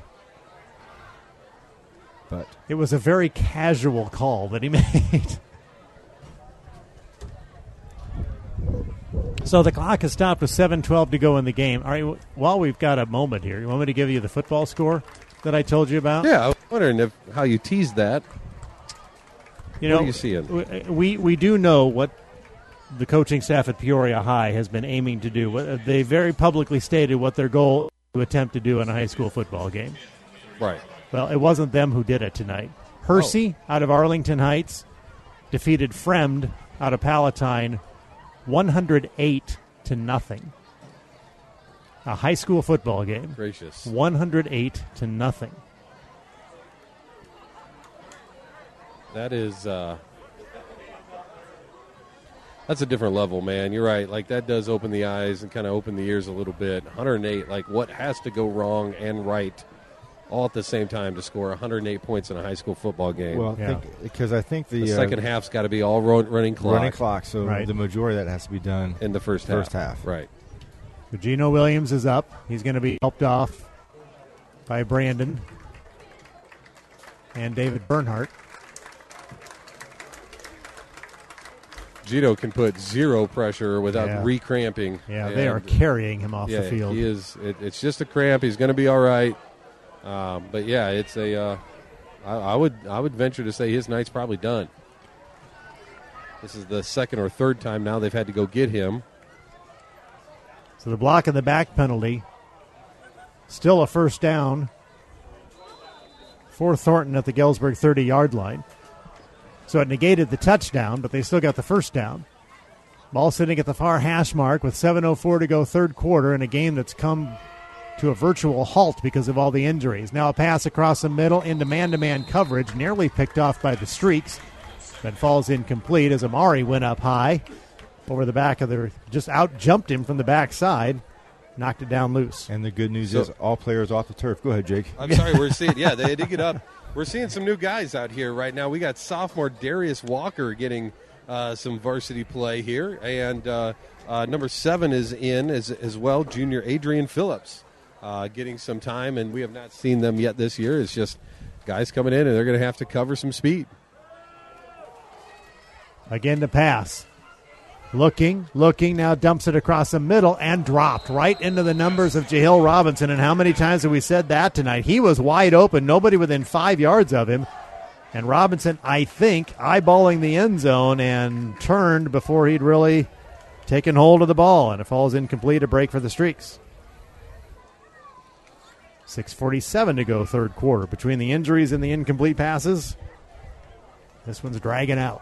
But It was a very casual call that he made. So the clock has stopped with seven twelve to go in the game. All right, w- while we've got a moment here, you want me to give you the football score that I told you about? Yeah, I was wondering if how you teased that. You What know, are you seeing? We we do know what the coaching staff at Peoria High has been aiming to do. What- They very publicly stated what their goal is to attempt to do in a high school football game. Right. Well, it wasn't them who did it tonight. Hersey oh. out of Arlington Heights defeated Fremd out of Palatine one hundred eight to nothing. A high school football game. Gracious. one hundred eight to nothing. That is, uh, that's a different level, man. You're right. Like, that does open the eyes and kind of open the ears a little bit. one hundred eight, like, what has to go wrong and right all at the same time to score one hundred eight points in a high school football game? Well, yeah. because I think the, the uh, second half's got to be all run, running clock. Running clock, so right. the majority of that has to be done in the first, first half. half. Right. Gino Williams is up. He's going to be helped off by Brandon and David Bernhardt. Gino can put zero pressure without yeah. re-cramping. Yeah, they are carrying him off yeah, the field. He is. It, it's just a cramp. He's going to be all right. Um, but yeah, it's a. Uh, I, I would. I would venture to say his night's probably done. This is the second or third time now they've had to go get him. So the block and the back penalty. Still a first down for Thornton at the Galesburg thirty-yard line. So it negated the touchdown, but they still got the first down. Ball sitting at the far hash mark with seven oh four to go third quarter in a game that's come to a virtual halt because of all the injuries. Now a pass across the middle into man-to-man coverage, nearly picked off by the Streaks, but falls incomplete as Amari went up high over the back of the, just out-jumped him from the backside, knocked it down loose. And the good news So- is all players off the turf. Go ahead, Jake. I'm sorry, we're seeing. Yeah, they did get up. We're seeing some new guys out here right now. We got sophomore Darius Walker getting uh, some varsity play here, and uh, uh, number seven is in as as well. Junior Adrian Phillips uh, getting some time, and we have not seen them yet this year. It's just guys coming in, and they're going to have to cover some speed. Again to pass. Looking, looking, now dumps it across the middle and dropped right into the numbers of Jahill Robinson. And how many times have we said that tonight? He was wide open, nobody within five yards of him. And Robinson, I think, eyeballing the end zone and turned before he'd really taken hold of the ball. And it falls incomplete, a break for the Streaks. six forty-seven to go third quarter. Between the injuries and the incomplete passes, this one's dragging out.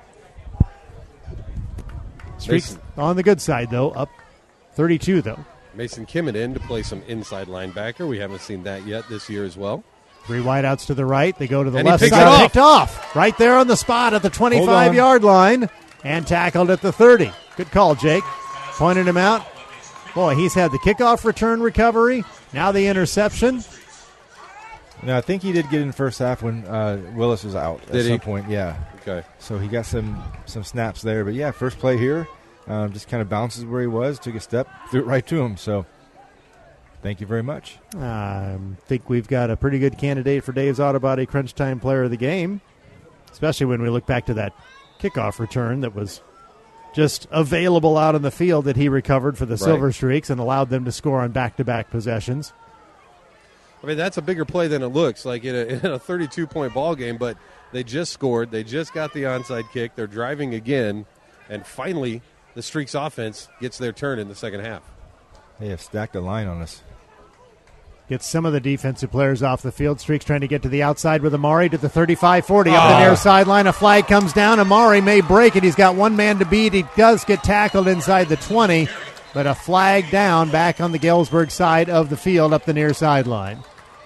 Streaks Mason. on the good side, though, up thirty-two, though. Mason Kimmett in to play some inside linebacker. We haven't seen that yet this year as well. Three wideouts to the right. They go to the And he left picks side. it off. Picked off. Right there on the spot at the twenty-five-yard line and tackled at the thirty. Good call, Jake. Pointed him out. Boy, he's had the kickoff return recovery. Now the interception. No, I think he did get in the first half when uh, Willis was out at Did some he? point. Yeah. Okay. So he got some some snaps there. But, yeah, first play here, um, just kind of bounces where he was, took a step, threw it right to him. So thank you very much. I think we've got a pretty good candidate for Dave's Auto Body Crunch Time Player of the Game, especially when we look back to that kickoff return that was just available out on the field that he recovered for the Right. Silver Streaks and allowed them to score on back-to-back possessions. I mean, that's a bigger play than it looks like in a, in a thirty-two point ball game, but they just scored. They just got the onside kick. They're driving again, and finally the Streaks offense gets their turn in the second half. They have stacked a line on us. Gets some of the defensive players off the field. Streaks trying to get to the outside with Amari to the thirty-five forty. Up the Oh. near sideline. A flag comes down. Amari may break it. He's got one man to beat. He does get tackled inside the twenty, but a flag down back on the Galesburg side of the field up the near sideline.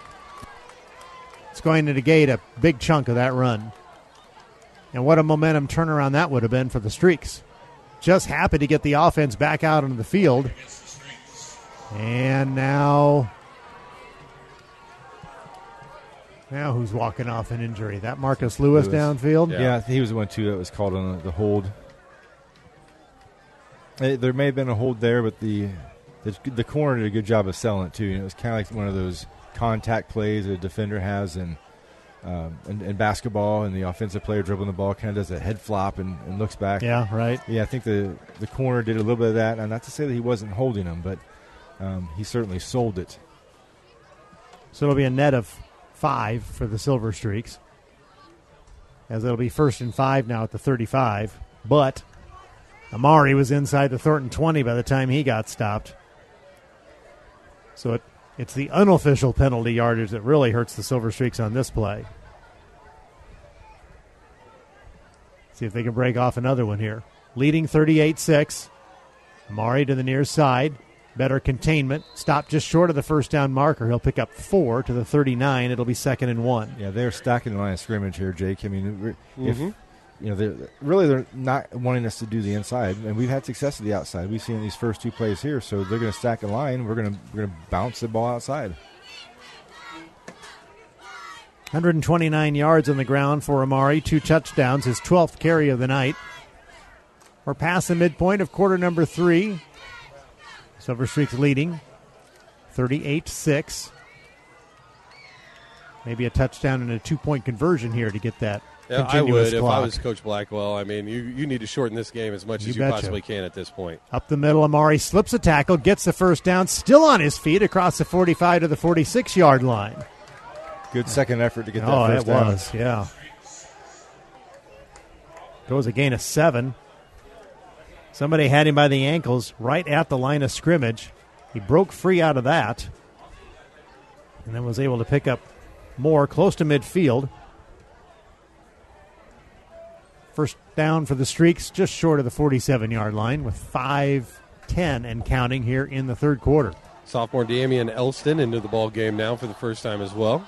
It's going to negate a big chunk of that run. And what a momentum turnaround that would have been for the Streaks. Just happy to get the offense back out on the field. And now... Now who's walking off an injury? That Marcus Lewis, Lewis. downfield? Yeah, he was the one, too, that was called on the hold. Eh, There may have been a hold there, but the the, the corner did a good job of selling it, too. You know, it was kind of like one of those contact plays a defender has in, um, in, in basketball, and the offensive player dribbling the ball kind of does a head flop and, and looks back. Yeah, right. Yeah, I think the, the corner did a little bit of that. And not to say that he wasn't holding him, but um, he certainly sold it. So it'll be a net of five for the Silver Streaks, as it'll be first and five now at the thirty-five. But Amari was inside the Thornton twenty by the time he got stopped. So it It's the unofficial penalty yardage that really hurts the Silver Streaks on this play. See if they can break off another one here. Leading thirty-eight six. Amari to the near side. Better containment. Stop just short of the first down marker. He'll pick up four to the thirty-nine. It'll be second and one. Yeah, they're stacking the line of scrimmage here, Jake. I mean, if Mm-hmm. you know, they're really they're not wanting us to do the inside, and we've had success at the outside. We've seen these first two plays here, so they're going to stack a line. We're going to we're going to bounce the ball outside. one hundred twenty-nine yards on the ground for Amari. Two touchdowns, his twelfth carry of the night. We're past the midpoint of quarter number three. Silver Streaks leading thirty-eight six. Maybe a touchdown and a two-point conversion here to get that Yeah, I continuous would clock. if I was Coach Blackwell. I mean, you, you need to shorten this game as much You as you betcha. possibly can at this point. Up the middle, Amari slips a tackle, gets the first down, still on his feet across the forty-five to the forty-six-yard line. Good second effort to get that oh, first it down. was, yeah. Goes a gain of seven. Somebody had him by the ankles right at the line of scrimmage. He broke free out of that and then was able to pick up more close to midfield. First down for the Streaks, just short of the forty-seven-yard line with five ten and counting here in the third quarter. Sophomore Damian Elston into the ball game now for the first time as well.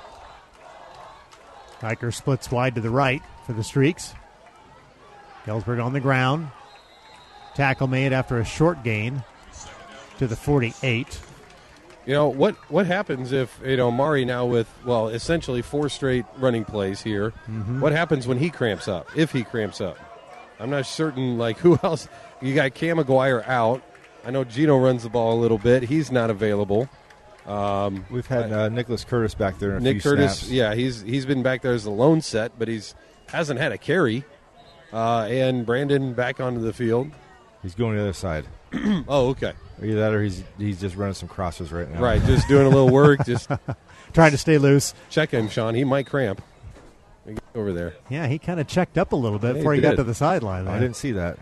Riker splits wide to the right for the Streaks. Galesburg on the ground. Tackle made after a short gain to the forty-eight. You know, what what happens if, you know, Mari now with, well, essentially four straight running plays here. Mhm. What happens when he cramps up, if he cramps up? I'm not certain, like, who else. You got Cam McGuire out. I know Gino runs the ball a little bit. He's not available. Um, We've had uh, Nicholas Curtis back there in a Nick few Curtis, snaps. yeah, he's he's been back there as the lone set, but he's hasn't had a carry. Uh, and Brandon back onto the field. He's going to the other side. Oh, okay. Either that or he's he's just running some crosses right now. Right, just doing a little work, just trying to stay loose. Check him, Sean. He might cramp. Get over there. Yeah, he kind of checked up a little bit Yeah, before he he got did. to the sideline. I there. didn't see that.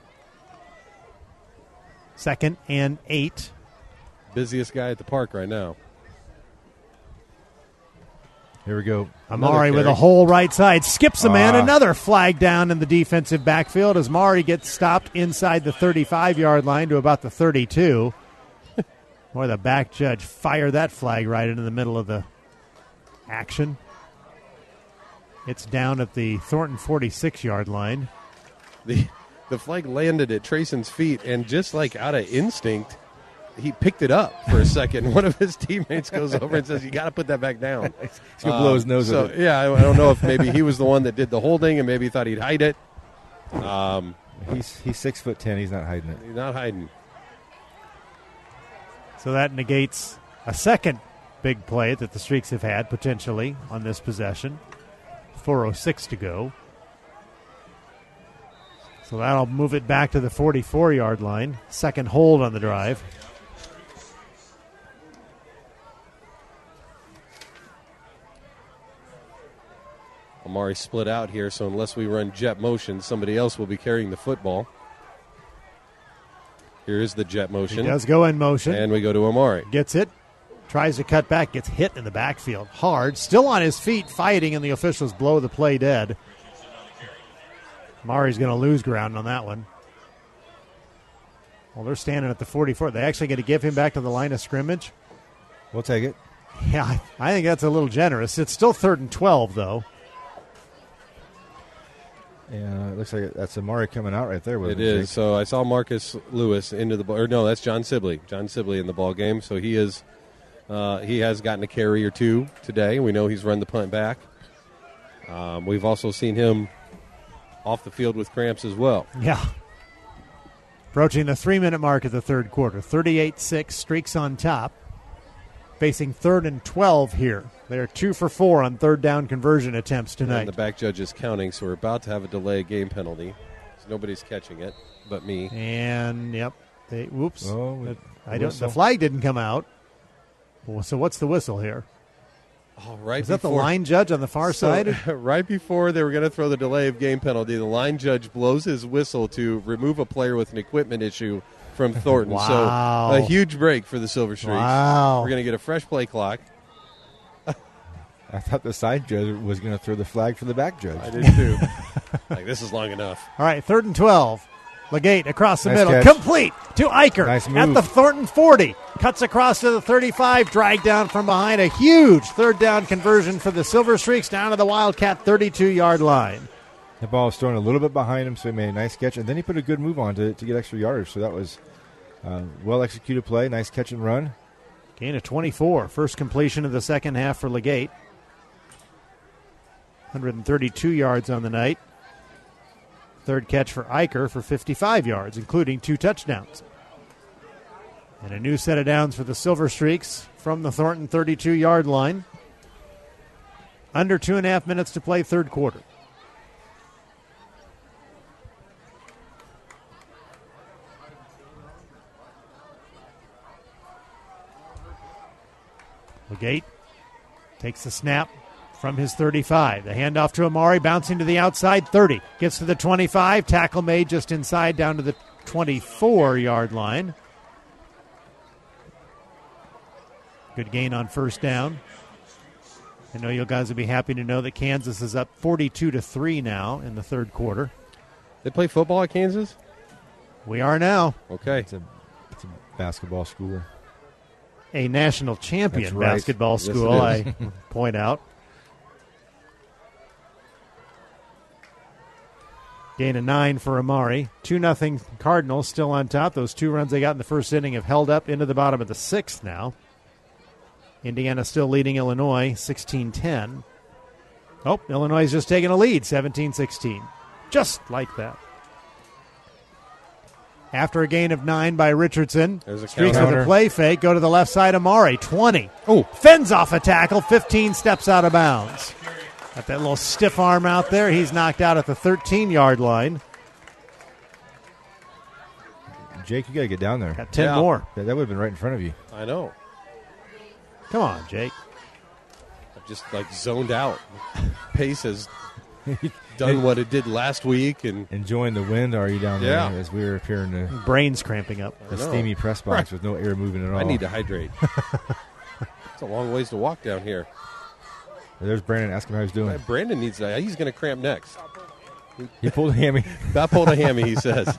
Second and eight. Busiest guy at the park right now. Here we go. Amari Another with a carry. hole right side. Skips a man. Ah. Another flag down in the defensive backfield as Amari gets stopped inside the thirty-five-yard line to about the thirty-two. Boy, the back judge fired that flag right into the middle of the action. It's down at the Thornton forty-six-yard line. The the flag landed at Trayson's feet, and just like out of instinct, he picked it up for a second. One of his teammates goes over and says, "You got to put that back down." He's gonna blow his nose So with it. yeah, I, I don't know if maybe he was the one that did the holding, and maybe he thought he'd hide it. Um, He's he's six foot ten. He's not hiding it. he's not hiding. So that negates a second big play that the Streaks have had potentially on this possession. four oh six to go. So that'll move it back to the forty-four-yard line. Second hold on the drive. Amari split out here, so unless we run jet motion, somebody else will be carrying the football. Here is the jet motion. He does go in motion. And we go to Amari. Gets it. Tries to cut back. Gets hit in the backfield. Hard. Still on his feet fighting, and the officials blow the play dead. Amari's going to lose ground on that one. Well, they're standing at the forty-four. They actually going to give him back to the line of scrimmage. We'll take it. Yeah, I- I think that's a little generous. It's still third and twelve, though. Yeah, it looks like that's Amari coming out right there with It him, is. Jake. So I saw Marcus Lewis into the ball. Or no, that's John Sibley. John Sibley in the ball game. So he is. Uh, he has gotten a carry or two today. We know he's run the punt back. Um, we've also seen him off the field with cramps as well. Yeah. Approaching the three-minute mark of the third quarter. thirty-eight six, Streaks on top. Facing third and twelve here. They're two for four on third down conversion attempts tonight. And the back judge is counting, so we're about to have a delay game penalty. So nobody's catching it but me. And, yep. They, whoops. Oh, That- the I don't, whistle. the flag didn't come out. Well, so what's the whistle here? Oh, right Is that the before- line judge on the far So, side? right before they were going to throw the delay of game penalty, the line judge blows his whistle to remove a player with an equipment issue from Thornton. Wow. So a huge break for the Silver Streaks. Wow. We're going to get a fresh play clock. I thought the side judge was going to throw the flag for the back judge. I did too. Like, this is long enough. All right, third and twelve. Legate across the Nice middle. catch. Complete to Eicher Nice at move. the Thornton forty. Cuts across to the thirty-five. Dragged down from behind. A huge third down conversion for the Silver Streaks down to the Wildcat thirty-two-yard line. The ball was thrown a little bit behind him, so he made a nice catch. And then he put a good move on to, to get extra yardage. So that was uh, well-executed play. Nice catch and run. Gain of twenty-four. First completion of the second half for Legate. one hundred thirty-two yards on the night. Third catch for Eicher for fifty-five yards, including two touchdowns. And a new set of downs for the Silver Streaks from the Thornton thirty-two-yard line. Under two and a half minutes to play third quarter. Legate takes the snap from his thirty-five. The handoff to Amari, bouncing to the outside, thirty. Gets to the twenty-five. Tackle made just inside down to the twenty-four-yard line. Good gain on first down. I know you guys will be happy to know that Kansas is up forty-two to three now in the third quarter. They play football at Kansas? We are now. Okay. It's a, it's a basketball school. A national champion That's right. basketball Yes, it school, I is. point out. Gain of nine for Amari. two nothing Cardinals still on top. Those two runs they got in the first inning have held up into the bottom of the sixth now. Indiana still leading Illinois sixteen ten. Oh, Illinois is just taking a lead seventeen sixteen. Just like that. After a gain of nine by Richardson, There's a Streaks with counter. a play fake, go to the left side. Amari, twenty. Oh, Fends off a tackle, fifteen steps out of bounds. Got that little stiff arm out there. He's knocked out at the thirteen-yard line. Jake, you got to get down there. Got ten Yeah. more. That, that would have been right in front of you. I know. Come on, Jake. I've just, like, zoned out. Pace has done what it did last week. And Enjoying the wind, are you down there? Yeah. As we were up here in the, Brains cramping up. the I know. steamy press box with no air moving at all. I need to hydrate. It's a long ways to walk down here. There's Brandon. Ask him how he's doing. Uh, Brandon needs that. He's going to cramp next. He pulled a hammy. Got pulled a hammy, he says.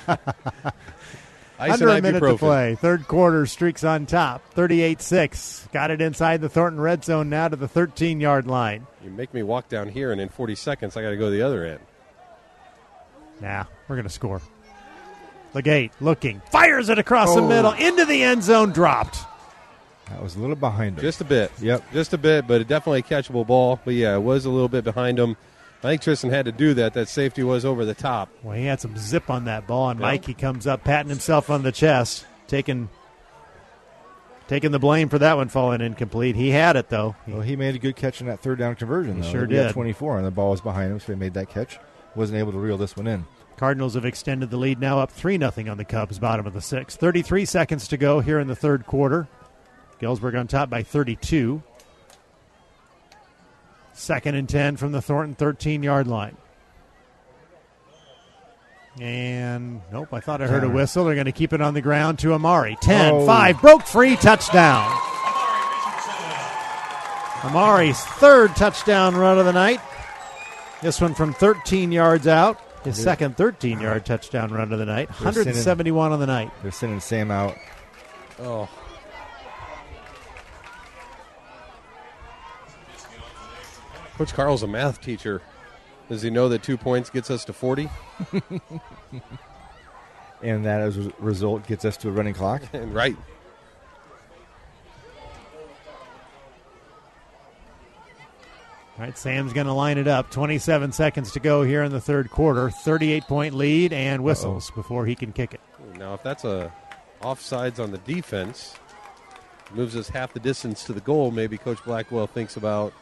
Ice Under a and minute to ibuprofen. play. Third quarter, Streaks on top. thirty-eight six. Got it inside the Thornton red zone now to the thirteen-yard line. You make me walk down here, and in forty seconds, I got to go to the other end. Nah, we're going to score. Legate looking. Fires it across the Oh. middle. Into the end zone. Dropped. That was a little behind him. Just a bit. Yep. Just a bit, but definitely a catchable ball. But, yeah, it was a little bit behind him. I think Tristan had to do that. That safety was over the top. Well, he had some zip on that ball, and Yeah. Mikey comes up, patting himself on the chest, taking taking the blame for that one falling incomplete. He had it, though. He, Well, he made a good catch in that third down conversion. He though. sure We had did. twenty-four, and the ball was behind him, so he made that catch. Wasn't able to reel this one in. Cardinals have extended the lead now up three nothing on the Cubs, bottom of the sixth. thirty-three seconds to go here in the third quarter. Galesburg on top by thirty-two. Second and ten from the Thornton thirteen-yard line. And, nope, I thought I heard a Counter. whistle. They're going to keep it on the ground to Amari. ten Oh. five, broke free, touchdown. Amari's third touchdown run of the night. This one from thirteen yards out. His Yeah. second thirteen-yard touchdown run of the night. They're sending- one seventy-one on the night. They're sending Sam out. Oh. Coach Carl's a math teacher. Does he know that two points gets us to forty? And that, as a result, gets us to a running clock. And right. All right, Sam's going to line it up. twenty-seven seconds to go here in the third quarter. thirty-eight point lead and whistles before he can kick it. Now, if that's a offsides on the defense, moves us half the distance to the goal, maybe Coach Blackwell thinks about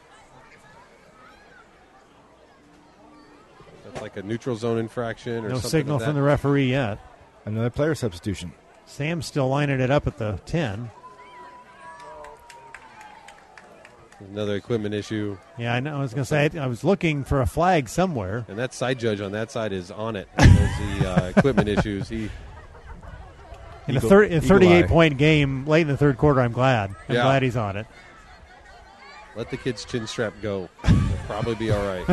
that's like a neutral zone infraction or No something signal like that. from the referee yet. Another player substitution. Sam's still lining it up at the ten. Another equipment issue. Yeah, I know. I was going to say, I was looking for a flag somewhere. And that side judge on that side is on it. There's the uh, equipment issues. He In a, thir- a thirty-eight point game late in the third quarter, I'm glad. I'm Yeah. glad he's on it. Let the kid's chin strap go. He'll probably be all right.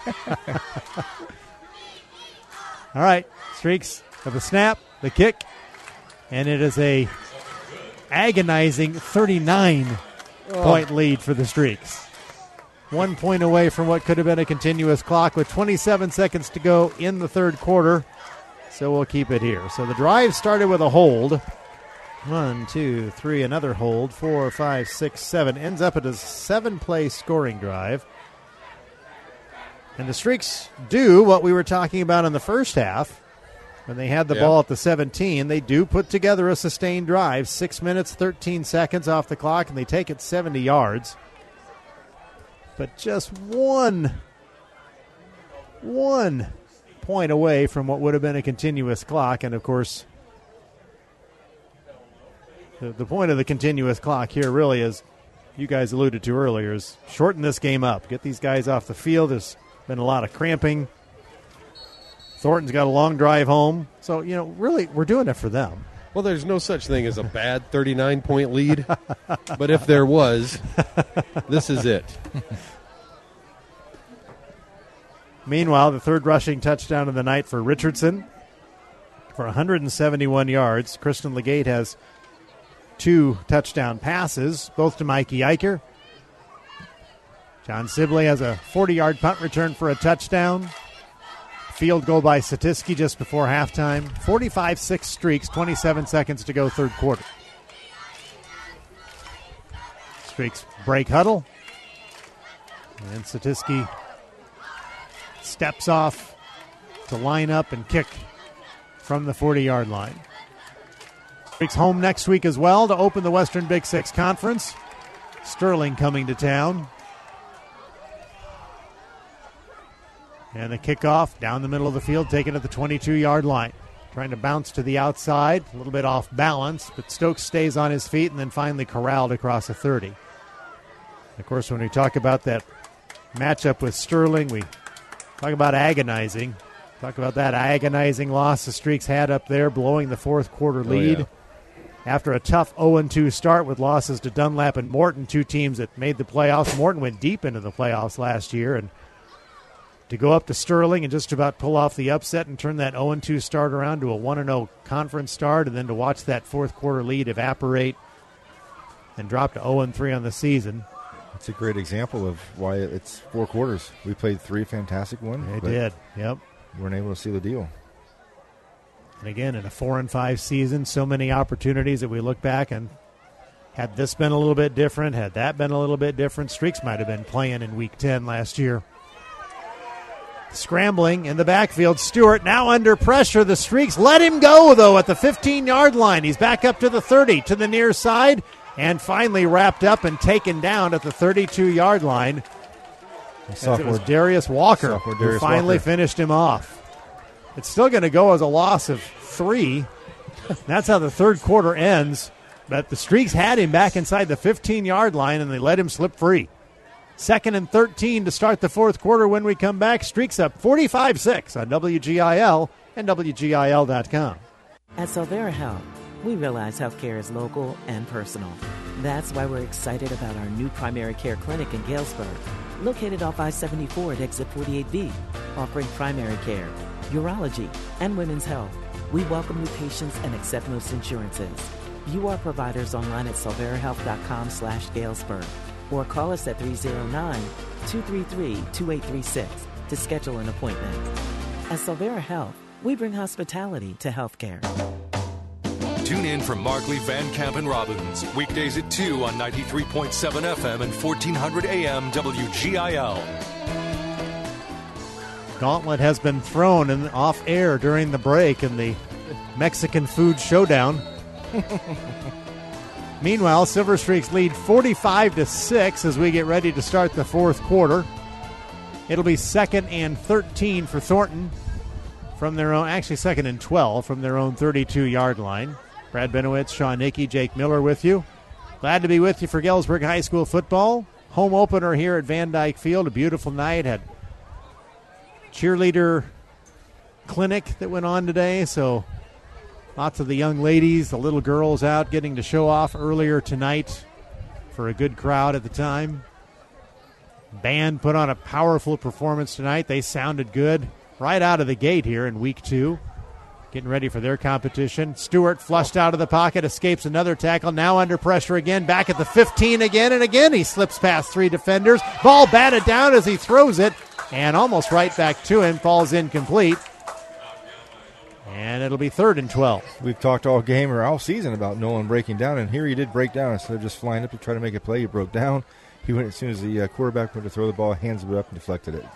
All right, Streaks of the snap, the kick, and it is a agonizing thirty-nine point Oh. lead for the Streaks. One point away from what could have been a continuous clock with twenty-seven seconds to go in the third quarter. So we'll keep it here. So the drive started with a hold. One, two, three, another hold. Four, five, six, seven. Ends up at a seven-play scoring drive. And the Streaks do what we were talking about in the first half. When they had the Yeah. ball at the seventeen, they do put together a sustained drive. Six minutes, thirteen seconds off the clock, and they take it seventy yards. But just one, one point away from what would have been a continuous clock. And, of course, the, the point of the continuous clock here really is, you guys alluded to earlier, is shorten this game up. Get these guys off the field. There's been a lot of cramping. Thornton's got a long drive home. So, you know, really, we're doing it for them. Well, there's no such thing as a bad thirty-nine point lead. But if there was, this is it. Meanwhile, the third rushing touchdown of the night for Richardson for one hundred seventy-one yards. Kristen Legate has two touchdown passes, both to Mikey Eicher. John Sibley has a forty-yard punt return for a touchdown. Field goal by Satiski just before halftime. forty-five six Streaks, twenty-seven seconds to go third quarter. Streaks break huddle. And Satiski steps off to line up and kick from the forty-yard line. Streaks home next week as well to open the Western Big Six Conference. Sterling coming to town. And the kickoff down the middle of the field, taken at the twenty-two-yard line. Trying to bounce to the outside, a little bit off balance, but Stokes stays on his feet and then finally corralled across the thirty. Of course, when we talk about that matchup with Sterling, we talk about agonizing. Talk about that agonizing loss the Streaks had up there, blowing the fourth quarter lead. Oh, yeah. After a tough oh and two start with losses to Dunlap and Morton, two teams that made the playoffs. Morton went deep into the playoffs last year, and to go up to Sterling and just about pull off the upset and turn that oh and two start around to a one and oh conference start, and then to watch that fourth quarter lead evaporate and drop to oh and three on the season. It's a great example of why it's four quarters. We played three fantastic ones. They did, yep. We weren't able to seal the deal. And again, in a four and five season, so many opportunities that we look back and had this been a little bit different, had that been a little bit different, Streaks might have been playing in week ten last year. Scrambling in the backfield, Stewart now under pressure. The Streaks let him go, though, at the fifteen-yard line. He's back up to the thirty, to the near side, and finally wrapped up and taken down at the thirty-two-yard line. As it was Darius Walker who Darius finally Walker. finished him off. It's still going to go as a loss of three. That's how the third quarter ends. But the Streaks had him back inside the fifteen-yard line, and they let him slip free. Second and thirteen to start the fourth quarter when we come back. Streaks up forty-five six on W G I L and W G I L dot com. At Solvera Health, we realize healthcare is local and personal. That's why we're excited about our new primary care clinic in Galesburg, located off I seventy-four at exit forty-eight B, offering primary care, urology, and women's health. We welcome new patients and accept most insurances. View our providers online at solvera health dot com slash Galesburg or call us at three oh nine, two three three, two eight three six to schedule an appointment. At Solvera Health, we bring hospitality to healthcare. Tune in for Markley, Van Camp, and Robbins. Weekdays at two on ninety-three point seven F M and fourteen hundred A M W G I L. Gauntlet has been thrown in off air during the break in the Mexican food showdown. Meanwhile, Silver Streaks lead forty-five to six as we get ready to start the fourth quarter. It'll be second and thirteen for Thornton from their own, actually second and twelve from their own thirty-two-yard line. Brad Benowitz, Sean Nickey, Jake Miller with you. Glad to be with you for Galesburg High School football home opener here at Van Dyke Field. A beautiful night. Had cheerleader clinic that went on today, so lots of the young ladies, the little girls out getting to show off earlier tonight for a good crowd at the time. Band put on a powerful performance tonight. They sounded good right out of the gate here in week two, getting ready for their competition. Stewart flushed out of the pocket, escapes another tackle, now under pressure again, back at the fifteen again, and again he slips past three defenders. Ball batted down as he throws it, and almost right back to him, falls incomplete. And it'll be third and twelve. We've talked all game or all season about Nolan breaking down, and here he did break down. Instead of just flying up to try to make a play, he broke down. He went as soon as the uh, quarterback went to throw the ball, hands it up and deflected it.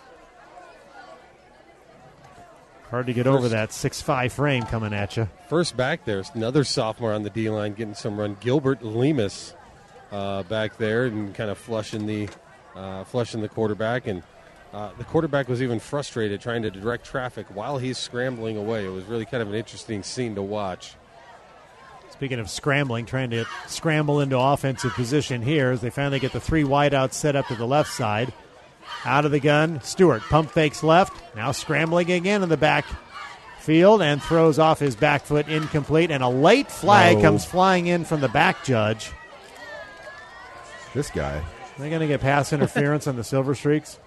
Hard to get over that six five frame coming at you. First back there's another sophomore on the D-line getting some run. Gilbert Lemus uh, back there and kind of flushing the, uh, flushing the quarterback. And uh, the quarterback was even frustrated trying to direct traffic while he's scrambling away. It was really kind of an interesting scene to watch. Speaking of scrambling, trying to scramble into offensive position here as they finally get the three wideouts set up to the left side. Out of the gun, Stewart pump fakes left, now scrambling again in the back field and throws off his back foot, incomplete, and a late flag oh. comes flying in from the back judge. This guy. They're going to get pass interference on the Silver Streaks.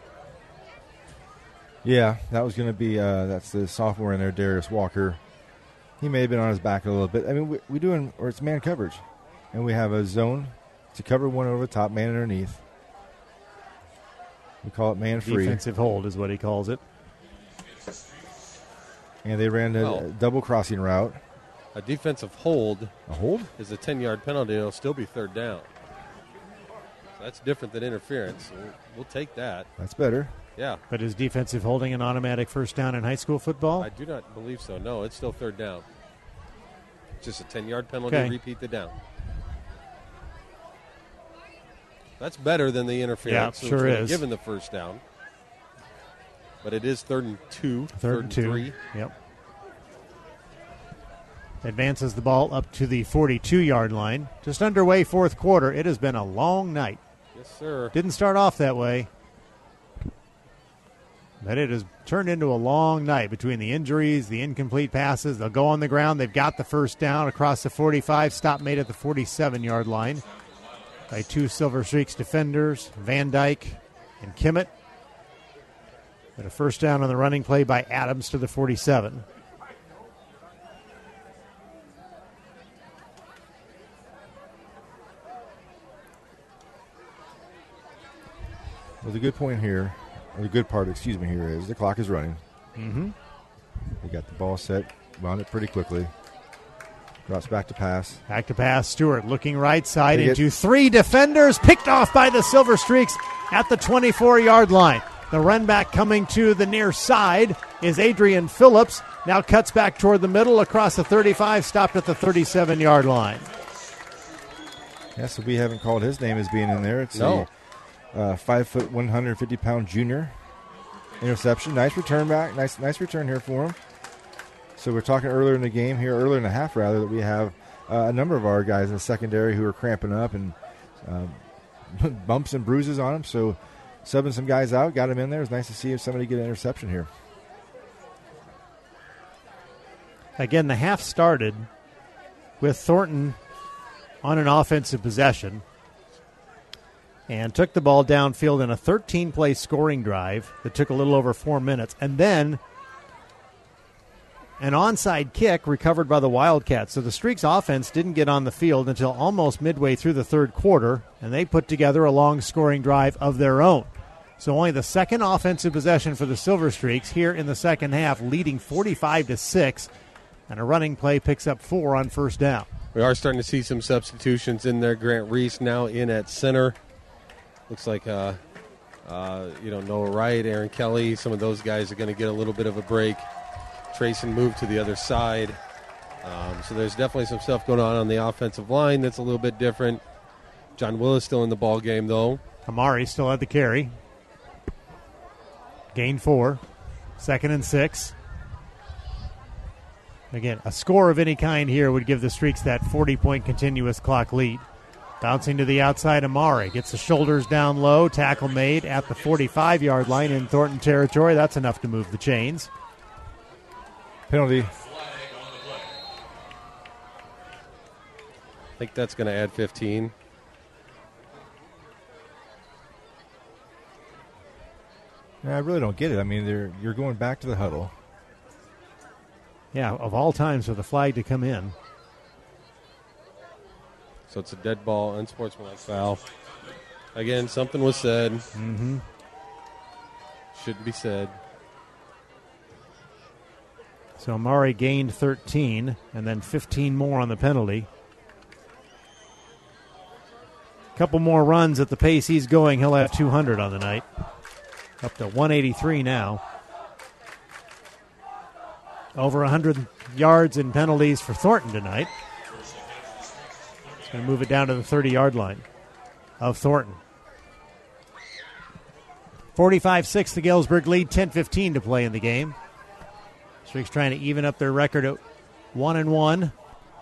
Yeah, that was going to be, uh, that's the sophomore in there, Darius Walker. He may have been on his back a little bit. I mean, we, we doing, or it's man coverage. And we have a zone to cover one over the top, man underneath. We call it man free. Defensive hold is what he calls it. And they ran a well, double crossing route. A defensive hold. A hold? Is a ten-yard penalty. It'll still be third down. So that's different than interference. We'll, we'll take that. That's better. Yeah. But is defensive holding an automatic first down in high school football? I do not believe so. No, it's still third down. It's just a ten-yard penalty. Okay. Repeat the down. That's better than the interference. Yeah, sure is. Given the first down. But it is third and two. Third, third and and two. Three. Yep. Advances the ball up to the forty-two-yard line. Just underway fourth quarter. It has been a long night. Yes, sir. Didn't start off that way. But it has turned into a long night between the injuries, the incomplete passes. They'll go on the ground. They've got the first down across the forty-five. Stop made at the forty-seven-yard line by two Silver Streaks defenders, Van Dyke and Kimmett. But a first down on the running play by Adams to the forty-seven. Well, the good point here, or the good part, excuse me, here is the clock is running. Mm-hmm. They got the ball set, wound it pretty quickly. Drops back to pass. Back to pass. Stewart looking right side They into get- three defenders. Picked off by the Silver Streaks at the twenty-four-yard line. The run back coming to the near side is Adrian Phillips. Now cuts back toward the middle across the thirty-five. Stopped at the thirty-seven-yard line. Yeah, so we haven't called his name as being in there. It's No. a uh, five foot, one hundred fifty pound junior. Interception. Nice return back. Nice, nice return here for him. So we're talking earlier in the game here, earlier in the half rather, that we have uh, a number of our guys in the secondary who are cramping up and uh, bumps and bruises on them. So subbing some guys out, got them in there. It's nice to see if somebody get an interception here. Again, the half started with Thornton on an offensive possession and took the ball downfield in a thirteen-play scoring drive that took a little over four minutes. And then an onside kick recovered by the Wildcats. So the Streaks offense didn't get on the field until almost midway through the third quarter, and they put together a long scoring drive of their own. So only the second offensive possession for the Silver Streaks here in the second half, leading forty-five to six, and a running play picks up four on first down. We are starting to see some substitutions in there. Grant Reese now in at center. Looks like, uh, uh, you know, Noah Wright, Aaron Kelly, some of those guys are going to get a little bit of a break. Trayson moved to the other side. Um, so there's definitely some stuff going on on the offensive line that's a little bit different. John Willis still in the ball game, though. Amari still had the carry. Gain four. Second and six. Again, a score of any kind here would give the Streaks that forty-point continuous clock lead. Bouncing to the outside, Amari gets the shoulders down low. Tackle made at the forty-five-yard line in Thornton territory. That's enough to move the chains. Penalty. I think that's going to add fifteen. Yeah, I really don't get it. I mean, they're you're going back to the huddle. Yeah, of all times for the flag to come in. So it's a dead ball, unsportsmanlike foul. Again, something was said. Mm-hmm. Shouldn't be said. So Amari gained thirteen, and then fifteen more on the penalty. A couple more runs at the pace he's going, he'll have two hundred on the night. Up to one eighty-three now. Over one hundred yards in penalties for Thornton tonight. It's going to move it down to the thirty-yard line of Thornton. forty-five six, the Galesburg lead, ten fifteen to play in the game. Streaks trying to even up their record at one and one.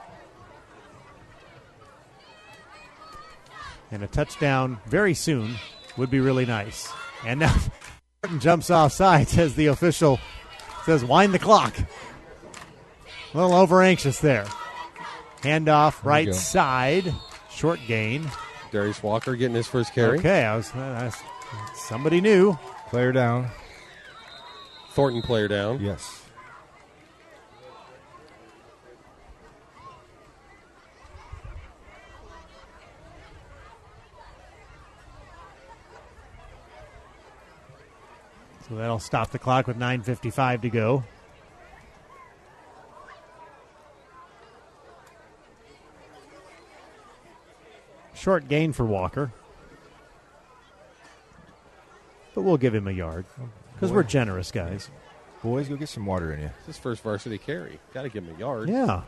And a touchdown very soon would be really nice. And now Thornton jumps offside, says the official, says wind the clock. A little over anxious there. Handoff right side, short gain. Darius Walker getting his first carry. Okay, I was, I, somebody knew. Player down. Thornton player down. Yes. So that'll stop the clock with nine fifty-five to go. Short gain for Walker. But we'll give him a yard because we're generous, guys. Boys, go get some water in you. It's his first varsity carry. Got to give him a yard. Yeah.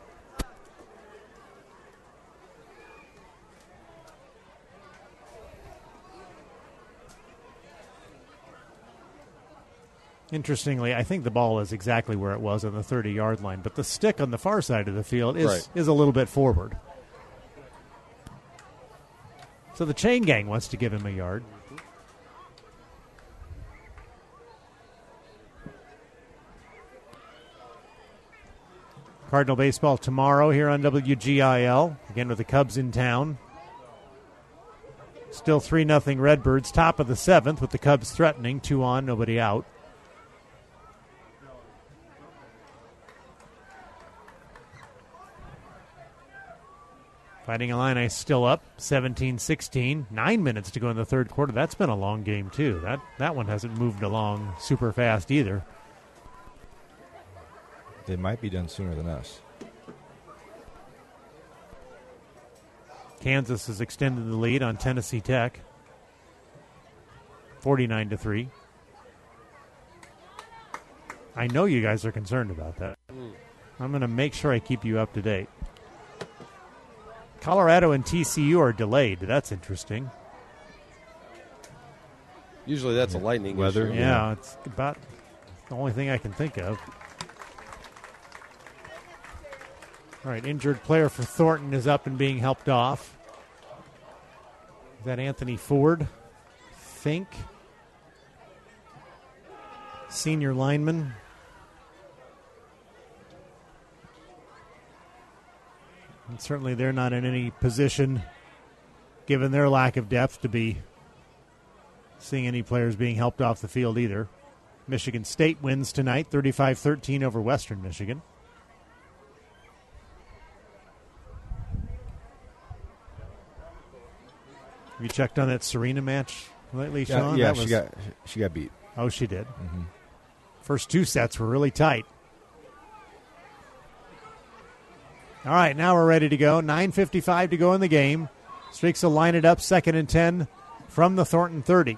Interestingly, I think the ball is exactly where it was on the thirty-yard line, but the stick on the far side of the field is, Right. is a little bit forward. So the chain gang wants to give him a yard. Cardinal baseball tomorrow here on W G I L, again with the Cubs in town. Still three nothing Redbirds, top of the seventh with the Cubs threatening, two on, nobody out. Fighting Illini still up, seventeen sixteen. Nine minutes to go in the third quarter. That's been a long game, too. That that one hasn't moved along super fast either. They might be done sooner than us. Kansas has extended the lead on Tennessee Tech, forty-nine to three. I know you guys are concerned about that. I'm going to make sure I keep you up to date. Colorado and T C U are delayed. That's interesting. Usually that's a lightning weather. issue. Yeah, yeah, it's about the only thing I can think of. All right, injured player for Thornton is up and being helped off. Is that Anthony Ford? Think. Senior lineman. And certainly they're not in any position, given their lack of depth, to be seeing any players being helped off the field either. Michigan State wins tonight, thirty-five thirteen over Western Michigan. Have you checked on that Serena match lately, Yeah, Sean? yeah, That she was- got she got beat. Oh, she did. Mm-hmm. First two sets were really tight. All right, now we're ready to go. nine fifty-five to go in the game. Streaks will line it up, second and ten from the Thornton thirty.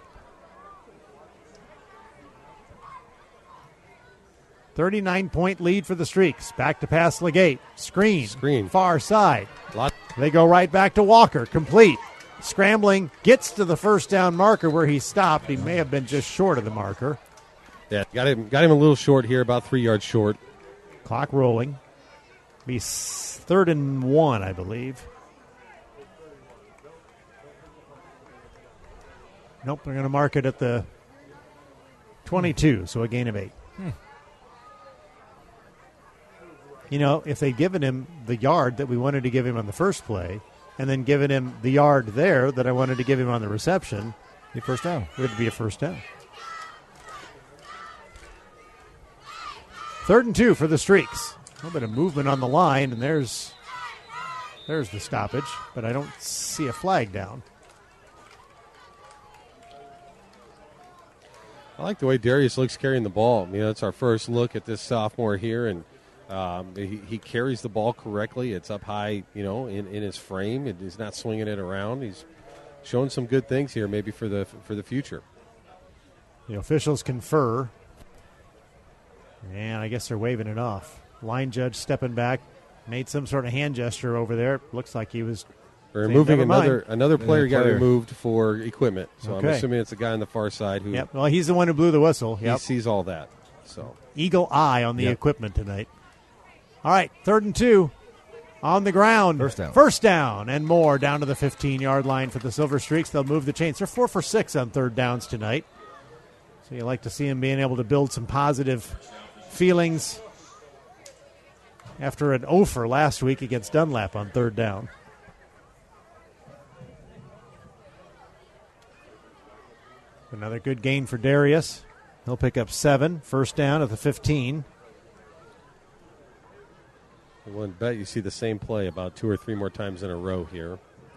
thirty-nine point lead for the Streaks. Back to pass Legate. Screen. Screen. Far side. Lot- They go right back to Walker. Complete. Scrambling. Gets to the first down marker where he stopped. He may have been just short of the marker. Yeah, got him, got him a little short here, about three yards short. Clock rolling. Be s- third and one, I believe. Nope, they're going to mark it at the twenty-two, so a gain of eight. Hmm. You know, if they'd given him the yard that we wanted to give him on the first play, and then given him the yard there that I wanted to give him on the reception, the first down. It would be a first down. Third and two for the Streaks. A little bit of movement on the line, and there's there's the stoppage, but I don't see a flag down. I like the way Darius looks carrying the ball. You know, it's our first look at this sophomore here, and um, he, he carries the ball correctly. It's up high, you know, in, in his frame. And he's not swinging it around. He's showing some good things here, maybe for the for the future. The officials confer, and I guess they're waving it off. Line judge stepping back, made some sort of hand gesture over there. Looks like he was We're saying, removing "Never mind." another another player Another got player. removed for equipment. So Okay. I'm assuming it's a guy on the far side who Yep. Well, he's the one who blew the whistle. he Yep. sees all that. So Eagle eye on the Yep. equipment tonight. All right, third and two on the ground. First down. First down and more down to the fifteen-yard line for the Silver Streaks. They'll move the chains. They're four for six on third downs tonight. So you like to see them being able to build some positive feelings after an oh for last week against Dunlap on third down. Another good gain for Darius. He'll pick up seven. First down at the fifteen. I wouldn't bet you see the same play about two or three more times in a row here.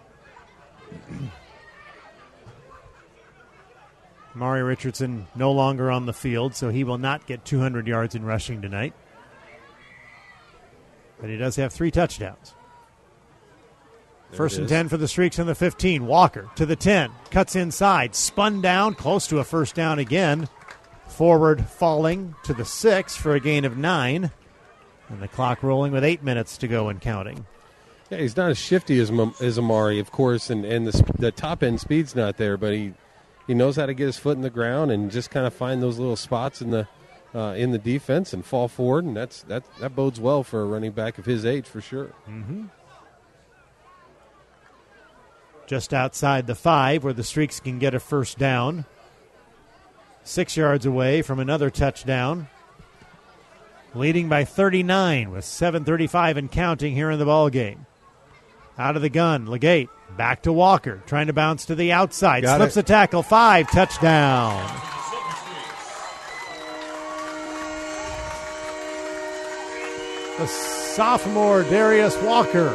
Mari Richardson no longer on the field, so he will not get two hundred yards in rushing tonight. But he does have three touchdowns. There First it and is. ten for the Streaks on the fifteen. Walker to the ten. Cuts inside. Spun down. Close to a first down again. Forward falling to the six for a gain of nine. And the clock rolling with eight minutes to go and counting. Yeah, he's not as shifty as Ma- as Amari, of course, and, and the, sp- the top end speed's not there, but he he knows how to get his foot in the ground and just kind of find those little spots in the uh, in the defense and fall forward, and that's that that bodes well for a running back of his age for sure. Mm-hmm. Just outside the five, where the Streaks can get a first down. Six yards away from another touchdown. Leading by thirty-nine with seven thirty-five and counting here in the ball game. Out of the gun, Legate back to Walker, trying to bounce to the outside. Got Slips it. a tackle, five, touchdown. The sophomore Darius Walker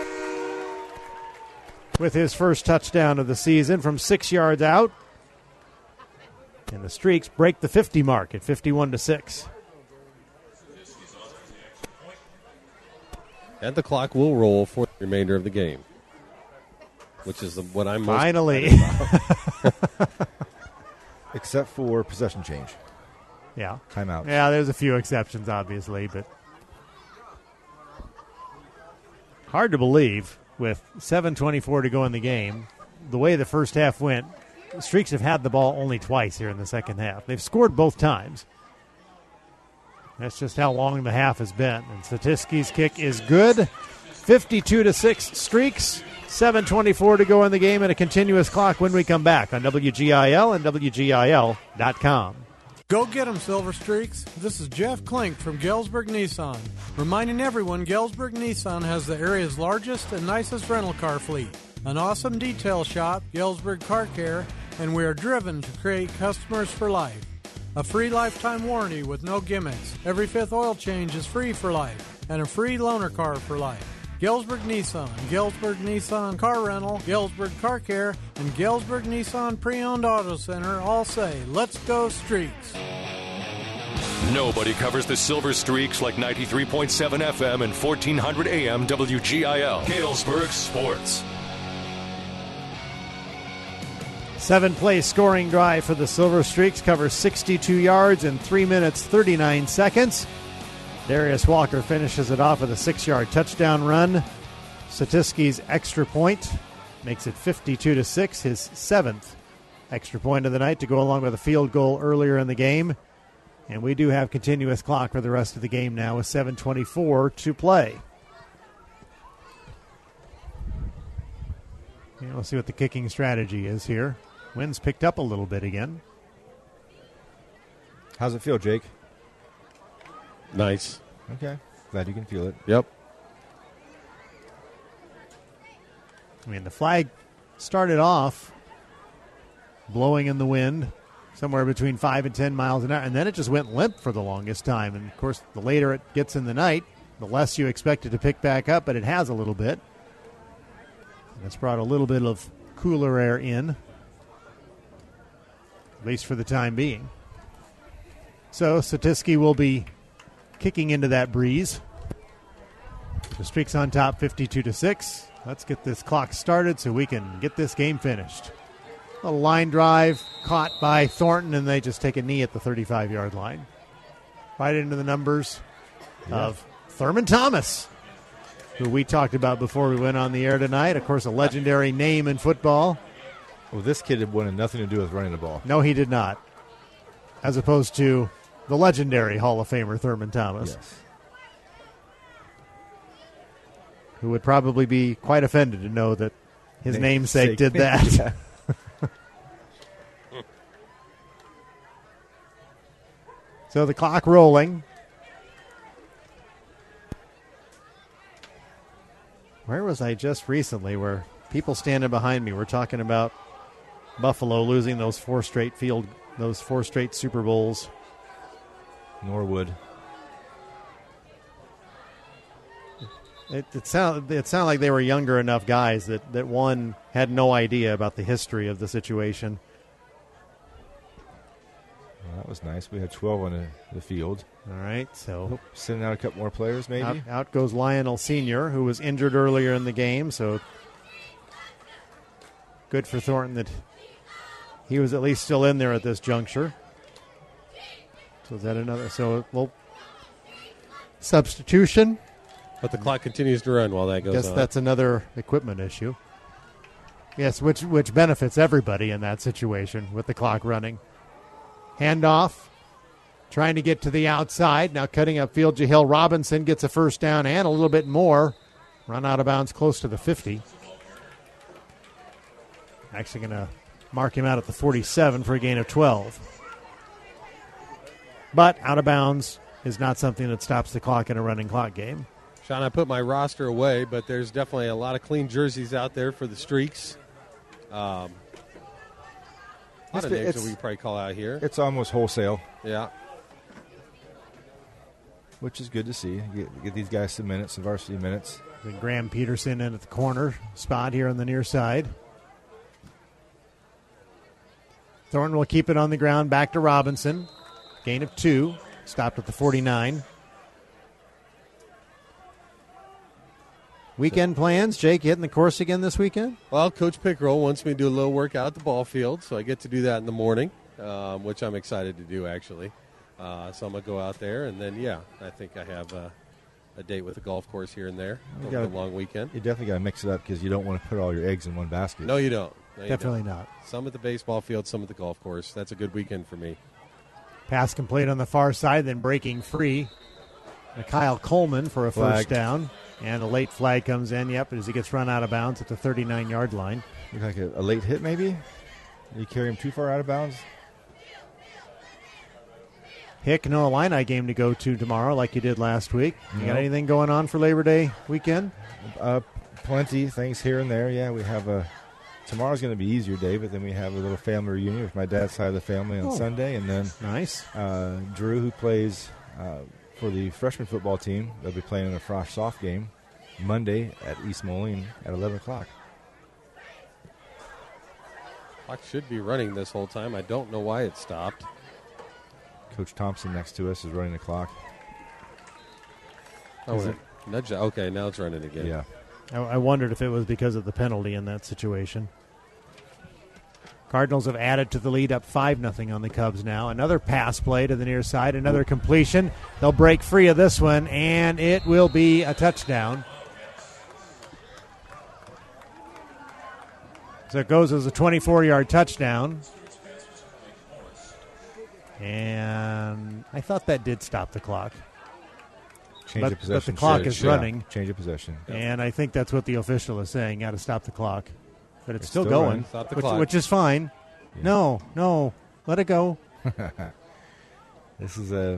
with his first touchdown of the season from six yards out. And the Streaks break the fifty mark at fifty-one to six. And the clock will roll for the remainder of the game, which is the, what I'm most Finally. excited about. Except for possession change. Yeah. Timeout. Yeah, there's a few exceptions, obviously, but hard to believe with seven twenty-four to go in the game, the way the first half went, the Streaks have had the ball only twice here in the second half. They've scored both times. That's just how long the half has been. And Statiski's kick is good. fifty-two to six Streaks. seven twenty-four to go in the game and a continuous clock when we come back on W G I L and W G I L dot com. Go get 'em, Silver Streaks. This is Jeff Klink from Galesburg Nissan. Reminding everyone Galesburg Nissan has the area's largest and nicest rental car fleet. An awesome detail shop, Galesburg Car Care, and we are driven to create customers for life. A free lifetime warranty with no gimmicks. Every fifth oil change is free for life. And a free loaner car for life. Galesburg Nissan, Galesburg Nissan Car Rental, Galesburg Car Care, and Galesburg Nissan Pre-Owned Auto Center all say, let's go Streaks. Nobody covers the Silver Streaks like ninety-three point seven F M and fourteen hundred A M W G I L. Galesburg Sports. Seven-play scoring drive for the Silver Streaks covers sixty-two yards in three minutes, thirty-nine seconds. Darius Walker finishes it off with a six-yard touchdown run. Satiski's extra point makes it fifty-two to six, his seventh extra point of the night to go along with a field goal earlier in the game. And we do have continuous clock for the rest of the game now with seven twenty-four to play. Yeah, we'll see what the kicking strategy is here. Wind's picked up a little bit again. How's it feel, Jake? Nice. Okay. Glad you can feel it. Yep. I mean, the flag started off blowing in the wind somewhere between five and ten miles an hour, and then it just went limp for the longest time. And, of course, the later it gets in the night, the less you expect it to pick back up, but it has a little bit. And it's brought a little bit of cooler air in, at least for the time being. So Satiski will be kicking into that breeze. The Streaks on top fifty-two to six. Let's get this clock started so we can get this game finished. A line drive caught by Thornton, and they just take a knee at the thirty-five-yard line. Right into the numbers yeah. of Thurman Thomas, who we talked about before we went on the air tonight. Of course, a legendary name in football. Well, this kid had wanted nothing to do with running the ball. No, he did not. As opposed to the legendary Hall of Famer Thurman Thomas. Yes. Who would probably be quite offended to know that his Name- namesake sake. did that. Yeah. So the clock rolling. Where was I just recently where people standing behind me were talking about Buffalo losing those four straight field, those four straight Super Bowls? Norwood. It, it sounded it sounded like they were younger enough guys that, that one had no idea about the history of the situation. Well, that was nice. We had twelve on the, the field. All right, so oh, sending out a couple more players, maybe. Out, out goes Lionel Senior, who was injured earlier in the game. So good for Thornton that he was at least still in there at this juncture. So is that another? So well, substitution. But the clock continues to run while that goes Guess on. that's another equipment issue. Yes, which which benefits everybody in that situation with the clock running. Handoff, trying to get to the outside. Now cutting upfield, Jahill Robinson gets a first down and a little bit more. Run out of bounds close to the fifty. Actually going to mark him out at the forty-seven for a gain of twelve. But out of bounds is not something that stops the clock in a running clock game. Sean, I put my roster away, but there's definitely a lot of clean jerseys out there for the Streaks. Um, a lot It's, of names it's, that we can probably call out here. It's almost wholesale. Yeah. Which is good to see. Get, get these guys some minutes, some varsity minutes. And Graham Peterson in at the corner spot here on the near side. Thornton will keep it on the ground. Back to Robinson. Gain of two. Stopped at the forty-nine. Weekend plans. Jake, hitting the course again this weekend? Well, Coach Pickrell wants me to do a little workout at the ball field, so I get to do that in the morning, um, which I'm excited to do, actually. Uh, so I'm going to go out there, and then, yeah, I think I have uh, a date with a golf course here and there You over gotta- the long weekend. You definitely got to mix it up because you don't want to put all your eggs in one basket. No, you don't. No, you Definitely don't. not. Some at the baseball field, some at the golf course. That's a good weekend for me. Pass complete on the far side, then breaking free. Uh, Kyle Coleman for a Flag. first down. And a late flag comes in, yep, as he gets run out of bounds at the thirty-nine-yard line. Look like a, a late hit, maybe? You carry him too far out of bounds? Hick, no Illini game to go to tomorrow like you did last week. You got No. anything going on for Labor Day weekend? Uh, plenty, things here and there. Yeah, we have a. Tomorrow's going to be easier, David. Then we have a little family reunion with my dad's side of the family on Oh. Sunday. And then nice. Uh, Drew, who plays uh, for the freshman football team, they'll be playing in a Frosh soft game Monday at East Moline at eleven o'clock. Clock should be running this whole time. I don't know why it stopped. Coach Thompson next to us is running the clock. Oh, Is it, nudge that. Okay, now it's running again. Yeah. I, I wondered if it was because of the penalty in that situation. Cardinals have added to the lead, up five nothing on the Cubs now. Another pass play to the near side, another completion. They'll break free of this one, and it will be a touchdown. So it goes as a twenty-four-yard touchdown. And I thought that did stop the clock. Change but, of possession. But the clock should- is yeah, running. Change of possession. And I think that's what the official is saying. Got to stop the clock. But it's, It's still, still going, running. Stop the which, clock. which is fine. Yeah. No, no. Let it go. This is a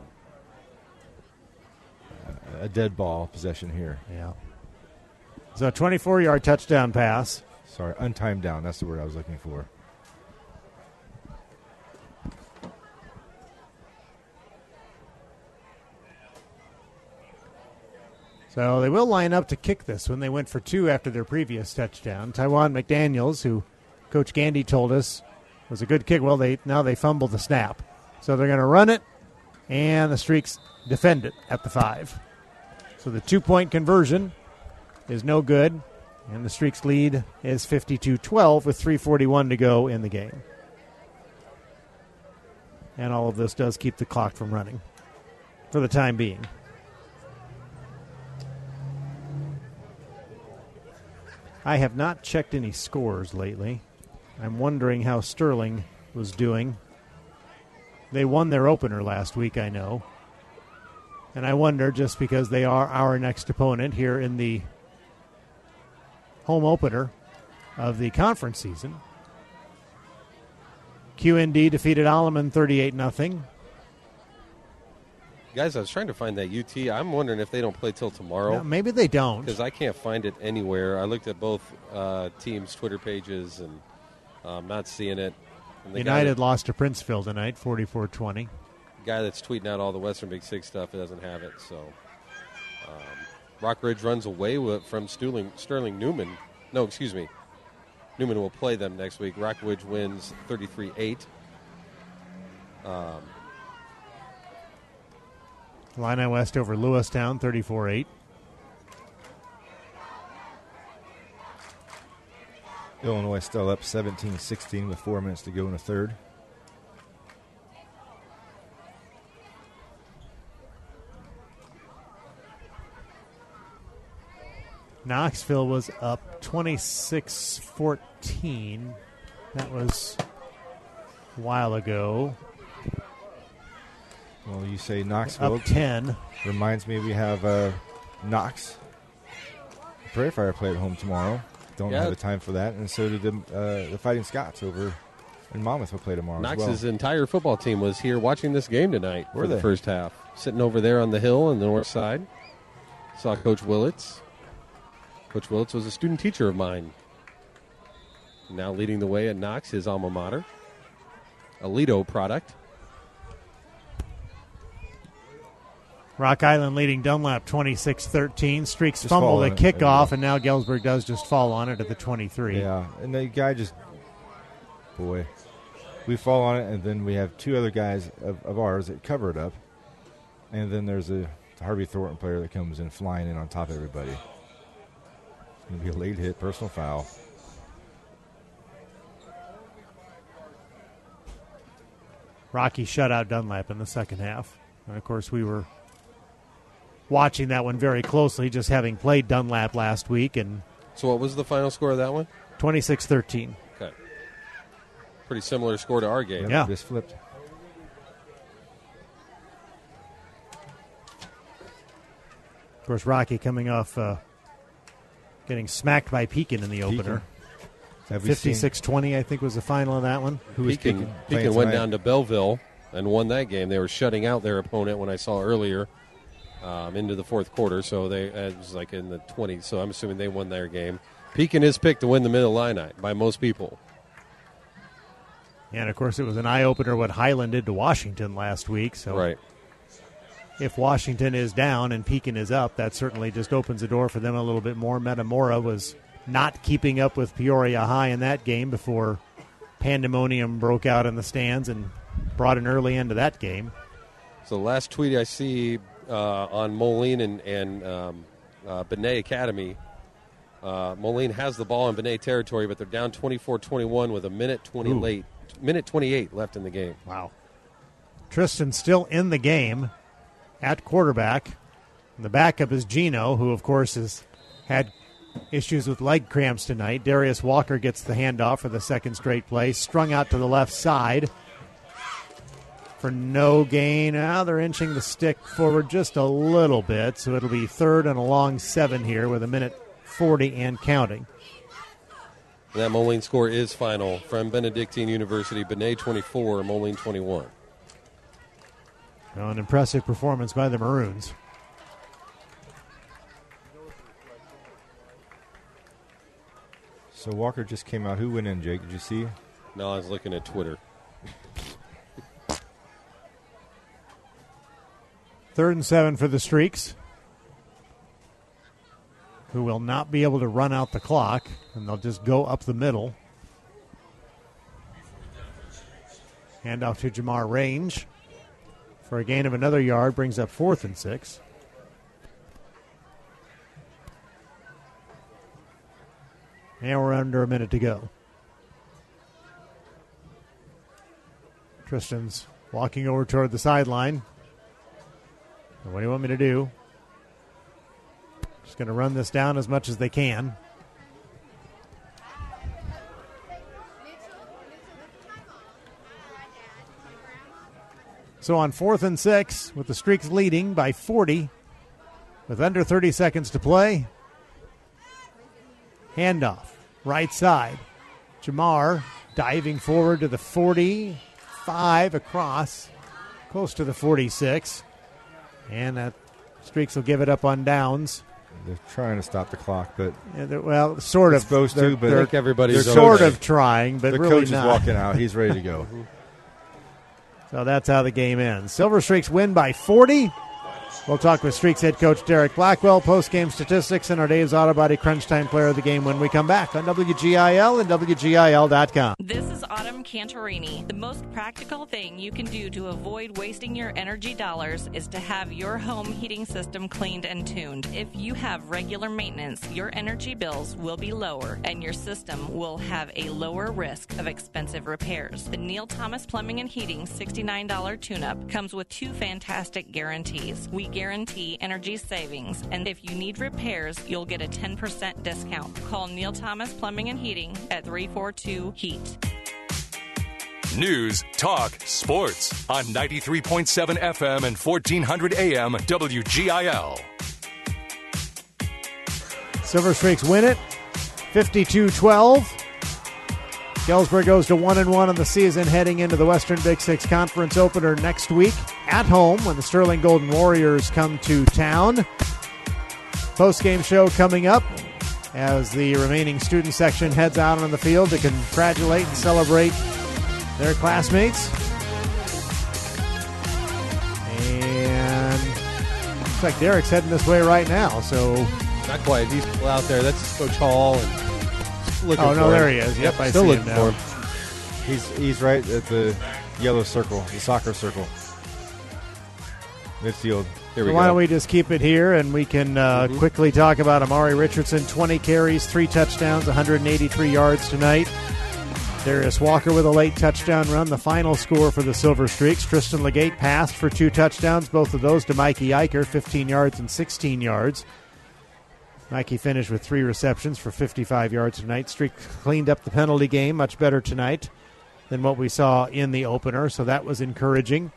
a dead ball possession here. Yeah. So a twenty-four-yard touchdown pass. Sorry, untimed down. That's the word I was looking for. So they will line up to kick this one. They went for two after their previous touchdown. Tywan McDaniels, who Coach Gandy told us was a good kick. Well, they now they fumbled the snap. So they're going to run it, and the Streaks defend it at the five. So the two-point conversion is no good, and the Streaks lead is fifty-two twelve with three forty-one to go in the game. And all of this does keep the clock from running for the time being. I have not checked any scores lately. I'm wondering how Sterling was doing. They won their opener last week, I know. And I wonder, just because they are our next opponent here in the home opener of the conference season. Q N D defeated Alleman thirty-eight nothing. Guys, I was trying to find that U T. I'm wondering if they don't play till tomorrow. Yeah, maybe they don't. Because I can't find it anywhere. I looked at both uh, teams' Twitter pages, and I'm um, not seeing it. And the United that, lost to Princeville tonight, forty-four twenty. The guy that's tweeting out all the Western Big Six stuff doesn't have it. So um, Rock Ridge runs away with, from Sterling, Sterling Newman. No, excuse me. Newman will play them next week. Rock Ridge wins thirty-three eight. Um, Illini West over Lewistown, thirty-four eight. Illinois still up seventeen sixteen with four minutes to go in the third. Knoxville was up twenty-six fourteen. That was a while ago. Well, you say Knoxville. Up ten. Reminds me we have uh, Knox. Prairie Fire play at home tomorrow. Don't yeah. have the time for that. And so did the, uh, the Fighting Scots over in Monmouth will play tomorrow Knox's as well. entire football team was here watching this game tonight Were for they? the first half. Sitting over there on the hill on the north side. Saw Coach Willits. Coach Willits was a student teacher of mine. Now leading the way at Knox, his alma mater. A Lido product. Rock Island leading Dunlap twenty-six thirteen. Streaks Just fumble fall the on it. kickoff, and now Galesburg does just fall on it at the twenty-three. Yeah, and the guy just, boy, we fall on it, and then we have two other guys of, of ours that cover it up, and then there's a Harvey Thornton player that comes in flying in on top of everybody. It's going to be a late hit, personal foul. Rocky shut out Dunlap in the second half. And, of course, we were watching that one very closely, just having played Dunlap last week. And so what was the final score of that one? twenty-six thirteen. Okay. Pretty similar score to our game. Yeah. Just flipped. Of course, Rocky coming off uh, getting smacked by Pekin in the opener. fifty-six twenty, I think, was the final of that one. Who was Pekin, Pekin, Pekin went down to Belleville and won that game. They were shutting out their opponent when I saw earlier um, into the fourth quarter. So they it was like in the twenties. So I'm assuming they won their game. Pekin is picked to win the Mid-Illini by most people. And, of course, it was an eye-opener what Highland did to Washington last week. So right. If Washington is down and Pekin is up, that certainly just opens the door for them a little bit more. Metamora was not keeping up with Peoria High in that game before pandemonium broke out in the stands and brought an early end to that game. So the last tweet I see uh, on Moline and, and um, uh, Benet Academy, uh, Moline has the ball in Benet territory, but they're down twenty-four twenty-one with a minute twenty Ooh. late, minute twenty-eight left in the game. Wow. Tristan still in the game at quarterback. And the backup is Gino, who, of course, has had issues with leg cramps tonight. Darius Walker gets the handoff for the second straight play. Strung out to the left side for no gain. Now they're inching the stick forward just a little bit, so it'll be third and a long seven here with a minute forty and counting. And that Moline score is final from Benedictine University. Benet twenty-four, Moline twenty-one. Well, an impressive performance by the Maroons. So Walker just came out. Who went in, Jake? Did you see? No, I was looking at Twitter. Third and seven for the Streaks, who will not be able to run out the clock, and they'll just go up the middle. Handoff to Jamar Range for a gain of another yard, brings up fourth and six. And we're under a minute to go. Tristan's walking over toward the sideline. What do you want me to do? Just going to run this down as much as they can. So on fourth and six, with the Streaks leading by forty, with under thirty seconds to play, handoff, right side. Jamar diving forward to the forty-five, across, close to the forty-six. And that Streaks will give it up on downs. They're trying to stop the clock, but yeah, well, sort of supposed to. But they're, I think everybody's they're sort okay. of trying, but the really coach not. is walking out. He's ready to go. So that's how the game ends. Silver Streaks win by forty. We'll talk with Streaks head coach Derek Blackwell, post-game statistics, and our Dave's Auto Body Crunch Time player of the game when we come back on W G I L and W G I L dot com. This is Autumn Cantorini. The most practical thing you can do to avoid wasting your energy dollars is to have your home heating system cleaned and tuned. If you have regular maintenance, your energy bills will be lower and your system will have a lower risk of expensive repairs. The Neil Thomas Plumbing and Heating sixty-nine dollars tune-up comes with two fantastic guarantees. We guarantee energy savings, and if you need repairs, you'll get a ten percent discount. Call Neil Thomas Plumbing and Heating at three four two HEAT. News, talk, sports on ninety-three point seven F M and fourteen hundred A M W G I L. Silver Streaks win it, fifty-two twelve. Galesburg goes to one and one on the season, heading into the Western Big Six Conference opener next week at home when the Sterling Golden Warriors come to town. Post-game show coming up as the remaining student section heads out on the field to congratulate and celebrate their classmates. And looks like Derek's heading this way right now, so not quite. He's still out there. That's Coach Hall. And looking oh, no, for there him. he is. Yep, Yep, I still see looking him now. For him. He's he's right at the yellow circle, the soccer circle. Midfield. Here we so go. why don't we just keep it here, and we can uh, Mhm. quickly talk about Amari Richardson. twenty carries, three touchdowns, one hundred eighty-three yards tonight. Darius Walker with a late touchdown run. The final score for the Silver Streaks. Tristan Legate passed for two touchdowns, both of those to Mikey Eicher, fifteen yards and sixteen yards. Mikey finished with three receptions for fifty-five yards tonight. Streak cleaned up the penalty game much better tonight than what we saw in the opener, so that was encouraging.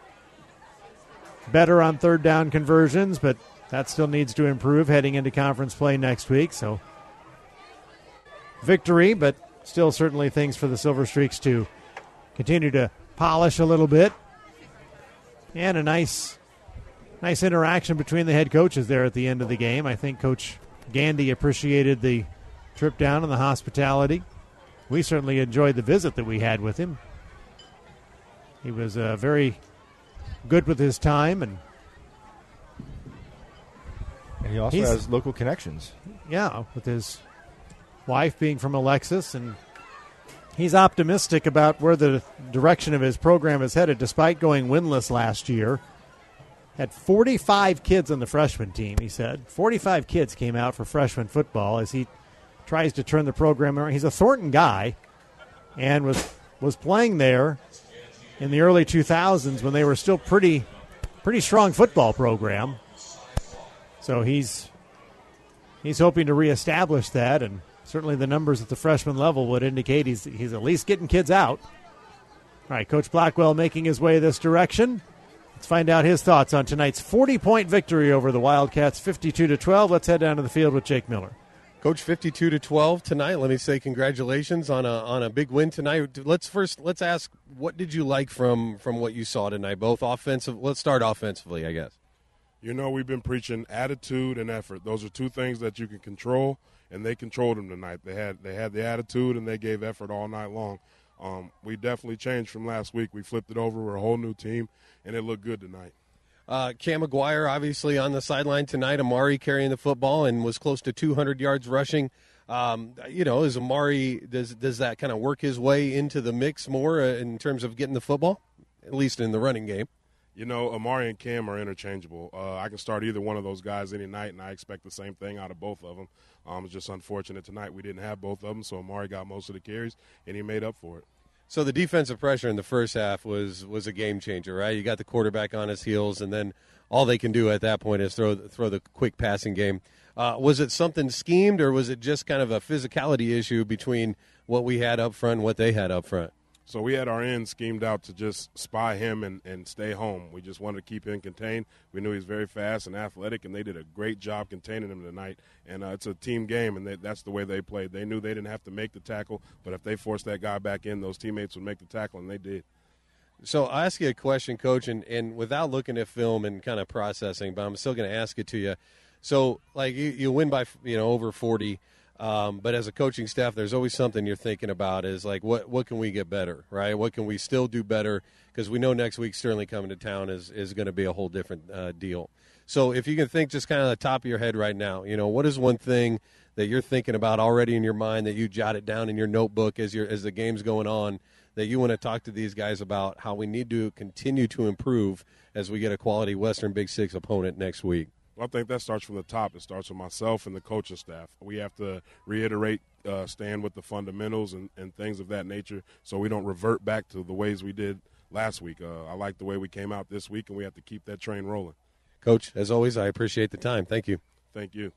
Better on third down conversions, but that still needs to improve heading into conference play next week. So victory, but still certainly things for the Silver Streaks to continue to polish a little bit. And a nice nice interaction between the head coaches there at the end of the game. I think Coach Gandy appreciated the trip down and the hospitality. We certainly enjoyed the visit that we had with him. He was uh, very good with his time, and And he also He's- has local connections. yeah, with his wife being from Alexis, and he's optimistic about where the direction of his program is headed, despite going winless last year. Had forty-five kids on the freshman team, he said. forty-five kids came out for freshman football as he tries to turn the program around. He's a Thornton guy and was was playing there in the early two thousands when they were still pretty pretty strong football program. So he's he's hoping to reestablish that, and certainly the numbers at the freshman level would indicate he's he's at least getting kids out. All right, Coach Blackwell making his way this direction. Let's find out his thoughts on tonight's forty-point victory over the Wildcats, fifty-two to twelve. Let's head down to the field with Jake Miller. Coach, fifty-two to twelve tonight. Let me say congratulations on a on a big win tonight. Let's first let's ask, what did you like from from what you saw tonight? Both offensive. Let's start offensively, I guess. You know, we've been preaching attitude and effort. Those are two things that you can control, and they controlled them tonight. They had they had the attitude and they gave effort all night long. Um, we definitely changed from last week. We flipped it over. We're a whole new team, and it looked good tonight. Uh, Cam McGuire obviously on the sideline tonight. Amari carrying the football and was close to two hundred yards rushing. Um, you know, is Amari, does does that kind of work his way into the mix more uh, in terms of getting the football, at least in the running game? You know, Amari and Cam are interchangeable. Uh, I can start either one of those guys any night, and I expect the same thing out of both of them. Um, it's just unfortunate tonight we didn't have both of them, so Amari got most of the carries, and he made up for it. So the defensive pressure in the first half was was a game changer, right? You got the quarterback on his heels, and then all they can do at that point is throw throw the quick passing game. Uh, was it something schemed, or was it just kind of a physicality issue between what we had up front and what they had up front? So we had our end schemed out to just spy him and, and stay home. We just wanted to keep him contained. We knew he was very fast and athletic, and they did a great job containing him tonight. And uh, it's a team game, and they, that's the way they played. They knew they didn't have to make the tackle, but if they forced that guy back in, those teammates would make the tackle, and they did. So I'll ask you a question, Coach, and, and without looking at film and kind of processing, but I'm still going to ask it to you. So, like, you, you win by, you know, over forty. Um, but as a coaching staff, there's always something you're thinking about is like, what what can we get better, right? What can we still do better? Because we know next week Sterling coming to town is, is going to be a whole different uh, deal. So if you can think just kind of the top of your head right now, you know, what is one thing that you're thinking about already in your mind that you jotted down in your notebook as your as the game's going on that you want to talk to these guys about how we need to continue to improve as we get a quality Western Big Six opponent next week? Well, I think that starts from the top. It starts with myself and the coaching staff. We have to reiterate, uh, stand with the fundamentals and, and things of that nature so we don't revert back to the ways we did last week. Uh, I like the way we came out this week, and we have to keep that train rolling. Coach, as always, I appreciate the time. Thank you. Thank you.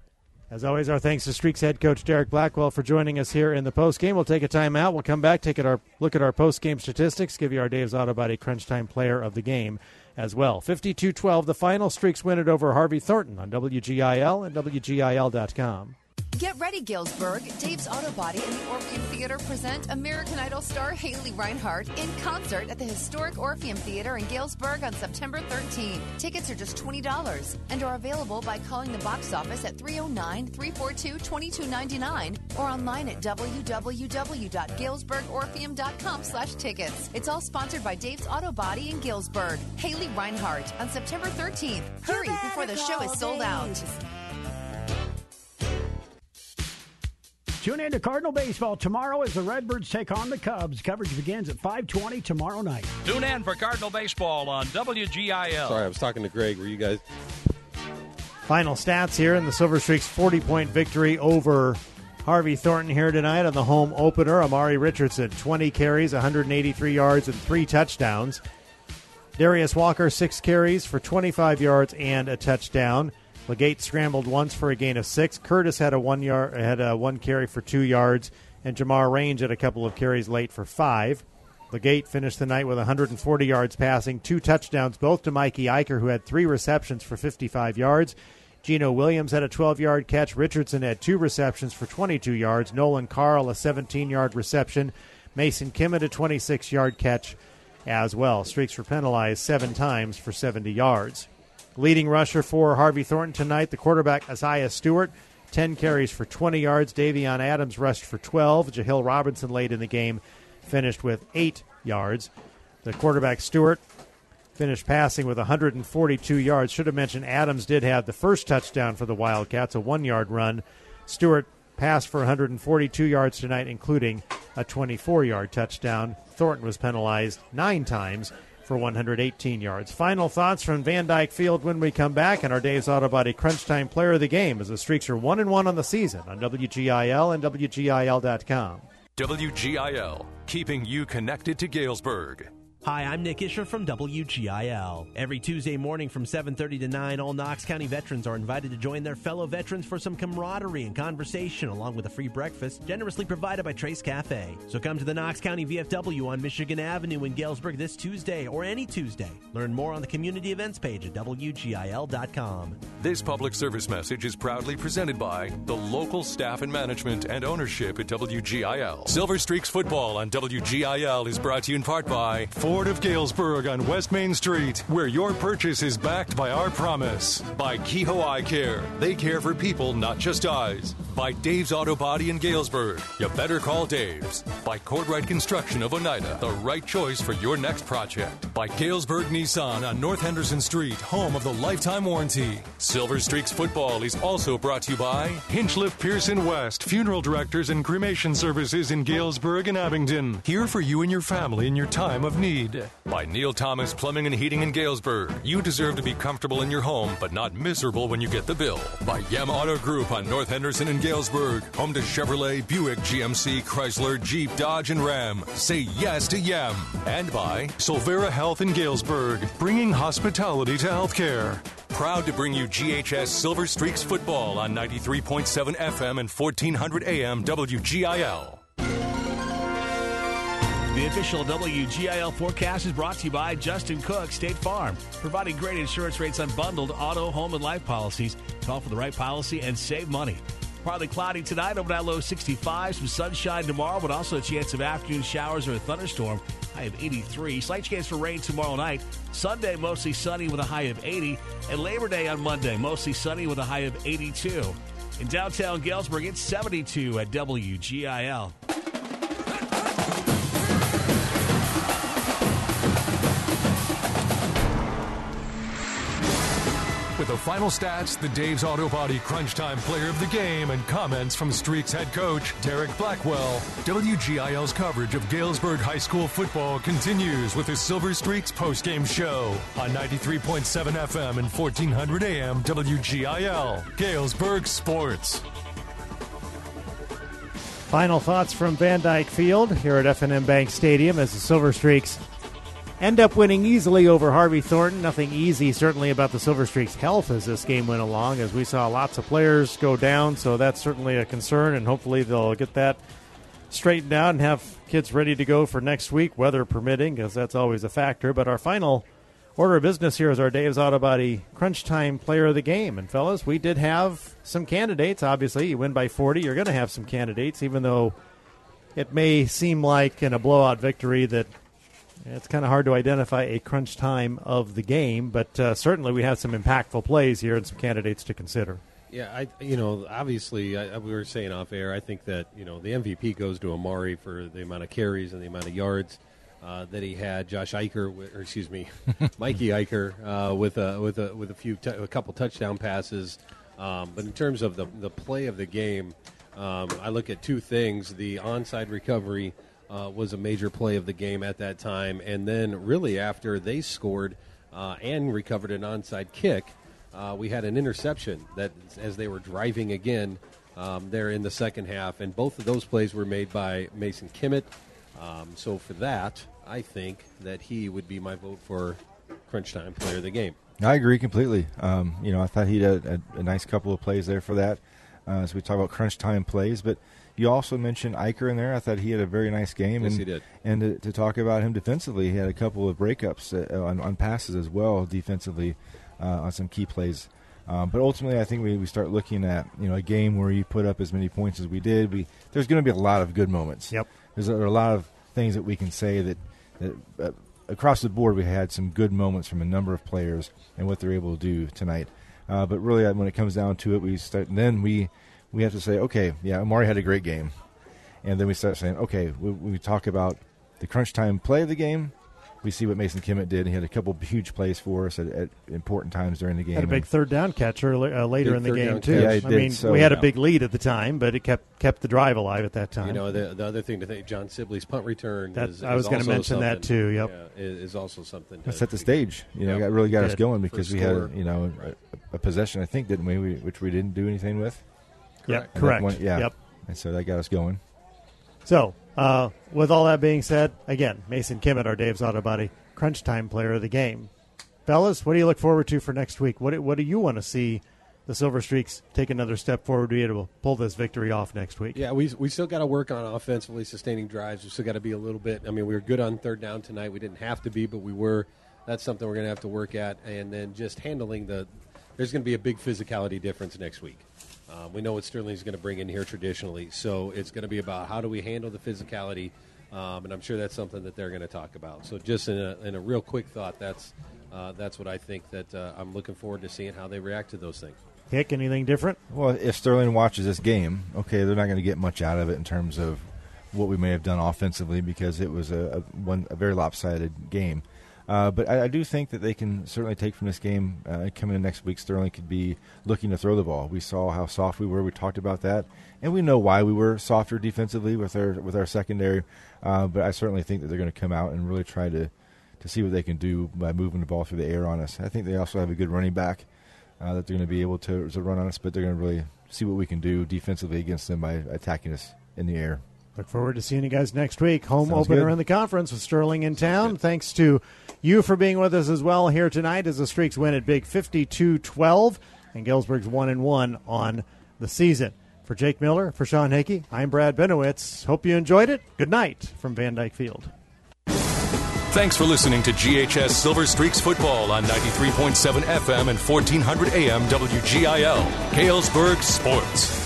As always, our thanks to Streaks head coach Derek Blackwell for joining us here in the postgame. We'll take a timeout. We'll come back, take a look at our postgame statistics, give you our Dave's Auto Body Crunch Time player of the game as well. fifty-two twelve, the final. Streaks win it over Harvey Thornton on W G I L and W G I L dot com. Get ready, Galesburg. Dave's Auto Body and the Orpheum Theater present American Idol star Haley Reinhart in concert at the historic Orpheum Theater in Galesburg on September thirteenth. Tickets are just twenty dollars and are available by calling the box office at three oh nine, three four two, two two nine nine or online at w w w dot galesburg orpheum dot com slash tickets. It's all sponsored by Dave's Auto Body in Galesburg. Haley Reinhart on September thirteenth. Hurry before the show is sold out. Tune in to Cardinal Baseball tomorrow as the Redbirds take on the Cubs. Coverage begins at five twenty tomorrow night. Tune in for Cardinal Baseball on W G I L. Sorry, I was talking to Greg. Were you guys? Final stats here in the Silver Streaks' forty-point victory over Harvey Thornton here tonight on the home opener. Amari Richardson, twenty carries, one hundred eighty-three yards, and three touchdowns. Darius Walker, six carries for twenty-five yards and a touchdown. Legate scrambled once for a gain of six. Curtis had a one yard had a one carry for two yards, and Jamar Range had a couple of carries late for five. Legate finished the night with one hundred forty yards passing, two touchdowns, both to Mikey Eicher, who had three receptions for fifty-five yards. Geno Williams had a twelve-yard catch. Richardson had two receptions for twenty-two yards. Nolan Carl, a seventeen-yard reception. Mason Kimmett, a twenty-six-yard catch as well. Streaks were penalized seven times for seventy yards. Leading rusher for Harvey Thornton tonight, the quarterback Isaiah Stewart, ten carries for twenty yards. Davion Adams rushed for twelve. Jahill Robinson late in the game finished with eight yards. The quarterback Stewart finished passing with one hundred forty-two yards. Should have mentioned Adams did have the first touchdown for the Wildcats, a one-yard run. Stewart passed for one hundred forty-two yards tonight, including a twenty-four-yard touchdown. Thornton was penalized nine times for one hundred eighteen yards. Final thoughts from Van Dyke Field when we come back, and our Dave's Auto Body Crunch Time player of the game as the Streaks are one and one on the season on W G I L and W G I L dot com. W G I L, keeping you connected to Galesburg. Hi, I'm Nick Isher from W G I L. Every Tuesday morning from seven thirty to nine, all Knox County veterans are invited to join their fellow veterans for some camaraderie and conversation, along with a free breakfast generously provided by Trace Cafe. So come to the Knox County V F W on Michigan Avenue in Galesburg this Tuesday or any Tuesday. Learn more on the community events page at W G I L dot com. This public service message is proudly presented by the local staff and management and ownership at W G I L. Silver Streaks football on W G I L is brought to you in part by Ford of Galesburg on West Main Street, where your purchase is backed by our promise. By Kehoe Eye Care. They care for people, not just eyes. By Dave's Auto Body in Galesburg. You better call Dave's. By Courtright Construction of Oneida. The right choice for your next project. By Galesburg Nissan on North Henderson Street, home of the lifetime warranty. Silver Streaks football is also brought to you by Hinchliffe Pearson West, funeral directors and cremation services in Galesburg and Abingdon. Here for you and your family in your time of need. By Neil Thomas Plumbing and Heating in Galesburg. You deserve to be comfortable in your home, but not miserable when you get the bill. By Yem Auto Group on North Henderson and Galesburg. Home to Chevrolet, Buick, G M C, Chrysler, Jeep, Dodge, and Ram. Say yes to Yem. And by Solvera Health in Galesburg. Bringing hospitality to healthcare. Proud to bring you G H S Silver Streaks football on ninety-three point seven F M and fourteen hundred A M W G I L. The official W G I L forecast is brought to you by Justin Cook State Farm, providing great insurance rates on bundled auto, home, and life policies. Call for the right policy and save money. Partly cloudy tonight, overnight low sixty-five, some sunshine tomorrow, but also a chance of afternoon showers or a thunderstorm. High of eighty-three. Slight chance for rain tomorrow night. Sunday, mostly sunny with a high of eighty. And Labor Day on Monday, mostly sunny with a high of eighty-two. In downtown Galesburg, it's seventy-two at W G I L. With the final stats, the Dave's Auto Body Crunch Time Player of the Game, and comments from Streaks head coach Derek Blackwell, W G I L's coverage of Galesburg High School football continues with the Silver Streaks postgame show on ninety-three point seven F M and fourteen hundred A M W G I L, Galesburg Sports. Final thoughts from Van Dyke Field here at F and M Bank Stadium as the Silver Streaks end up winning easily over Harvey Thornton. Nothing easy, certainly, about the Silver Streaks' health as this game went along, as we saw lots of players go down, so that's certainly a concern, and hopefully they'll get that straightened out and have kids ready to go for next week, weather permitting, because that's always a factor. But our final order of business here is our Dave's Auto Body Crunch Time Player of the Game. And, fellas, we did have some candidates. Obviously, you win by forty, you're going to have some candidates, even though it may seem like in a blowout victory that it's kind of hard to identify a crunch time of the game, but uh, certainly we have some impactful plays here and some candidates to consider. Yeah, I you know, obviously, I, we were saying off air, I think that, you know, the M V P goes to Amari for the amount of carries and the amount of yards uh, that he had. Josh Eicher, or excuse me, Mikey Eicher, uh, with a with a with a few t- a couple touchdown passes. Um, but in terms of the the play of the game, um, I look at two things: the onside recovery. Uh, was a major play of the game at that time. And then really after they scored uh, and recovered an onside kick, uh, we had an interception that as they were driving again um, there in the second half. And both of those plays were made by Mason Kimmett. Um, so for that, I think that he would be my vote for Crunch Time Player of the Game. I agree completely. Um, you know, I thought he had a, a nice couple of plays there for that. Uh, so we talk about crunch time plays, but you also mentioned Eicher in there. I thought he had a very nice game. Yes, and, he did. And to, to talk about him defensively, he had a couple of breakups uh, on, on passes as well defensively uh, on some key plays. Um, but ultimately, I think we, we start looking at, you know, a game where you put up as many points as we did. We there's going to be a lot of good moments. Yep. There's a, there are a lot of things that we can say that, that uh, across the board we had some good moments from a number of players and what they're able to do tonight. Uh, but really, when it comes down to it, we start. And then we. We have to say, okay, yeah, Amari had a great game. And then we start saying, okay, we, we talk about the crunch time play of the game. We see what Mason Kimmett did. He had a couple of huge plays for us at, at important times during the game. Had a big third down catch early, uh, later in the game, too. Yeah, I did, mean, so, we had yeah. a big lead at the time, but it kept kept the drive alive at that time. You know, the, the other thing to think, John Sibley's punt return that, is, I was going to mention that, too, yep. Yeah, is, is also something. To set the stage. You know, yep. got really got Did. us going because For we score. had, you know, right. a, a possession, I think, didn't we, we, which we didn't do anything with. Correct. And Correct. One, yeah. Yep. And so that got us going. So, uh, with all that being said, again, Mason Kimmett, our Dave's Auto Body Crunch Time Player of the Game. Fellas, what do you look forward to for next week? What do, what do you want to see the Silver Streaks take another step forward to be able to pull this victory off next week? Yeah, we we still got to work on offensively sustaining drives. We still got to be a little bit. I mean, we were good on third down tonight. We didn't have to be, but we were. That's something we're going to have to work at. And then just handling the – there's going to be a big physicality difference next week. Uh, we know what Sterling's going to bring in here traditionally. So it's going to be about how do we handle the physicality, um, and I'm sure that's something that they're going to talk about. So just in a, in a real quick thought, that's uh, that's what I think that uh, I'm looking forward to seeing how they react to those things. Hick, anything different? Well, if Sterling watches this game, okay, they're not going to get much out of it in terms of what we may have done offensively because it was a, a, one, a very lopsided game. Uh, but I, I do think that they can certainly take from this game uh, coming in next week. Sterling could be looking to throw the ball. We saw how soft we were. We talked about that, and we know why we were softer defensively with our with our secondary. Uh, but I certainly think that they're going to come out and really try to, to see what they can do by moving the ball through the air on us. I think they also have a good running back uh, that they're going to be able to, to run on us, but they're going to really see what we can do defensively against them by attacking us in the air. Look forward to seeing you guys next week. Home Sounds opener good. in the conference with Sterling in town. Thanks to you for being with us as well here tonight as the Streaks win at big fifty-two twelve, and Galesburg's one and one on the season. For Jake Miller, for Sean Hickey, I'm Brad Benowitz. Hope you enjoyed it. Good night from Van Dyke Field. Thanks for listening to G H S Silver Streaks Football on ninety-three point seven F M and fourteen hundred A M W G I L, Galesburg Sports.